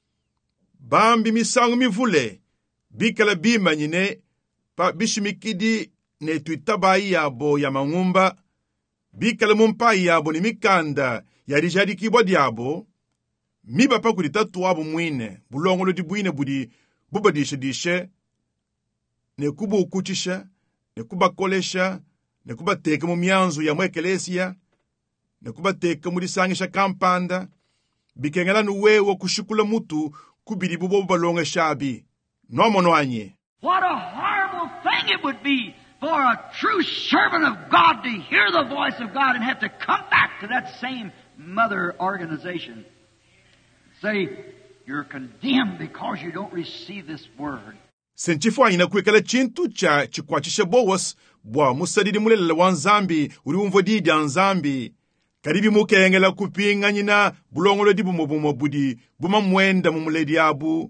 Bambi misangu mivule, bikala bima nyine, pa bishimikidi ne tuitabai yabo ya mangumba, bikala mumpai yabo ni mikanda, ya rijadi kibodi yabo, miba pa kuditatu wabo mwine, bulongolo di buine budi, bubadishe, ne kuba ukuchisha, ne kuba kolesha, ne kuba teke mumianzu ya mwekelesia, ne kuba teke mudisangisha kampanda, bikengela nuwewo kushukula mutu, kubidi bubo balonga shabi. No monwanye. What a horrible thing it would be for a true servant of God to hear the voice of God and have to come back to that same mother organization. Say, you're condemned because you don't receive this word. Senchifwa inakuekala chintu cha chikwachisha bowas, bwa musadidi mulele wanzambi, uri umvodidi anzambi. Karibi mukengela kupinga nyina, bulongolo di bumobumo budi, buma mwenda mumuledi abu.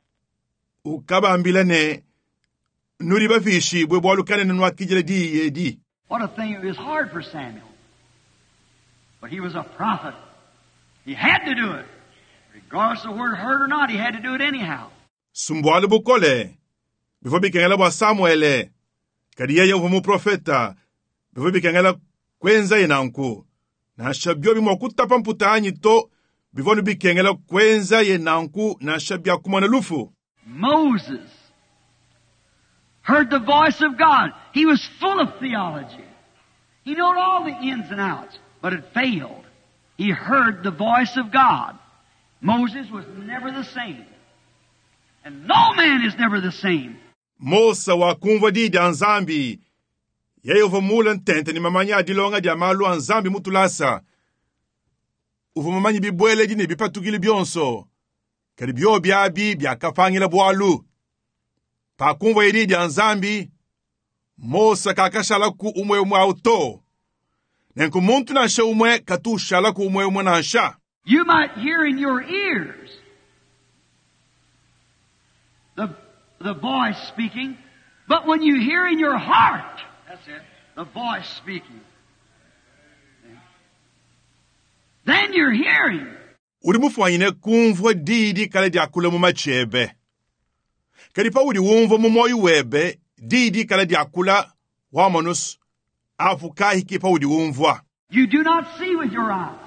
Ukaba ambilane, nuri bafishi, bwe bwalukane nanwa kijele di yedi. What a thing, it was hard for Samuel. But he was a prophet. He had to do it. Regardless of the word heard or not, he had to do it anyhow. Sumbuale bukole, bifo bikengela bwa Samuele, kadi yeye uvumu profeta, bifo bikengela kwenza yenanku. Na shabio bimo kutapa mputanyi to, bifo bikengela kwenza yenanku na shabia kumana lufu. Moses heard the voice of God. He was full of theology. He knew all the ins and outs, but it failed. He heard the voice of God. Moses was never the same. And no man is never the same. Mosa wa kumva di anzambi. Yeye uvumula ntente ni mamanya dilonga di amalu anzambi mutulasa. Uvumamanyi bibwele di ne bipatukili bionso. Kari bio biabi biakafangila bualu. Pa kumva yedi di anzambi. Mosa kakashala ku umwe auto. Nenku muntu na sha umwe katu shala ku umwe na sha. You might hear in your ears the voice speaking, but when you hear in your heart, that's it, the voice speaking, then you're hearing. Uri mufanyine kumva didi kale di akula mu machebe. Kadi pa uri wumva mu moyo webe didi kale di akula wa manus afuka hiki pa uri wumva. You do not see with your eye.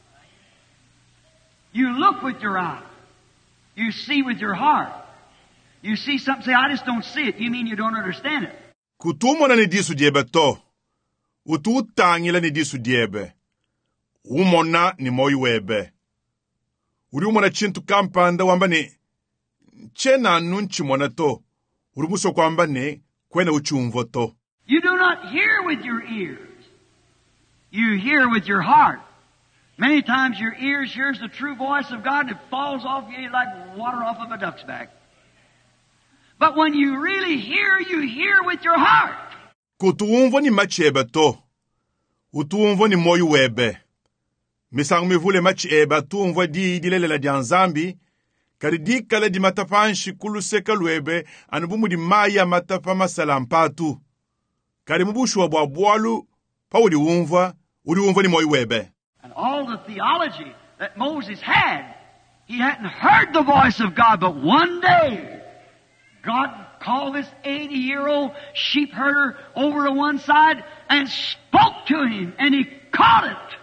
You look with your eye. You see with your heart. You see something, say, I just don't see it. You mean you don't understand it. Kutumona ni disu diebe to. Ututangila ni disu diebe. Umona ni moyo webe. Uri umona chintu kampanda wamba ni chena nunchi mona to. Uri muso kwamba ni kwena uchumvo to. You do not hear with your ears. You hear with your heart. Many times your ears hears the true voice of God and it falls off you like water off of a duck's back. But when you really hear, you hear with your heart. Kutuumvo ni machebe to. Utuumvo ni moyo webe. Misang mivule machebe tuumvo di lele di anzambi. Kari di kale di matapanshi kuluseka lwebe anubumu di maya matapa masalampatu. Kari mubushu wa buabualu pa uri umva ni moyo webe. And all the theology that Moses had, he hadn't heard the voice of God, but one day God called this 80-year-old sheep herder over to one side and spoke to him, and he caught it.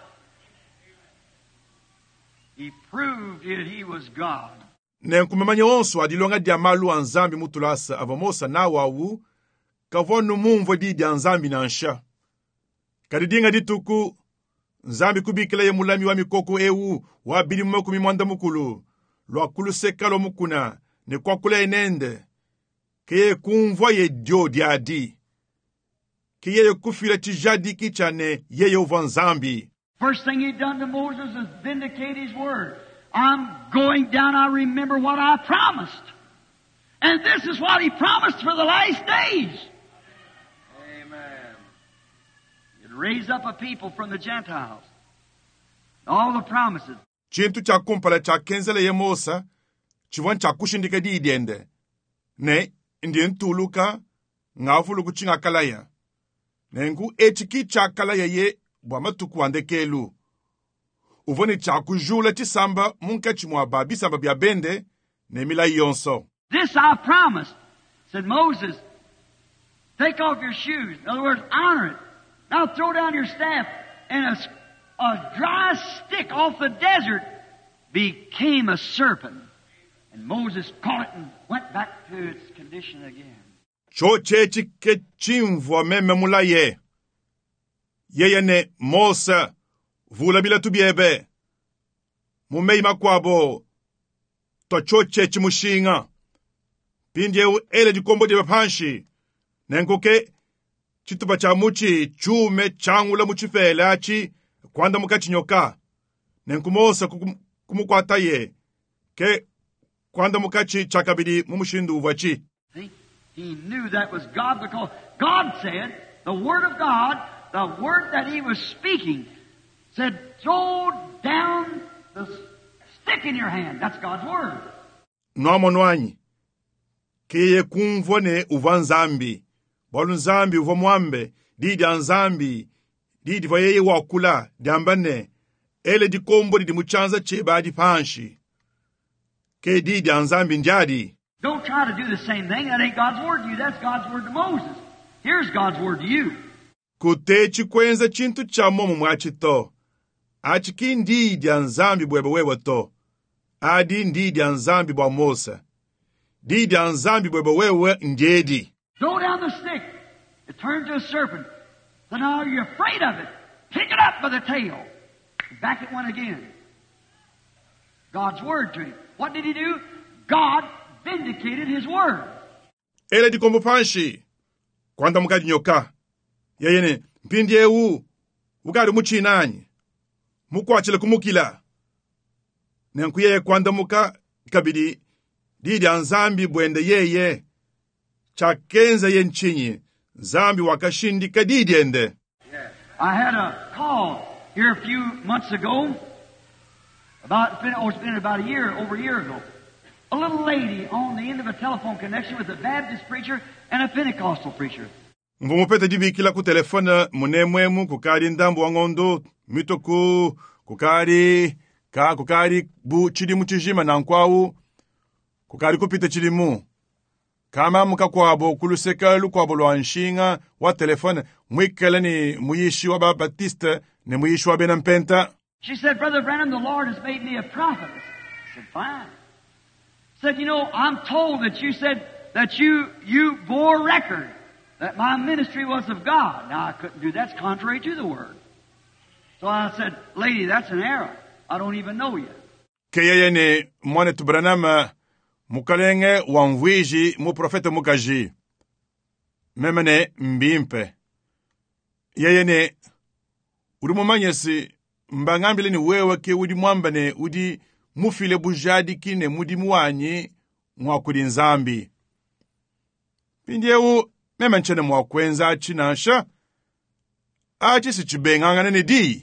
He proved that he was God. Nenkumemanya onso adilonga di amalu anzambi mutulasa avamosa na wawu kavonu mumvo di anzambi na nsha. Kadidinga dituku nzambi kubikila ye mulami wa mikoko ewu wa bili mmoku mimwanda mukulu lwa kulu sekalo mukuna ne kwa kula enende keye kumva ye dio diadi keye kufila tijadi kichane yeye uva nzambi. First thing he done to Moses is vindicate his word. I'm going down, I remember what I promised. And this is what he promised for the last days. Amen. He'd raise up a people from the Gentiles. All the promises. Chintu cha kumpala cha kenzele ye Mosa, chivan cha kushindika di idende. Ne, indi ntuluka, ngafulu kuchinga kalaya. Nengu etiki cha kalaya ye, bwamatuku andekelu. Uvoni cha kujula tisamba munka chimwaba bisamba bia bende ne mila yonso. This I promised, said Moses. Take off your shoes. In other words, honor it. Now throw down your staff, and a dry stick off the desert became a serpent. And Moses caught it and went back to its condition again. Chochechi ke chimvwa meme mula ye. Yeye ne Mosa. Vula bila tubiebe. Mumei makwabo. To choche chimushinga. Pindye u ele di kombo di bapanshi. Nengoke. Chitupa cha muchi. Chume changula muchifele achi. Kwanda mukachi nyoka. Nenkumosa kumukwata ye. Ke kwanda mukachi chakabidi mumushindu uvachi. He knew that was God because God said, the Word of God, the Word that He was speaking, said, throw down the stick in your hand. That's God's Word. Noamonwanyi. Keye kumvone uvanzambi. Bolu nzambi uvamwambe. Didi anzambi. Didi vayeye wakula. Diambane. Ele di kombo di muchanza cheba di panshi. Ke didi anzambi njadi. Don't try to do the same thing. That ain't God's Word to you. That's God's Word to Moses. Here's God's Word to you. Kutechi kwenza chintu cha momu mwachito. Achiki ndidi anzambi bwebe wewe to. Adi ndidi anzambi bwa Mosa. Didi anzambi bwebe wewe njedi. Throw down the stick. It turned to a serpent. So now you're afraid of it. Pick it up by the tail. Back it went again. God's word to him. What did he do? God vindicated his word. Ele di kombo panshi. Kwanda mukadi nyoka. Yeyene, mpindi ewu. Ukari muchi nani. Muku achile kumukila. Nenkuye kwanda muka kabidi. Didi anzambi bwende yeye. Chakenza yenchinyi. Zambi wakashindi kadidi ende. I had a call here a few months ago. It's been about over a year ago. A little lady on the end of a telephone connection with a Baptist preacher and a Pentecostal preacher. Mvumupete dibikila ku telefona munemwemu kukari ndambu wangondo mitoku kukari bu chidimu chijima na nkwawu kukari kupite chidimu kama muka kwabo kuluseka lukwabo lwanshinga wa telefona mwikele ni muyishi wa Baptiste ne muyishi wa Benampenta. She said, Brother Branham, the Lord has made me a prophet. I said, fine. Said, you know, I'm told that you said that you bore record that my ministry was of God. Now, I couldn't do that. It's contrary to the word. So I said, lady, that's an error. I don't even know you. Keyeye ni mwane tu Branham mukalenge wamviji mu profeta mukaji. Memene mbimpe. Yeye ni urumumanyesi mbangambile ni wewe ke udi mwamba ne udi mufile bujadi kine mudi muwanyi mwakudi nzambi. Pindiyewu memenchene mwakwenza achinasha. Achisi chibengangane ni di.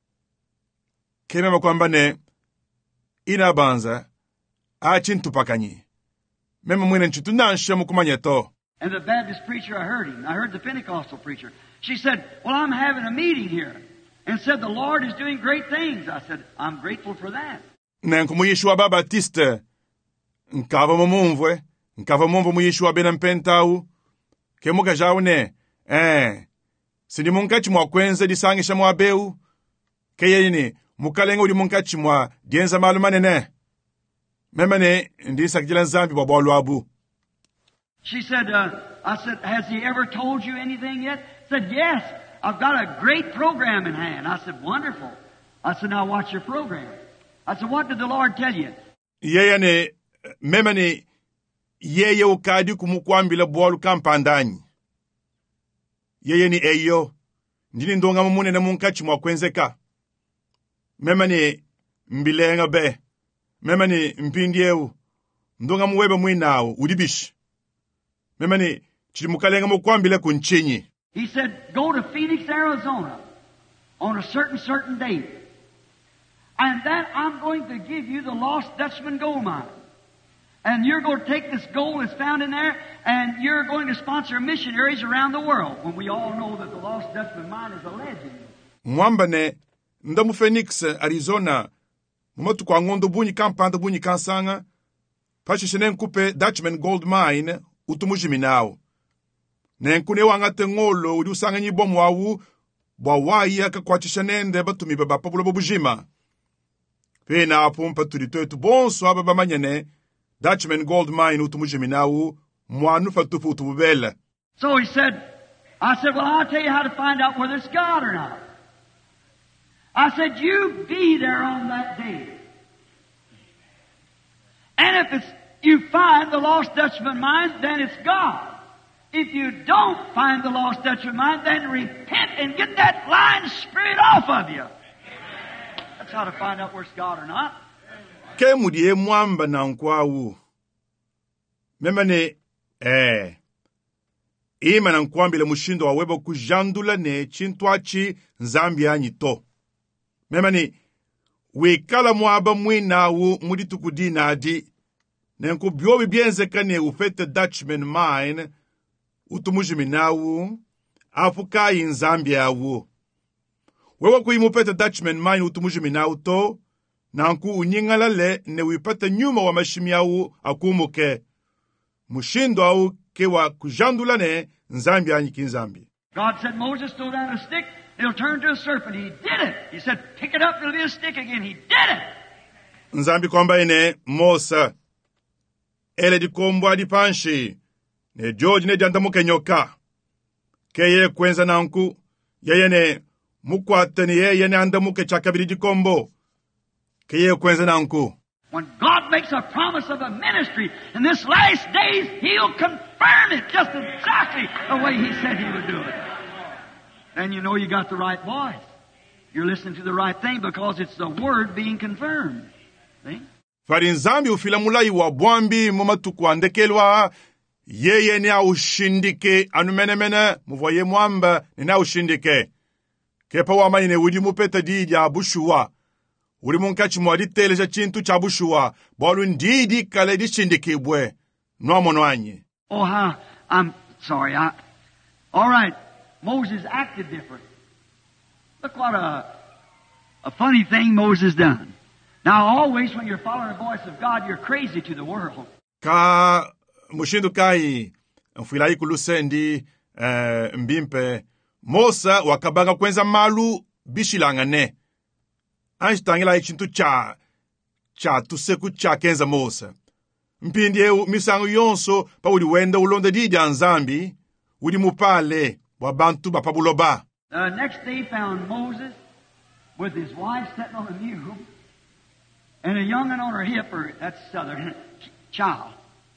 Kemema kwamba ne inabanza achintupakanyi. Mema mwine nchitunansha mukumanyeto. And the Baptist preacher, I heard him. I heard the Pentecostal preacher. She said, well, I'm having a meeting here. And said, the Lord is doing great things. I said, I'm grateful for that. Nenku muyishi wa Baptiste. Nkava mumvo muyishi wa Benampentau. Ke muka jaune. Sindi munkachi mwa kwenze disangisha mwa beu. Ke yeyini, mukalenga udi munkachi mwa dienza malumane ne. Memane, ndisa kijila nzambi babolu abu. She said, I said, has he ever told you anything yet? Said, yes. I've got a great program in hand. I said, wonderful. I said, now watch your program. I said, what did the Lord tell you? Yeye ne, memani, yeye ukadi kumukwambila bolu kampandanyi. Yeye ni eyo. Ndini ndonga mumune na munkachi mwakwenzeka. Memani, mbilenga be. Memani, mpindiewu. Ndonga muwebe mwinao, udibish. Memani, chilimukalenga mukwambila kunchinyi. He said, go to Phoenix, Arizona on a certain date. And then I'm going to give you the Lost Dutchman gold mine. And you're going to take this gold that's found in there and you're going to sponsor missionaries around the world. When we all know that the Lost Dutchman mine is a legend. Mwambane, ndamu Phoenix, Arizona, mumatu kwa ngondo bunyi kampanda bunyi kansanga, pachishene nkupe Dutchman gold mine, utumujiminao. Nenkune wangate ngolo udi usanga nyibomu wawu bwa waya kakwachishanende batumi baba pabulo bobujima. Pena apumpa tulitoetu bonso ababa manyene Dutchman gold mine utumujiminawu mwanu fatufu utububele. So he said, I said, well, I'll tell you how to find out whether it's God or not. I said, you be there on that day. And if you find the Lost Dutchman mine, then it's God. If you don't find the Lost Dutchman mine, then repent and get that lying spirit off of you. That's how to find out where it's God or not. Ke mudie mwamba na nkwawu. Memane, ima na nkwambile mushindo wa webo kujandula ne chintwachi nzambi anyito. Memane, wekala mwaba mwinawu muditukudina adi. Nenku biobi bienze kane ufete Dutchman mine, utumujiminawu, afukai nzambi awu. Wewa kuimupete Dutchman mine utumujiminawu to, nanku unyingala le ne wipate nyuma wa mashimiawu akumuke. Mushindo au kewa kujandula ne nzambi anyiki nzambi. God said, Moses, throw down a stick, it'll turn to a serpent. He did it. He said, pick it up, it'll be a stick again. He did it. Nzambi kwamba ine Mosa. Ele di kombwa di panshi. Ne George ne jantamuke nyoka. Keye kwenza nanku. yeyene mukwatani yeyene andamuke chakabiri dikombo keye kwenze nanku. When God makes a promise of a ministry in this last days, He'll confirm it just exactly the way He said He would do it. Then you know you got the right voice. You're listening to the right thing because it's the Word being confirmed. See? Fari nzambi ufila mulai wa bwambi mumatuku andekelwa yeye ni aushindike anumenemene muvoye mwamba ni na ushindike. Kepa wama ine wudi mupeta didi abushuwa. Uri munkachi mwadi teleja chintu chabushuwa. Bolu ndidi kale di shindike bwe. Noamono anyi. Oh, how, I'm sorry. All right. Moses acted different. Look what a funny thing Moses done. Now, always when you're following the voice of God, you're crazy to the world. Ka mushindu kai mfilai kulusendi mbimpe Mosa wakabanga kwenza malu bishilangane. Anjitangila ichintu cha tuseku cha kenza Mosa. Mpindie misangu yonso pa udi wenda ulonda didi anzambi udi mupale wabantu bapabuloba. Next day found Moses with his wife sitting on a mule and a young'un on her hip, or that's southern child,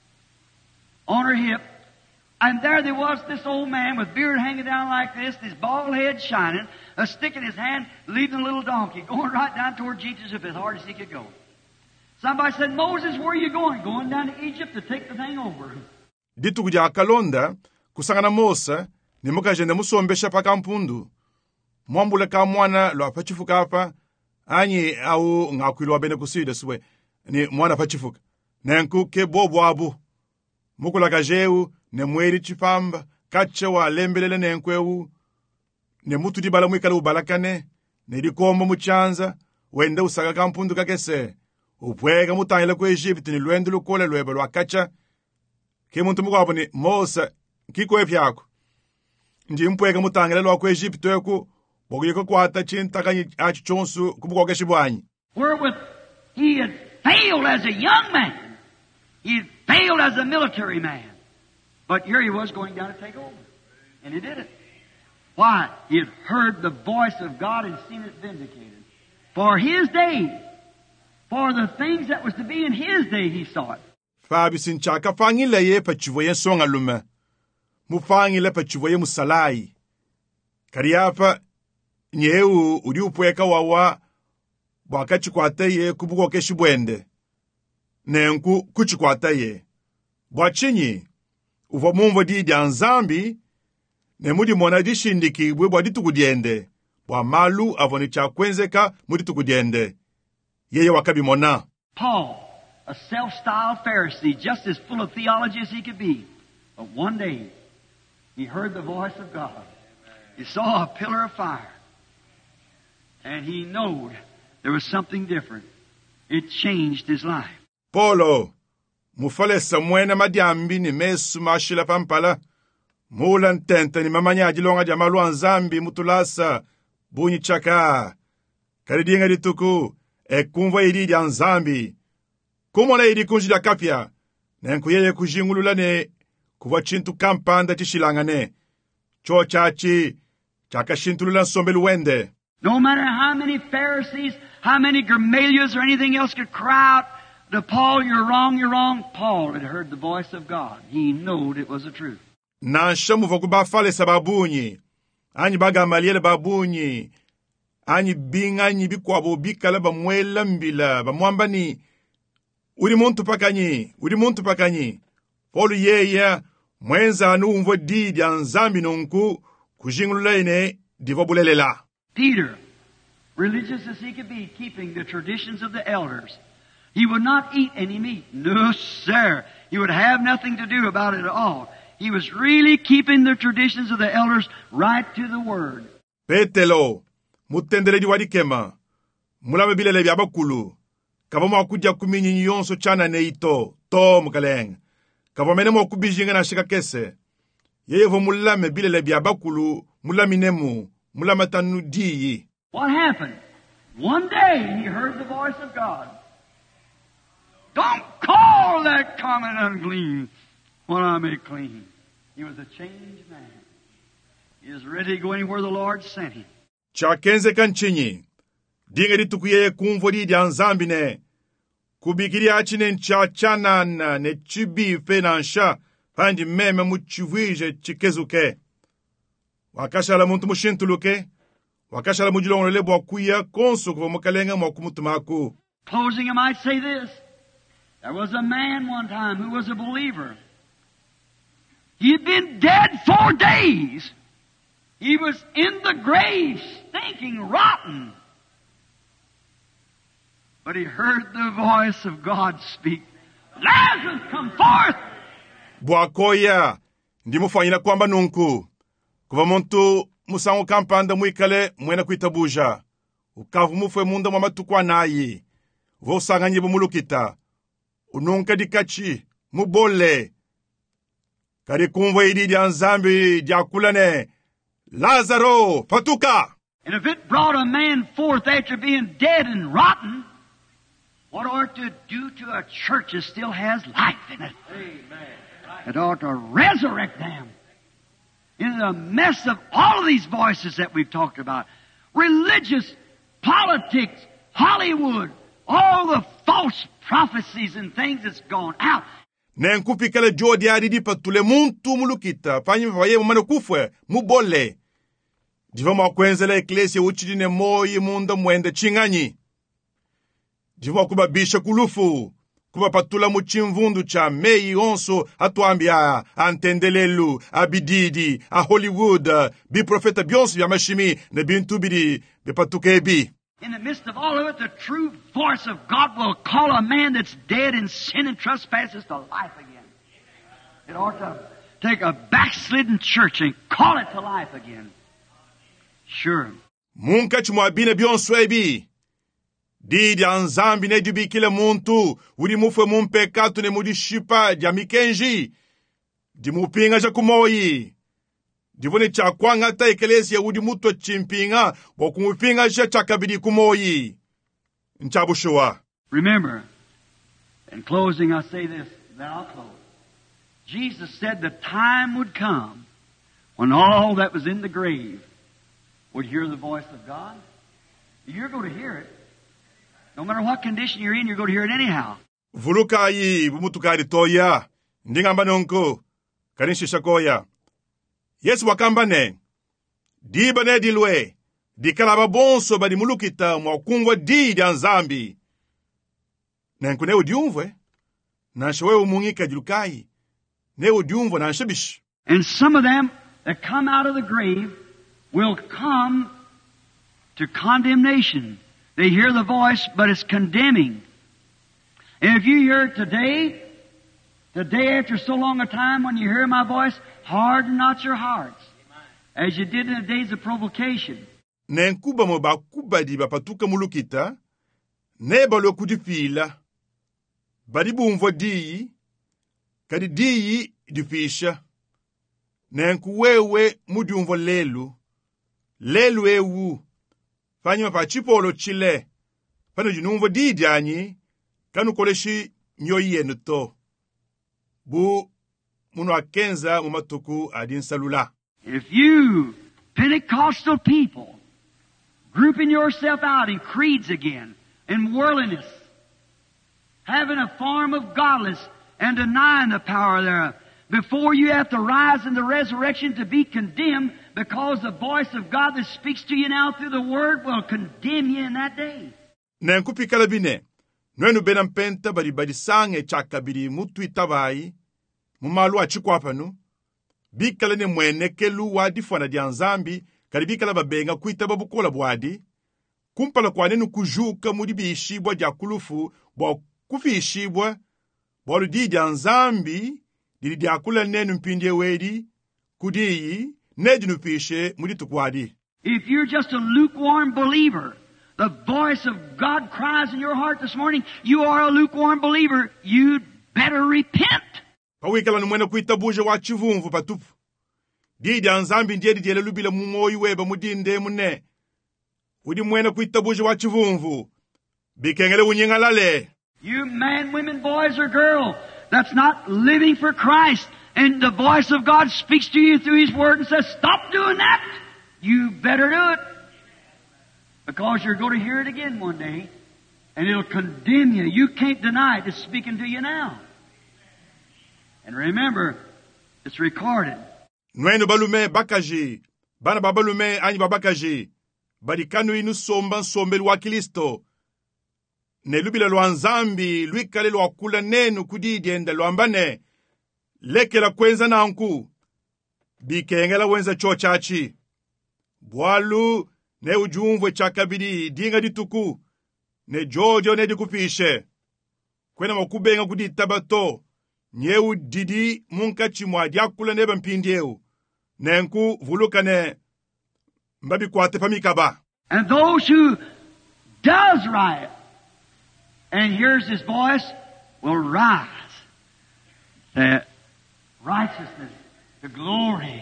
on her hip. And there was this old man with beard hanging down like this, his bald head shining, a stick in his hand, leading a little donkey, going right down toward Egypt as hard as he could go. Somebody said, Moses, where are you going? Going down to Egypt to take the thing over. Ditu kuja akalonda, kusangana Mosa, ni mukajende musombesha paka mpundu. Mwambule ka mwana lo apachifuka hapa, anyi au ngakwilu wabene kusida suwe, ni mwana pachifuka. Nenku ke bobo abu. Mukula kajeu, ne mweri chipamba, kache wa lembelele nenkwewu, ne mutu di bala mwikala ubalakane, ne di kombo muchanza, wende usaga kampundu kakese, upwega mutangile ku Egypt ni lwende lukole lwebe lwa kacha, ke muntu mukwapo ni Mosa, kiko epyako. Ndi mpwega mutangile lwa ku Egypt weku, bogiko kwata chintakanyi achichonsu kubukoke shibwanyi. Wherewith he had failed as a young man. He had failed as a military man. But here he was going down to take over. And he did it. Why? He had heard the voice of God and seen it vindicated. For his day, for the things that was to be in his day, he saw it. Fabi sinchaka fangile ye pachivoye songa lume. Mufangile pachivoye musalai. Kariapa nyeu udi upweka wawa wakachi kwate ye kubukoke shibwende. Nenku kuchi kwate ye. Bwachinyi uva mumvo di anzambi ne mudi mona di shindiki bwa di tukudiende. Bwa malu avoni cha kwenzeka mudi tukudiende. Yeye wakabi mona. Paul, a self-styled Pharisee, just as full of theology as he could be. But one day, he heard the voice of God. He saw a pillar of fire. And he knowed there was something different. It changed his life. Polo, mufale samwena madiambi ni mesu mashila pampala. Mula ntente ni mamanya ajilonga jamalu anzambi mutulasa. Bunyi chaka. Karidienga dituku. Kumva iri di anzambi. Kumona iri kunjida kapya. Nenkuyeye kujingulula ne kuwa chintu kampanda chishilangane. Cho chachi. Chaka shintulula sombelu wende. No matter how many Pharisees, how many Gamaliels or anything else could cry out to Paul, you're wrong, Paul had heard the voice of God. He knowed it was the truth. Nanshamu vakubafale sababunyi. Anyi bagamaliele babunyi. Anyi binga anyi bikwabo bikala bamwela mbila. Bamwambani. Uri muntu pakanyi. Polu yeya. Mwenza anu umvo didi anzambi nunku. Kujingulula ine divobulelela. Peter, religious as he could be, keeping the traditions of the elders. He would not eat any meat. No, sir. He would have nothing to do about it at all. He was really keeping the traditions of the elders right to the word. Petelo, mutendele di wadikema. Mulame bilele biabakulu. Kavama kuja kuminyi yonso chana neito. To mukaleng. Kavamene mo kubijinga na shikakese. Yeye vo mulame bilele biabakulu. Mulaminemu. Mulamatanu diyi. What happened? One day he heard the voice of God. Don't call that common unclean when I make clean. He was a changed man. He is ready to go anywhere the Lord sent him. chakenze kanchinyi dinga ditukuye kumvo di anzambi ne kubikiri achine nchachanana ne chibi fenansha pandi meme muchivije chikezuke wakashala muntu mushintuluke wakashala mujilongo lebo akuya konso kwa mukalenga mwakumutumaku. Closing, I might say this. There was a man one time who was a believer. He had been dead 4 days. He was in the grave, stinking rotten. But he heard the voice of God speak, Lazarus, come forth! Bwakoya, ndi mufanyina kwamba nunku. Kuva muntu musango kampanda muikale mwena kuitabuja. Ukavu mufwe munda mwamatukwa nayi. Vosanga nyibu mulukita. Ununka dikachi, mubole. Kari kumvo idi di anzambi di akulane. Lazaro, patuka! And if it brought a man forth after being dead and rotten, what ought to do to a church that still has life in it? Amen. It ought to resurrect them. In the mess of all of these voices that we've talked about, religious, politics, Hollywood, all the false prophecies and things that's gone out. Nenkupi kale jodi adidi patule muntu mulukita, panyi vaye mumane kufwe, mubole. Diva mwakwenzela eklesia uchidine moyi munda mwende chinganyi. Diva kubabisha kulufu, kubapatula muchimvundu cha meyi onso atuambia, antendelelu, abididi, a Hollywood, bi profeta bionsi ya mashimi, ne bintu bidi, bipatukebi. In the midst of all of it, the true voice of God will call a man that's dead in sin and trespasses to life again. It ought to take a backslidden church and call it to life again. Sure. Munka chumwabine bionso ebi. Didi anzambi ne dubi kile muntu, uri mufwe mumpekatu ne mudishipa jamikenji, di mupinga jakumoyi. Divone chakwanga ta ekelesia udi muto chimpinga, wakumupinga chakabidi kumoyi. Nchabushua. Remember, in closing I say this, then I'll close. Jesus said the time would come when all that was in the grave would hear the voice of God. You're going to hear it. No matter what condition you're in, you're going to hear it anyhow. Vulukai bumutukari toya, ndingamba nonko, karinshisha koya. Yesu wakambane, dibane dilwe, dikalaba bonso badi mulukita mwakungwa di anzambi. Nenkune udiumvwe, nanshawe umungika dilukai, ne udiumvwe nanshabish. And some of them that come out of the grave will come to condemnation. They hear the voice, but it's condemning. And if you hear it today after so long a time when you hear my voice, harden not your hearts, as you did in the days of provocation. Nenkuba mo bakuba di bapatuka mulukita, ne balo kudifila, badi bumvo di, kadi di difisha. Nenkuwewe mudiumvo lelu ewu, fanyi pachipolo chile, pano jinumvo di dianyi, kanu koleshi nyoye nuto. Bu munu akenza mumatuku adin salula. If you Pentecostal people grouping yourself out in creeds again, in worldliness, having a form of godless and denying the power thereof, before you have to rise in the resurrection to be condemned, because the voice of God that speaks to you now through the Word will condemn you in that day. Nenkupi kalabine, nwenu benampenta badi sange chaka bidi mutu itabai, mumalu achikwapanu, bikala ne mwene kelu wadi fwana di anzambi, karibikala babenga kuita babukola bwadi, kumpala kwa nenu kujuka mudibi ishibwa di akulufu, bwa kufi ishibwa, bwa ludi di anzambi, di akula nenu mpindie wedi, kudiyi, neji nupishe muditu kwadi. If you're just a lukewarm believer, the voice of God cries in your heart this morning, you are a lukewarm believer, you'd better repent. Pawikala numwena kuitabuja wa chivumvu patupu. Didi anzambi ndiye diele lubila mumoyi weba mudinde mune. Udi mwena kuitabuja wa chivumvu. Bikengele unyingalale. You man, women, boys, or girl that's not living for Christ and the voice of God speaks to you through His Word and says, stop doing that. You better do it. Because you're going to hear it again one day, and it'll condemn you. You can't deny it. It's speaking to you now. And remember, it's recorded. Nwenu balume bakaji, bana babalume anyi babakaji, badikanu inu somba nsombe lwa Kristo. Ne lubile lwa nzambi, lwikale lwa kula nenu kudidiende lwambane, lekela kwenza nanku, bikengela wenza chochachi. Bwalu ne ujumvwe chakabidi dinga dituku, ne jojo ne dikupishe. Kwena makubenga kuditabato, nyeu didi munka chimwa diakula neba mpindieu, nenku vulukane mbabi kwate pamikaba. And those who does right and hears His voice will rise. The righteousness, the glory,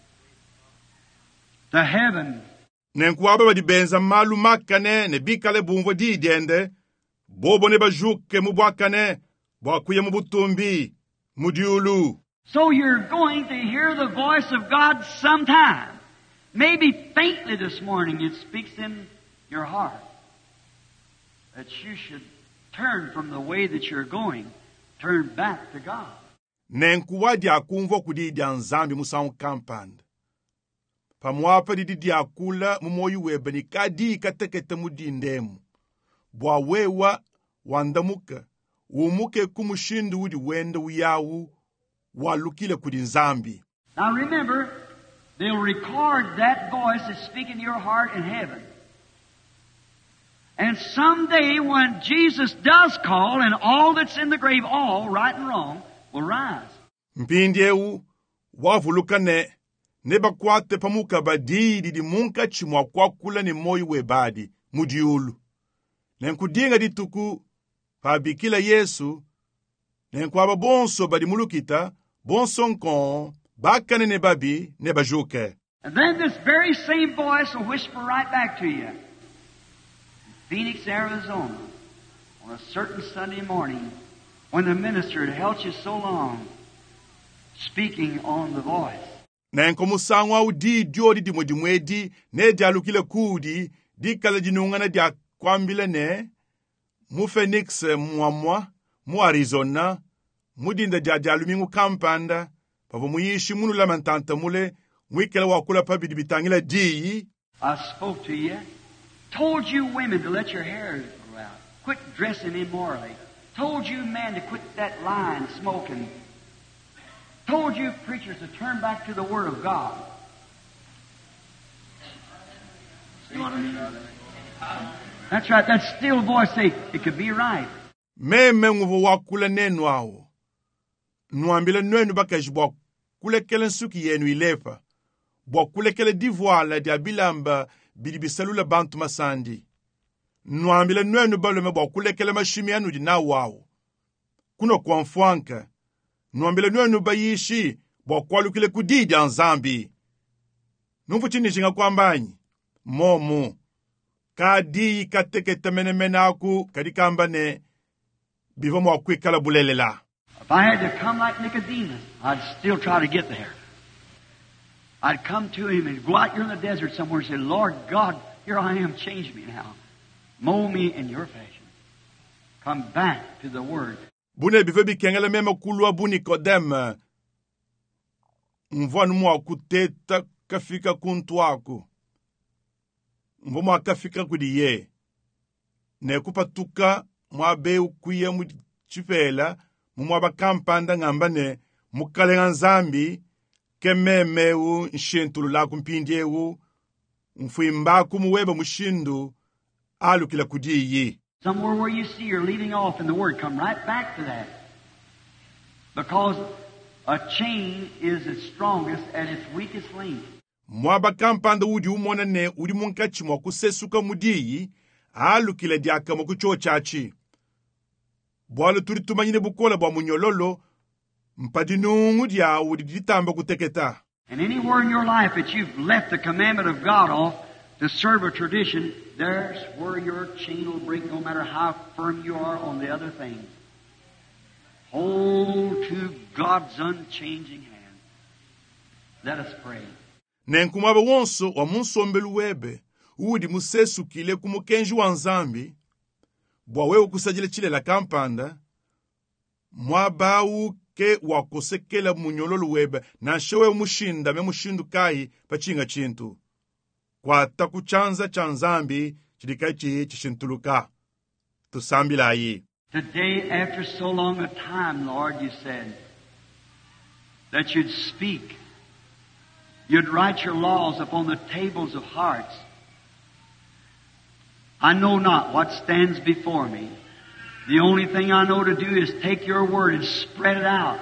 the heaven. Nenku aba badibenza malu makane ne bikale bumvo didiende, bobo ne bajuke mubwakane, bwakuye mubutumbi, mudiulu. So you're going to hear the voice of God sometime. Maybe faintly this morning it speaks in your heart that you should turn from the way that you're going, turn back to God. Nenku wadi akumvo kudidi anzambi musaun kampand. Pamwapa didi akula mumoyu webe ni kadi katekete mudindemu. Bwa wewa wandamuka, umuke kumushindu udi wende uyawu, walukile kudinzambi. Now remember, they'll record that voice that's speaking to your heart in heaven. And someday when Jesus does call and all that's in the grave, all right and wrong, will rise. Mpindieu, wavulukane, neba kwate pamuka badidi di munka chimwa kwa kula ni moyu webadi, mudiulu. Nenkudinga dituku, pabikila Yesu, nenkwaba bonso badi mulukita, bonso nkon, bakane ne babi, ne bajuke. And then this very same voice will whisper right back to you. In Phoenix, Arizona, on a certain Sunday morning, when the minister had held you so long, speaking on the voice. Nenko musangwa udi diodi di mwedi, ne dialukile kudi, di kala jinungana dia kwambile ne, mu Phoenix muamwa, mu Arizona, mu dinda dia dialumingu kampanda, pavo muyishi munu lamantanta mule, mwikele wakula pabi dibitangila di. I spoke to you, told you women to let your hair grow out, quit dressing immorally, told you men to quit that lying, smoking, told you preachers to turn back to the Word of God. See what I mean? That's right, that still voice say, it could be right. Meme nguvu wakula nenu awo. Nuambile nwenu bakaji bwa kulekele nsuki yenu ilepa. Bwa kulekele divoala di abilamba bidibisalula bantu masandi. Nuambile nwenu balume bwa kulekele mashimi yanu di na wawo. Kuno kwa mfuanka. Nuambile nwenu bayishi bwa kwalukile kudidi anzambi. Numfu chini jinga kwa mbanyi. Momo. Kadi katekete mene aku kadikambane biva mwa kwikala bulelela. If I had to come like Nicodemus, I'd still try to get there. I'd come to him and go out here in the desert somewhere and say, Lord God, here I am, change me now. Mold me in your fashion. Come back to the Word. Bune bive bikengele meme kulwa bu Nikodem. Mvanu mwa kuteta kafika kuntu aku. Mvo mwa kafika kudiye. Ne kupatuka mwa be ukuye mu chipela. Mwa bakampanda ngambane mukalenga nzambi kememe u nshentulu la kumpindie u mfuimba kumuweba mushindu alukila kudiyi. Somewhere where you see you're leaving off in the Word, come right back to that. Because a chain is its strongest at its weakest link. Mwa bakampanda udi umona ne udi munkachi mwa kusesuka mudiyi alukila diaka mwakucho chachi. Bwalo turitumanyine bukola bwa munyololo mpadinungu dia uditamba kuteketa. And anywhere in your life that you've left the commandment of God off to serve a tradition, there's where your chain will break no matter how firm you are on the other things. hold to God's unchanging hand. Let us pray. Nenkumaba wonso wa munsombelu webe udi musesukile kumukenji wa nzambi bwa wewe kusajile chile la kampanda mwabawu ke wakosekela munyololu webe na shewe mushinda me mushindu kai pachinga chintu kwa takuchanza cha nzambi chilikachi chishintuluka tusambila yi. Today, after so long a time, Lord, you said that you'd speak. You'd write your laws upon the tables of hearts. I know not what stands before me. The only thing I know to do is take your word and spread it out.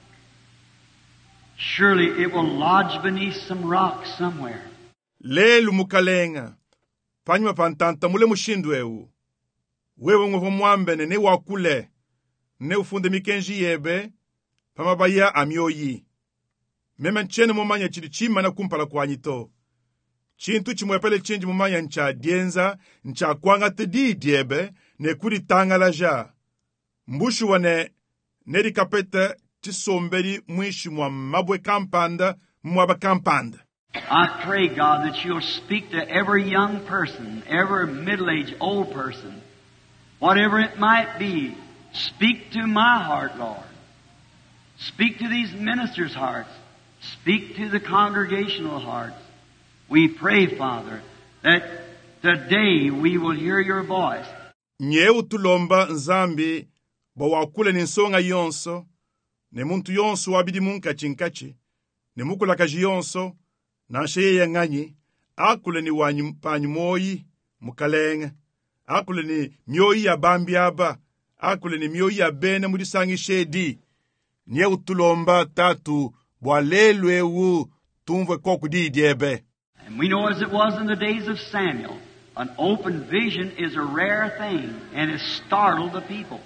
Surely it will lodge beneath some rock somewhere. Lelu mukalenga panyuma pantanta mule mushindweu wewe ngovo mwambene ne wakule ne ufunde mikenji yebe pamabaya amyoyi mema nchene mumanya chili chima na kumpala kwa nyito chintu chimwepele chinji mumanya ncha dienza ncha kwanga tedi diebe ne kuri tanga laja mbushu wane neri kapete chisomberi mwishi mwa mabwe kampanda mwaba kampanda. I pray, God, that you'll speak to every young person, every middle-aged old person, whatever it might be. Speak to my heart, Lord. Speak to these ministers' hearts. Speak to the congregational hearts. We pray, Father, that today we will hear your voice. Nyeu tulomba nzambi ba wakule ninsonga yonso ne muntu yonso wabidi munka chinkachi ne mukula kaji yonso na sheye yanganyi akule ni wanyu moyi mukalenge akule ni myoyi ya bambi aba akule ni myoyi ya bene mudisangi shedi nye utulomba tatu bwalelwe wu tumwe koku didiebe. And we know as it was in the days of Samuel, an open vision is a rare thing and it startled the people.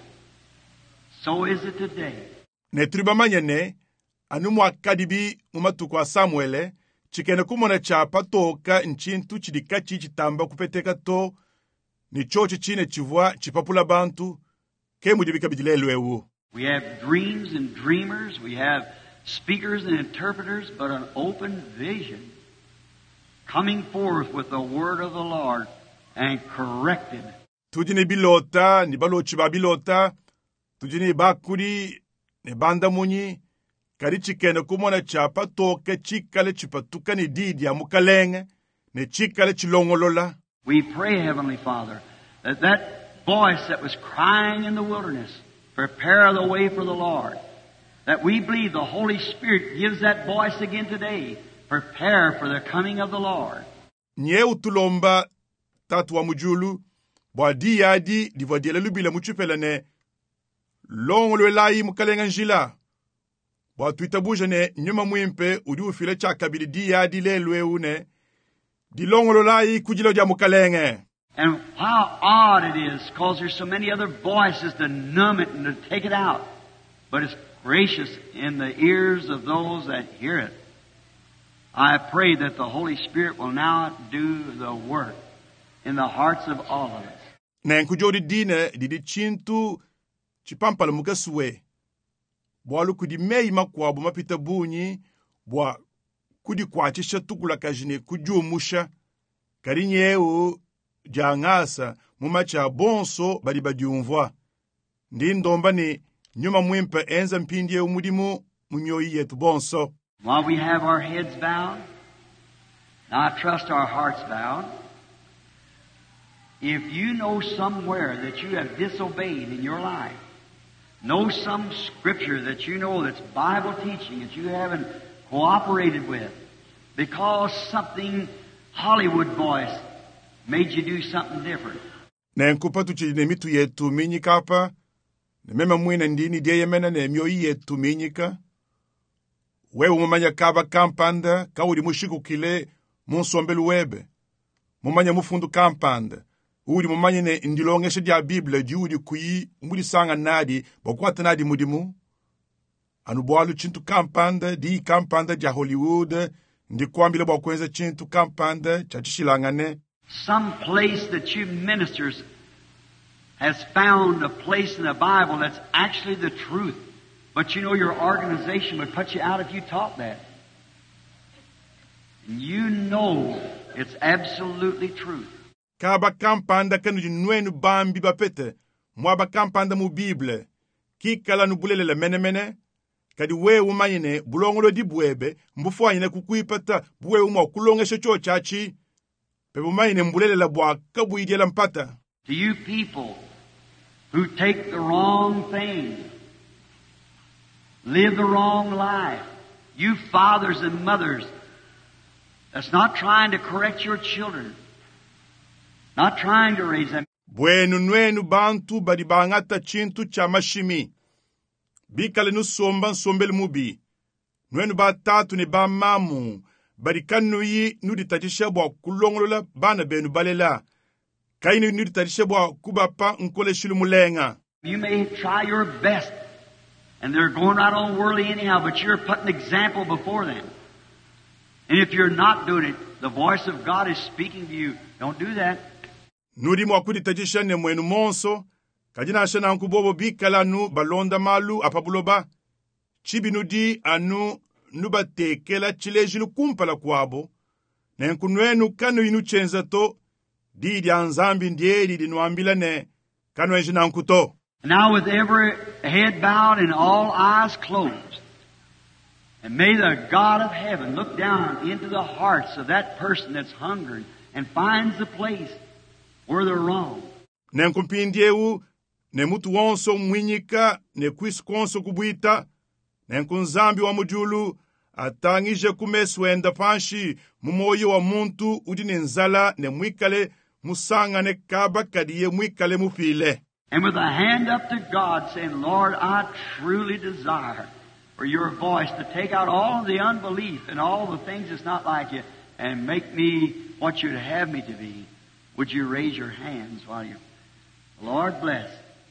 So is it today. Ne tribamanya ne anumu akadibi umatuku wa Samuele chikene kumona chapa toka nchintu chidikachi chitamba kupeteka to ni chochi chine chivwa chipapula bantu ke mudibika bidilelwewu. We have dreams and dreamers, we have speakers and interpreters, but an open vision coming forth with the word of the Lord and corrected. Tujine bilota ni balochi ba bilota tujine bakuri ne banda munyi kari chikene kumona chapa toke chikale chipatuka ni didi ya mukalenge ne chikale chilongolola. We pray, Heavenly Father, that that voice that was crying in the wilderness, prepare the way for the Lord, that we believe the Holy Spirit gives that voice again today, prepare for the coming of the Lord. Nye utulomba tatu wa mujulu bwa di yadi divodiele lubile muchupele ne longolwe lai mukalenga njila bwa tuitabuja ne nyuma mwimpe udi ufile chakabili di yadi lelwe une di longolo lai kujilo dia mukalenge. And how odd it is, because there's so many other voices to numb it and to take it out. But it's gracious in the ears of those that hear it. I pray that the Holy Spirit will now do the work in the hearts of all of us. Nenkujodi dine didi chintu chipampala mukasuwe. Bwa lukudi mei makwabu mapita bunyi bwa kudi kwachisha tukula kajine kujumusha karinyeu jangasa mumacha bonso bali badiumvwa. Ndi ndomba ni nyuma mwimpe enza mpindie umudimu munyoyi yetu bonso. While we have our heads bowed, and I trust our hearts bowed, if you know somewhere that you have disobeyed in your life, know some scripture that you know that's Bible teaching that you haven't cooperated with, because something Hollywood voice made you do something different. Nenkupa tuchine mitu yetu minyika hapa, nemema mwine ndini diye mena nemyoyi yetu minyika. Wewe mumanya kaba kampanda, kawudi mushiku kile munsombelu webe. Mumanya mufundu kampanda. Udi mumanya ne indilongeshe dia Biblia judi kuyi umudi sanga nadi, bokwata nadi mudimu. Anubualu chintu kampanda, di kampanda dia Hollywood, ndi kwambile bokwenza chintu kampanda, chachishilangane. Some place that you ministers has found a place in the Bible that's actually the truth. But you know, your organization would put you out if you taught that. And you know it's absolutely truth. Ka bakampanda kanu jinwenu bambi bapete, mwa bakampanda mu Bible, ki kala nu bulele mene, kadi wewu mayine bulongolo di buebe, mbufu anyine kukuipata buwewu mwa kulonge shocho chachi, pebu mayine mbulele la bwa kabu idiela mpata. To you people who take the wrong thing, live the wrong life, you fathers and mothers that's not trying to correct your children, not trying to raise them. Bwenu nwenu bantu badi bangata chintu cha mashimi. Bikale nu somba nsombele mubi. Nwenu batatu ni ba mamu. Badi kanu yi nuditajisha bwa kulongolola bana benu balela. Kaini nuditajisha bwa kubapa nkole shilu mulenga. You may try your best, and they're going right on worldly anyhow, but you're putting an example before them. And if you're not doing it, the voice of God is speaking to you. Don't do that. Nudi mwakuditajisha ne mwenu monso. Kajina ashana ankubobo bikala nu balonda malu apabuloba. Chibi nudi anu nuba tekela chilejilu kumpala kwabo. Na nkunwenu kanu inu chenza to. Didi anzambi ndieli dinuambila ne kanu enjina ankuto. Now with every head bowed and all eyes closed, and may the God of heaven look down into the hearts of that person that's hungry and finds the place where they're wrong. Ne nkumpindiewu ne mutu wonso mwinyika ne kwiskonso kubuita ne nkunzambi wa mujulu atangije kumeswenda panshi mumoyo wa muntu udi nenzala ne mwikale musanga ne kaba kadiye mwikale mufile. And with a hand up to God saying, Lord, I truly desire for your voice to take out all of the unbelief and all the things that's not like you and make me what you'd have me to be. Would you raise your hands while you... Lord bless.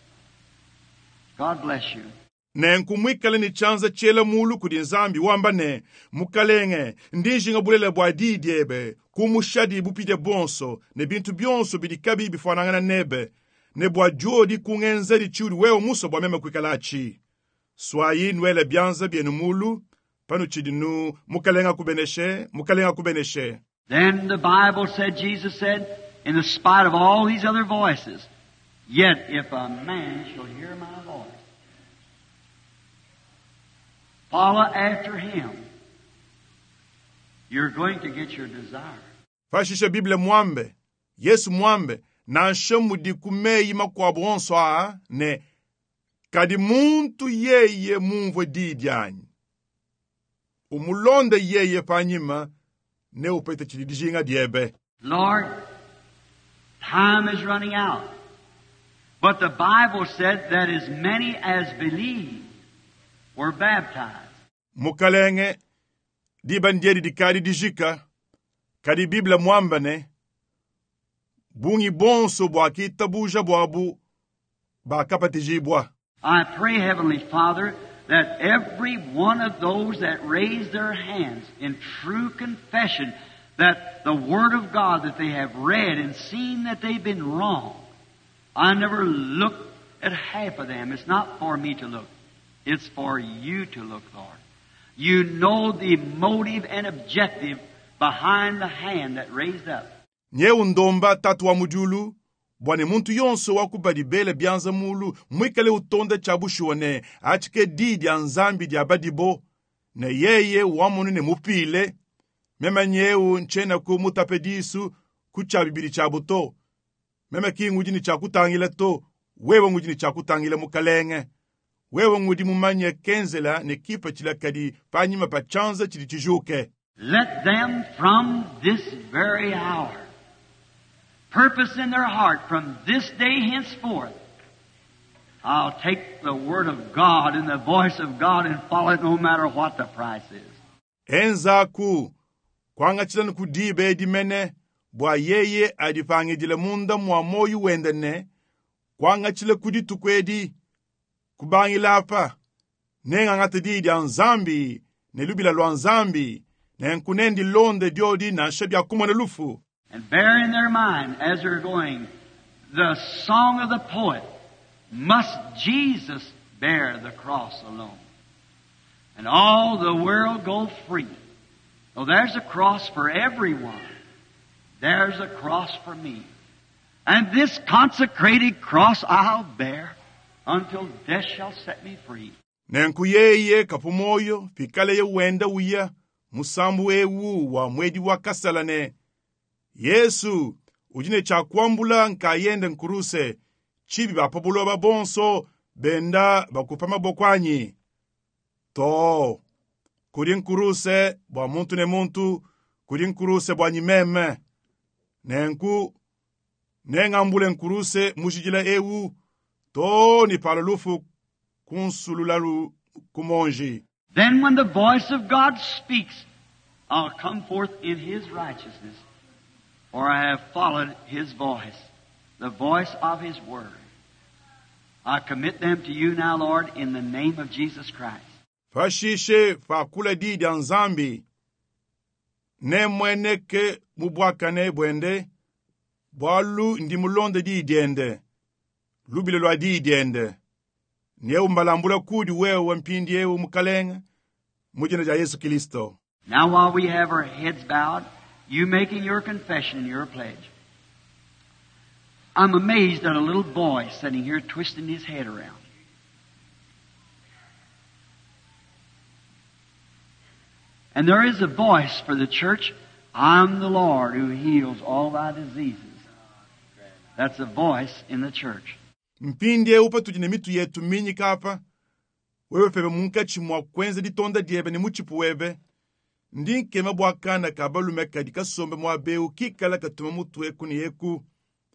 God bless you. Ne nkumwikale ni chanza chela mulu kudinzambi wamba ne mukalenge ndinjinga bulele bwa didiebe kumushadi bupide bonso ne bintu bionso bidikabi bifanangana nebe ne bwa jodi kungenza di chudi weo muso bwa meme kwikalachi. Swayi nwele bianza bienu mulu panu chidinu mukalenga kubeneshe. Then the Bible said, Jesus said, in the spite of all these other voices, yet if a man shall hear my voice, follow after him, you're going to get your desire. Fashisha Bible mwambe, Yesu mwambe, na nshemu di kumeyi makwa bonso ne kadi muntu yeye mumve didyanyi. Umulonde yeye panyima ne upete chidijinga diebe. Lord, time is running out. But the Bible said that as many as believe were baptized. Mukalenge di bandieri di kadi dijika kadi Biblia mwamba ne bungi bonso bwa kitabuja bwabu ba kapatijibwa. I pray, Heavenly Father, that every one of those that raise their hands in true confession that the Word of God that they have read and seen that they've been wrong. I never look at half of them. It's not for me to look. It's for you to look, Lord. You know the motive and objective behind the hand that raised up. Nye undomba tatu wa mujulu, bwane muntu yonso wakubadi bele bianza mulu, mwikale utonda chabushuwane, achike didi anzambi diabadibo, ne yeye wamunu ne mupile, mema nyeu nchena kumutapedisu, kuchabibiri chabuto, mema ki ngujini chakutangile to, wewe ngujini chakutangile mukalenge, wewe ngudi mumanye kenzela ne kipa chila kadi panyima pa chanza chili chijuke. Let them from this very hour purpose in their heart from this day henceforth, I'll take the Word of God and the voice of God and follow it no matter what the price is. Enzaku, kwanga chilanu kudibe edimene, bwa yeye adifangi dile munda mwa moyu wendene, kwanga chile kuditu kwedi, kubangi lapa, nenga ngate didi anzambi, nelubila luanzambi, nenkunendi londe diodi na shebya kumane lufu. And bear in their mind as they're going, the song of the poet, must Jesus bear the cross alone, and all the world go free. So there's a cross for everyone. There's a cross for me. And this consecrated cross I'll bear until death shall set me free. Nenku yeye kapumoyo fikale ye wenda uya musambu ewu wa mwedi wa kasalane. Yesu ujine chakwambula nka yende nkuruse chibi bapabulo babonso benda bakupama bokwanyi. To kuri nkuruse bwa muntu ne muntu, kuri nkuruse bwa nyimeme. Nenku nengambule nkuruse mujijila ewu to ni palulufu kunsululalu kumonji. Then when the voice of God speaks, I'll come forth in His righteousness, for I have followed His voice, the voice of His word. I commit them to you now, Lord, in the name of Jesus Christ. Fashishe fakula di nzambi ne mweneke mubwakane bwende bwalu ndi mulonde di diende lubile lwa di diende nye umbalambula kudi wewe mpindi ewe mukalenga mujina ja Yesu Kristo. Now while we have our heads bowed, you making your confession and your pledge, I'm amazed at a little boy sitting here twisting his head around. And there is a voice for the church, I'm the Lord who heals all thy diseases. That's a voice in the church. Mpindi upa tujine mitu yetu minyi kapa, wewe febe munka chimwa kwenze di tonda diebe ni muchipu webe, ndinke mabwakana kabalu meka di kasombe mwabeu kikala katuma mutu eku ni eku.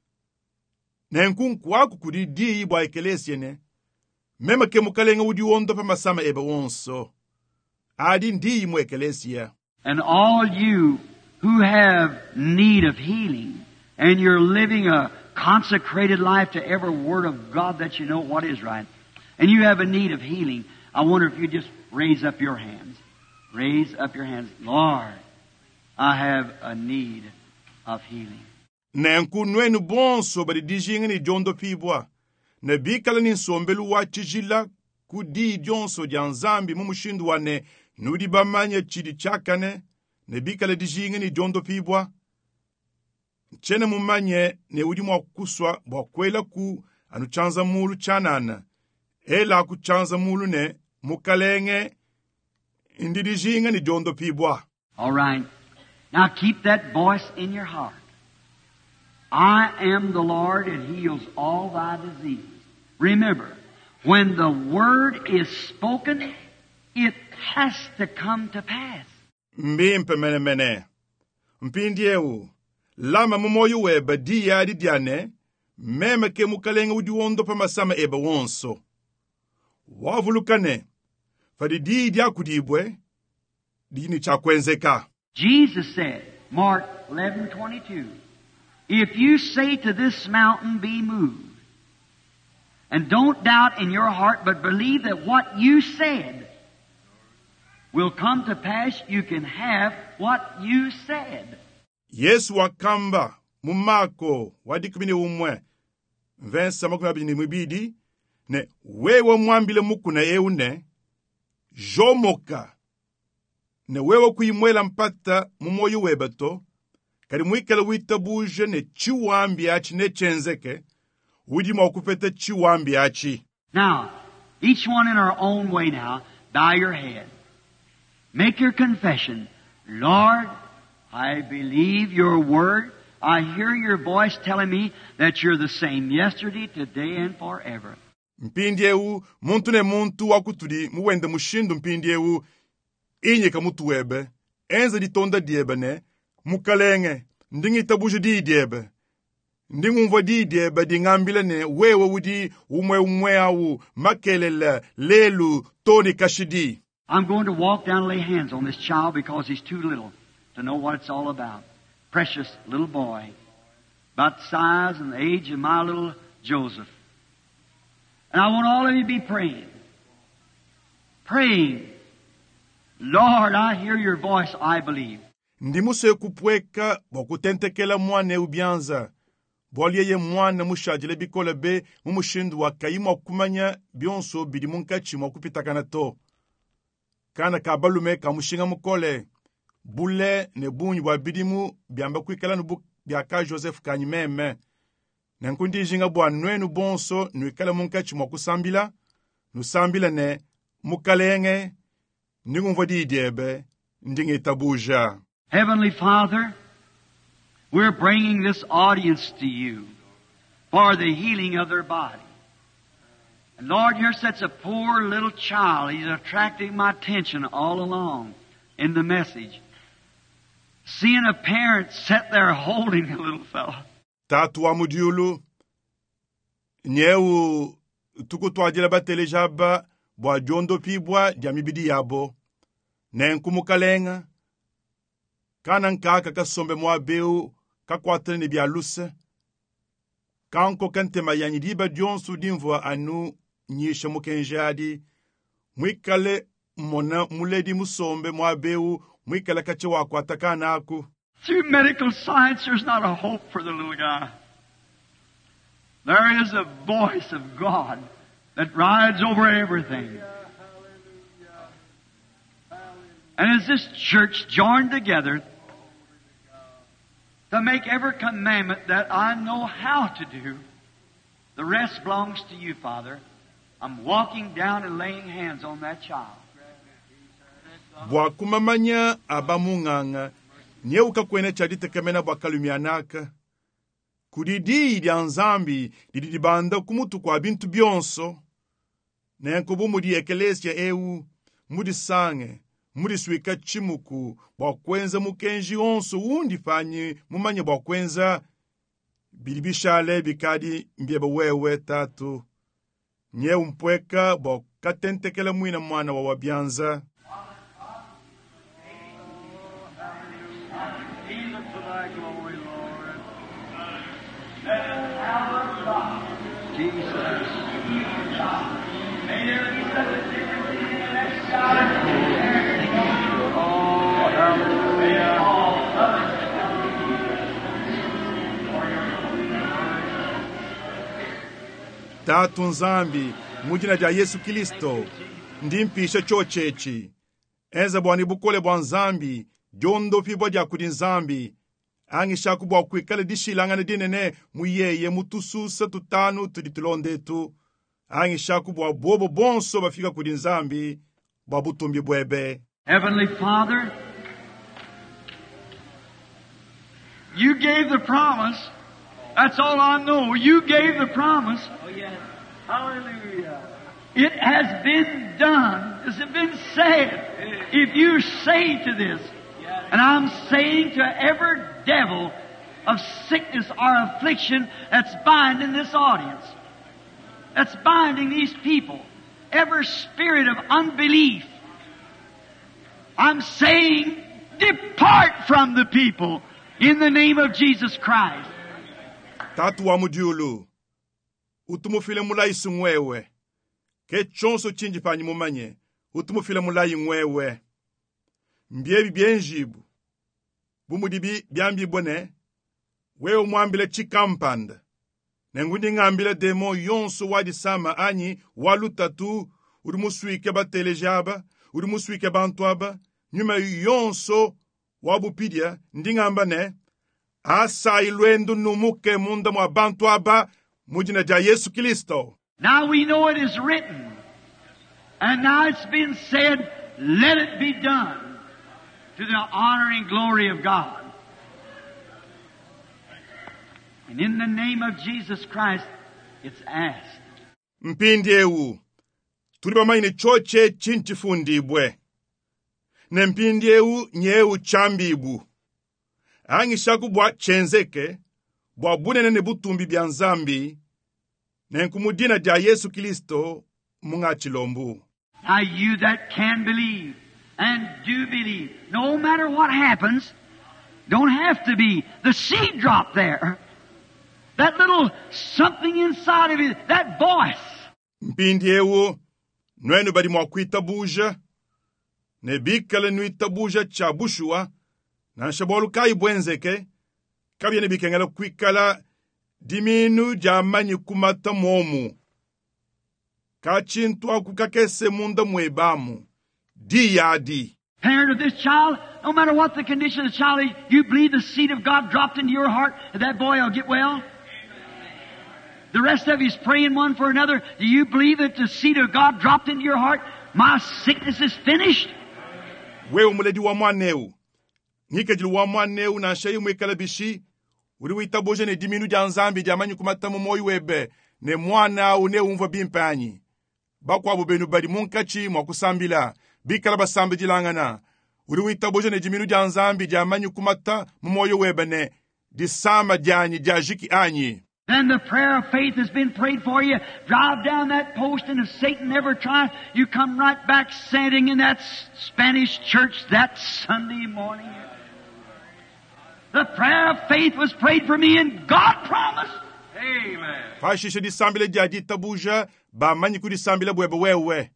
Nenkunku waku kudi di ibu ekelesi ene, mema ke mukalenga udi wondo pa masama ebe wonso. Adi ndi imu ekelesi ya. And all you who have need of healing, and you're living a consecrated life to every word of God that you know what is right, and you have a need of healing, I wonder if you just raise up your hands. Raise up your hands. Lord, I have a need of healing. Nenku nwenu bonso bari dijingi ni jondo pibwa. Ne bikala ni sombelu wa chijila kudi jonso janzambi mumushindu wane nudi bamanye chidi chakane ne bikala dijingi ni jondo pibwa. Chene mumanye ne udi mwa kuswa mwa kwela ku anu chanza mulu chanana. Ela ku chanza mulu ne mukalenge indi dijingi ni jondo pibwa. All right. Now keep that voice in your heart. I am the Lord and heals all thy diseases. Remember, when the word is spoken, it has to come to pass. Mbimpe mene mene. Mpindiewu. Lama mumoyu weba diya di diane, meme ke mukalenga udi wondo pa masama ebe wonso. Wavulukane. Fadi di dia kudibwe, di ni chakwenzeka. Jesus said, Mark 11:22, if you say to this mountain, be moved, and don't doubt in your heart, but believe that what you said will come to pass, you can have what you said. Yesu wakamba, mumako, wadikumini umwe, vensa makumabini mubidi, ne wewe mwambile muku na eune, jomoka, ne wewe kuimwela mpata mumoyu webato, kari mwikala witabuje ne chiwambi achi ne chenzeke, udima wakupete chiwambi achi. Now, each one in our own way now, bow your head. Make your confession. Lord, I believe your word. I hear your voice telling me that you're the same yesterday, today, and forever. Mpindiewu, muntu ne muntu wakutudi, muwende mushindu mpindiewu, inye ka mutu webe, enze di tonda diebe ne, mukalenge, ndingi tabuje di diebe. Ndingu mvo di diebe di ngambile ne, wewe wudi umwe awu, makelele, lelu, toni kashidi. I'm going to walk down and lay hands on this child because he's too little to know what it's all about. Precious little boy, about the size and the age of my little Joseph. And I want all of you to be praying. Praying. Lord, I hear your voice, I believe. Ndimuse kupweka, wakutentekela mwane ubianza. Bolye mwana mushajile bikole be mumushindu wa kayima kumanya bionso bidi munkachi mwakupitakana to. Kana kabalume kamushinga mukole. Bule ne bunyi wa bidimu biamba kwikala nubu biaka Joseph kanyimeme. Nenkundi jinga bwa nwenu bonso nwikala munkachi mwakusambila. Nusambila ne mukalenge ningumvodi idebe ndinge tabuja. Heavenly Father, we're bringing this audience to you for the healing of their body. And Lord, you're such a poor little child. He's attracting my attention all along in the message. Seeing a parent sit there holding a little fellow. Tatu wa mudiulu nyeu tukutwa jela batelejaba bwa jondo pibwa jamibidi yabo nenkumukalenga kana nkaka kasombe mwabeu kakwatene ni bialuse kanko kantema yanyidiba dionsu dimvwa anu nyisha mukenjadi mwikale mona muledi musombe mwabeu mwikale kache wako atakana aku. Through medical science, there's not a hope for the little guy. There is a voice of God that rides over everything. And as this church joined together to make every commandment that I know how to do, the rest belongs to you, Father. I'm walking down and laying hands on that child. Bwa kumamanya abamunganga nyeuka kwene chadite kemena bwa kalumianaka kudidi dia nzambi didi banda kumutu kwa bintu bionso nenkubu mudi ekelesia eu mudi sange mudi swika chimuku bwa kwenza mukenji onso undi fanyi mumanye bwa kwenza bilibishale bikadi mbieba wewe tatu nyeu mpweka bwa katentekele mwina mwana wa wabyanza. Tatu nzambi mujina ja Yesu Kristo ndimpisha chochechi enza bwani bukole bwa nzambi jondo fibo ja kudi nzambi angishaku bwa kwikale dishilangane dinene muyeye mutususa tutanu tuditulondetu angishaku bwa bobo bonso bafika kudi nzambi bwa butumbi bwebe. Heavenly Father, you gave the promise. That's all I know. You gave the promise. Oh, yes. Hallelujah. It has been done. Has it been said? If you say to this, and I'm saying to every devil of sickness or affliction that's binding this audience, that's binding these people, every spirit of unbelief, I'm saying, depart from the people in the name of Jesus Christ. Tatu wa mudiulu utumufile mulai sungwewe ke chonso chinji panyi mumanye utumufile mulai ngwewe mbiebi bienjibu bumudibi biambi bone wewe mwambile chikampanda nengundi ngambile demo yonso wadi sama anyi walutatu urimuswike batelejaba urimuswike bantwaba nyuma yonso wabupidia ndingamba ne asa ilwendo numuke munda mwa bantwaba mujina ja Yesu Kristo. Now we know it is written, and now it's been said, let it be done to the honor and glory of God. And in the name of Jesus Christ, it's asked. Mpindi ewu tuliba maine choche chintifundibwe ne mpindi ewu nyeu chambibu angishaku bwa chenzeke bwa bunene ne butumbi bya nzambi nenkumudina ja Yesu Kristo munga chilombu. Now you that can believe and do believe, no matter what happens, don't have to be the seed drop there. That little something inside of you, that voice. Mpindi ewu nwenu badi mwakuita buja ne bikale nuita buja cha bushua na shabolu kai bwenzeke kabye ne bikengela kwikala diminu jamanyi kumata momu. Kachintu akukakese munda mwebamu. Di yadi. Parent of this child, no matter what the condition of the child is, you believe the seed of God dropped into your heart and that boy will get well? The rest of you is praying one for another. Do you believe that the seed of God dropped into your heart? My sickness is finished. Wewe muledi wa mwaneu. Nikajili wa mwaneu na shayi mwekala bishi. Uri witaboje ne diminu janzambi jamanyi kumatamu moyu webe. Ne mwana une umva bimpanyi. Bakwa bubenu badi munkachi mwakusambila. Bikala basambi jilangana. Uri witaboje ne diminu janzambi jamanyi kumata moyu webe ne. Disama janyi jajiki anyi. Then the prayer of faith has been prayed for you. Drive down that post, and if Satan never tries, you come right back standing in that Spanish church that Sunday morning. The prayer of faith was prayed for me, and God promised. Amen. Fashisha disambile jaji tabuja, ba manyi kudisambile bwebe wewe.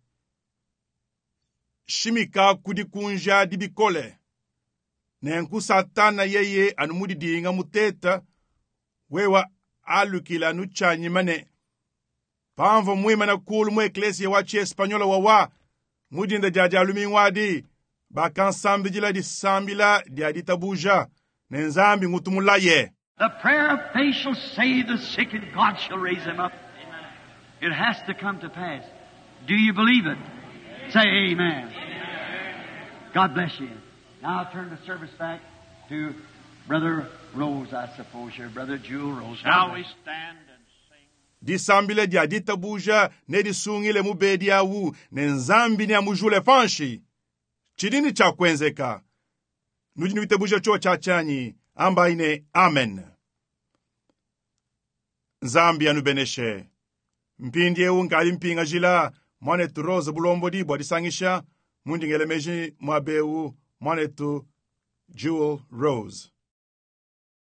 Shimika kudikunja dibikole. Nenku satana yeye anumudi diinga muteta, wewa alukila nuchanyi mane. Pamvo mwima na kulu mwe eklesi wachi espanyola wawa. Mudinda jaji alumi wadi. Bakan sambi jila di sambila di adita buja. Nenzambi ngutumulaye. The prayer of faith shall save the sick, and God shall raise them up. It has to come to pass. Do you believe it? Say amen. God bless you. Now I'll turn the service back to Brother Rose, I suppose, your Brother Jewel Rose. Shall we stand and sing? Disambile di adita buja, ne disungile mubedi awu, nenzambi ni amujule fanshi. Chidini cha kwenzeka. Nujini witebuja cho chachanyi, amba ine amen. Nzambi anubeneshe. Mpindi ewu nkali mpinga jila, mwanetu Rose bulombo di bwadisangisha, mundingele meji mwabeu, mwanetu Jewel Rose.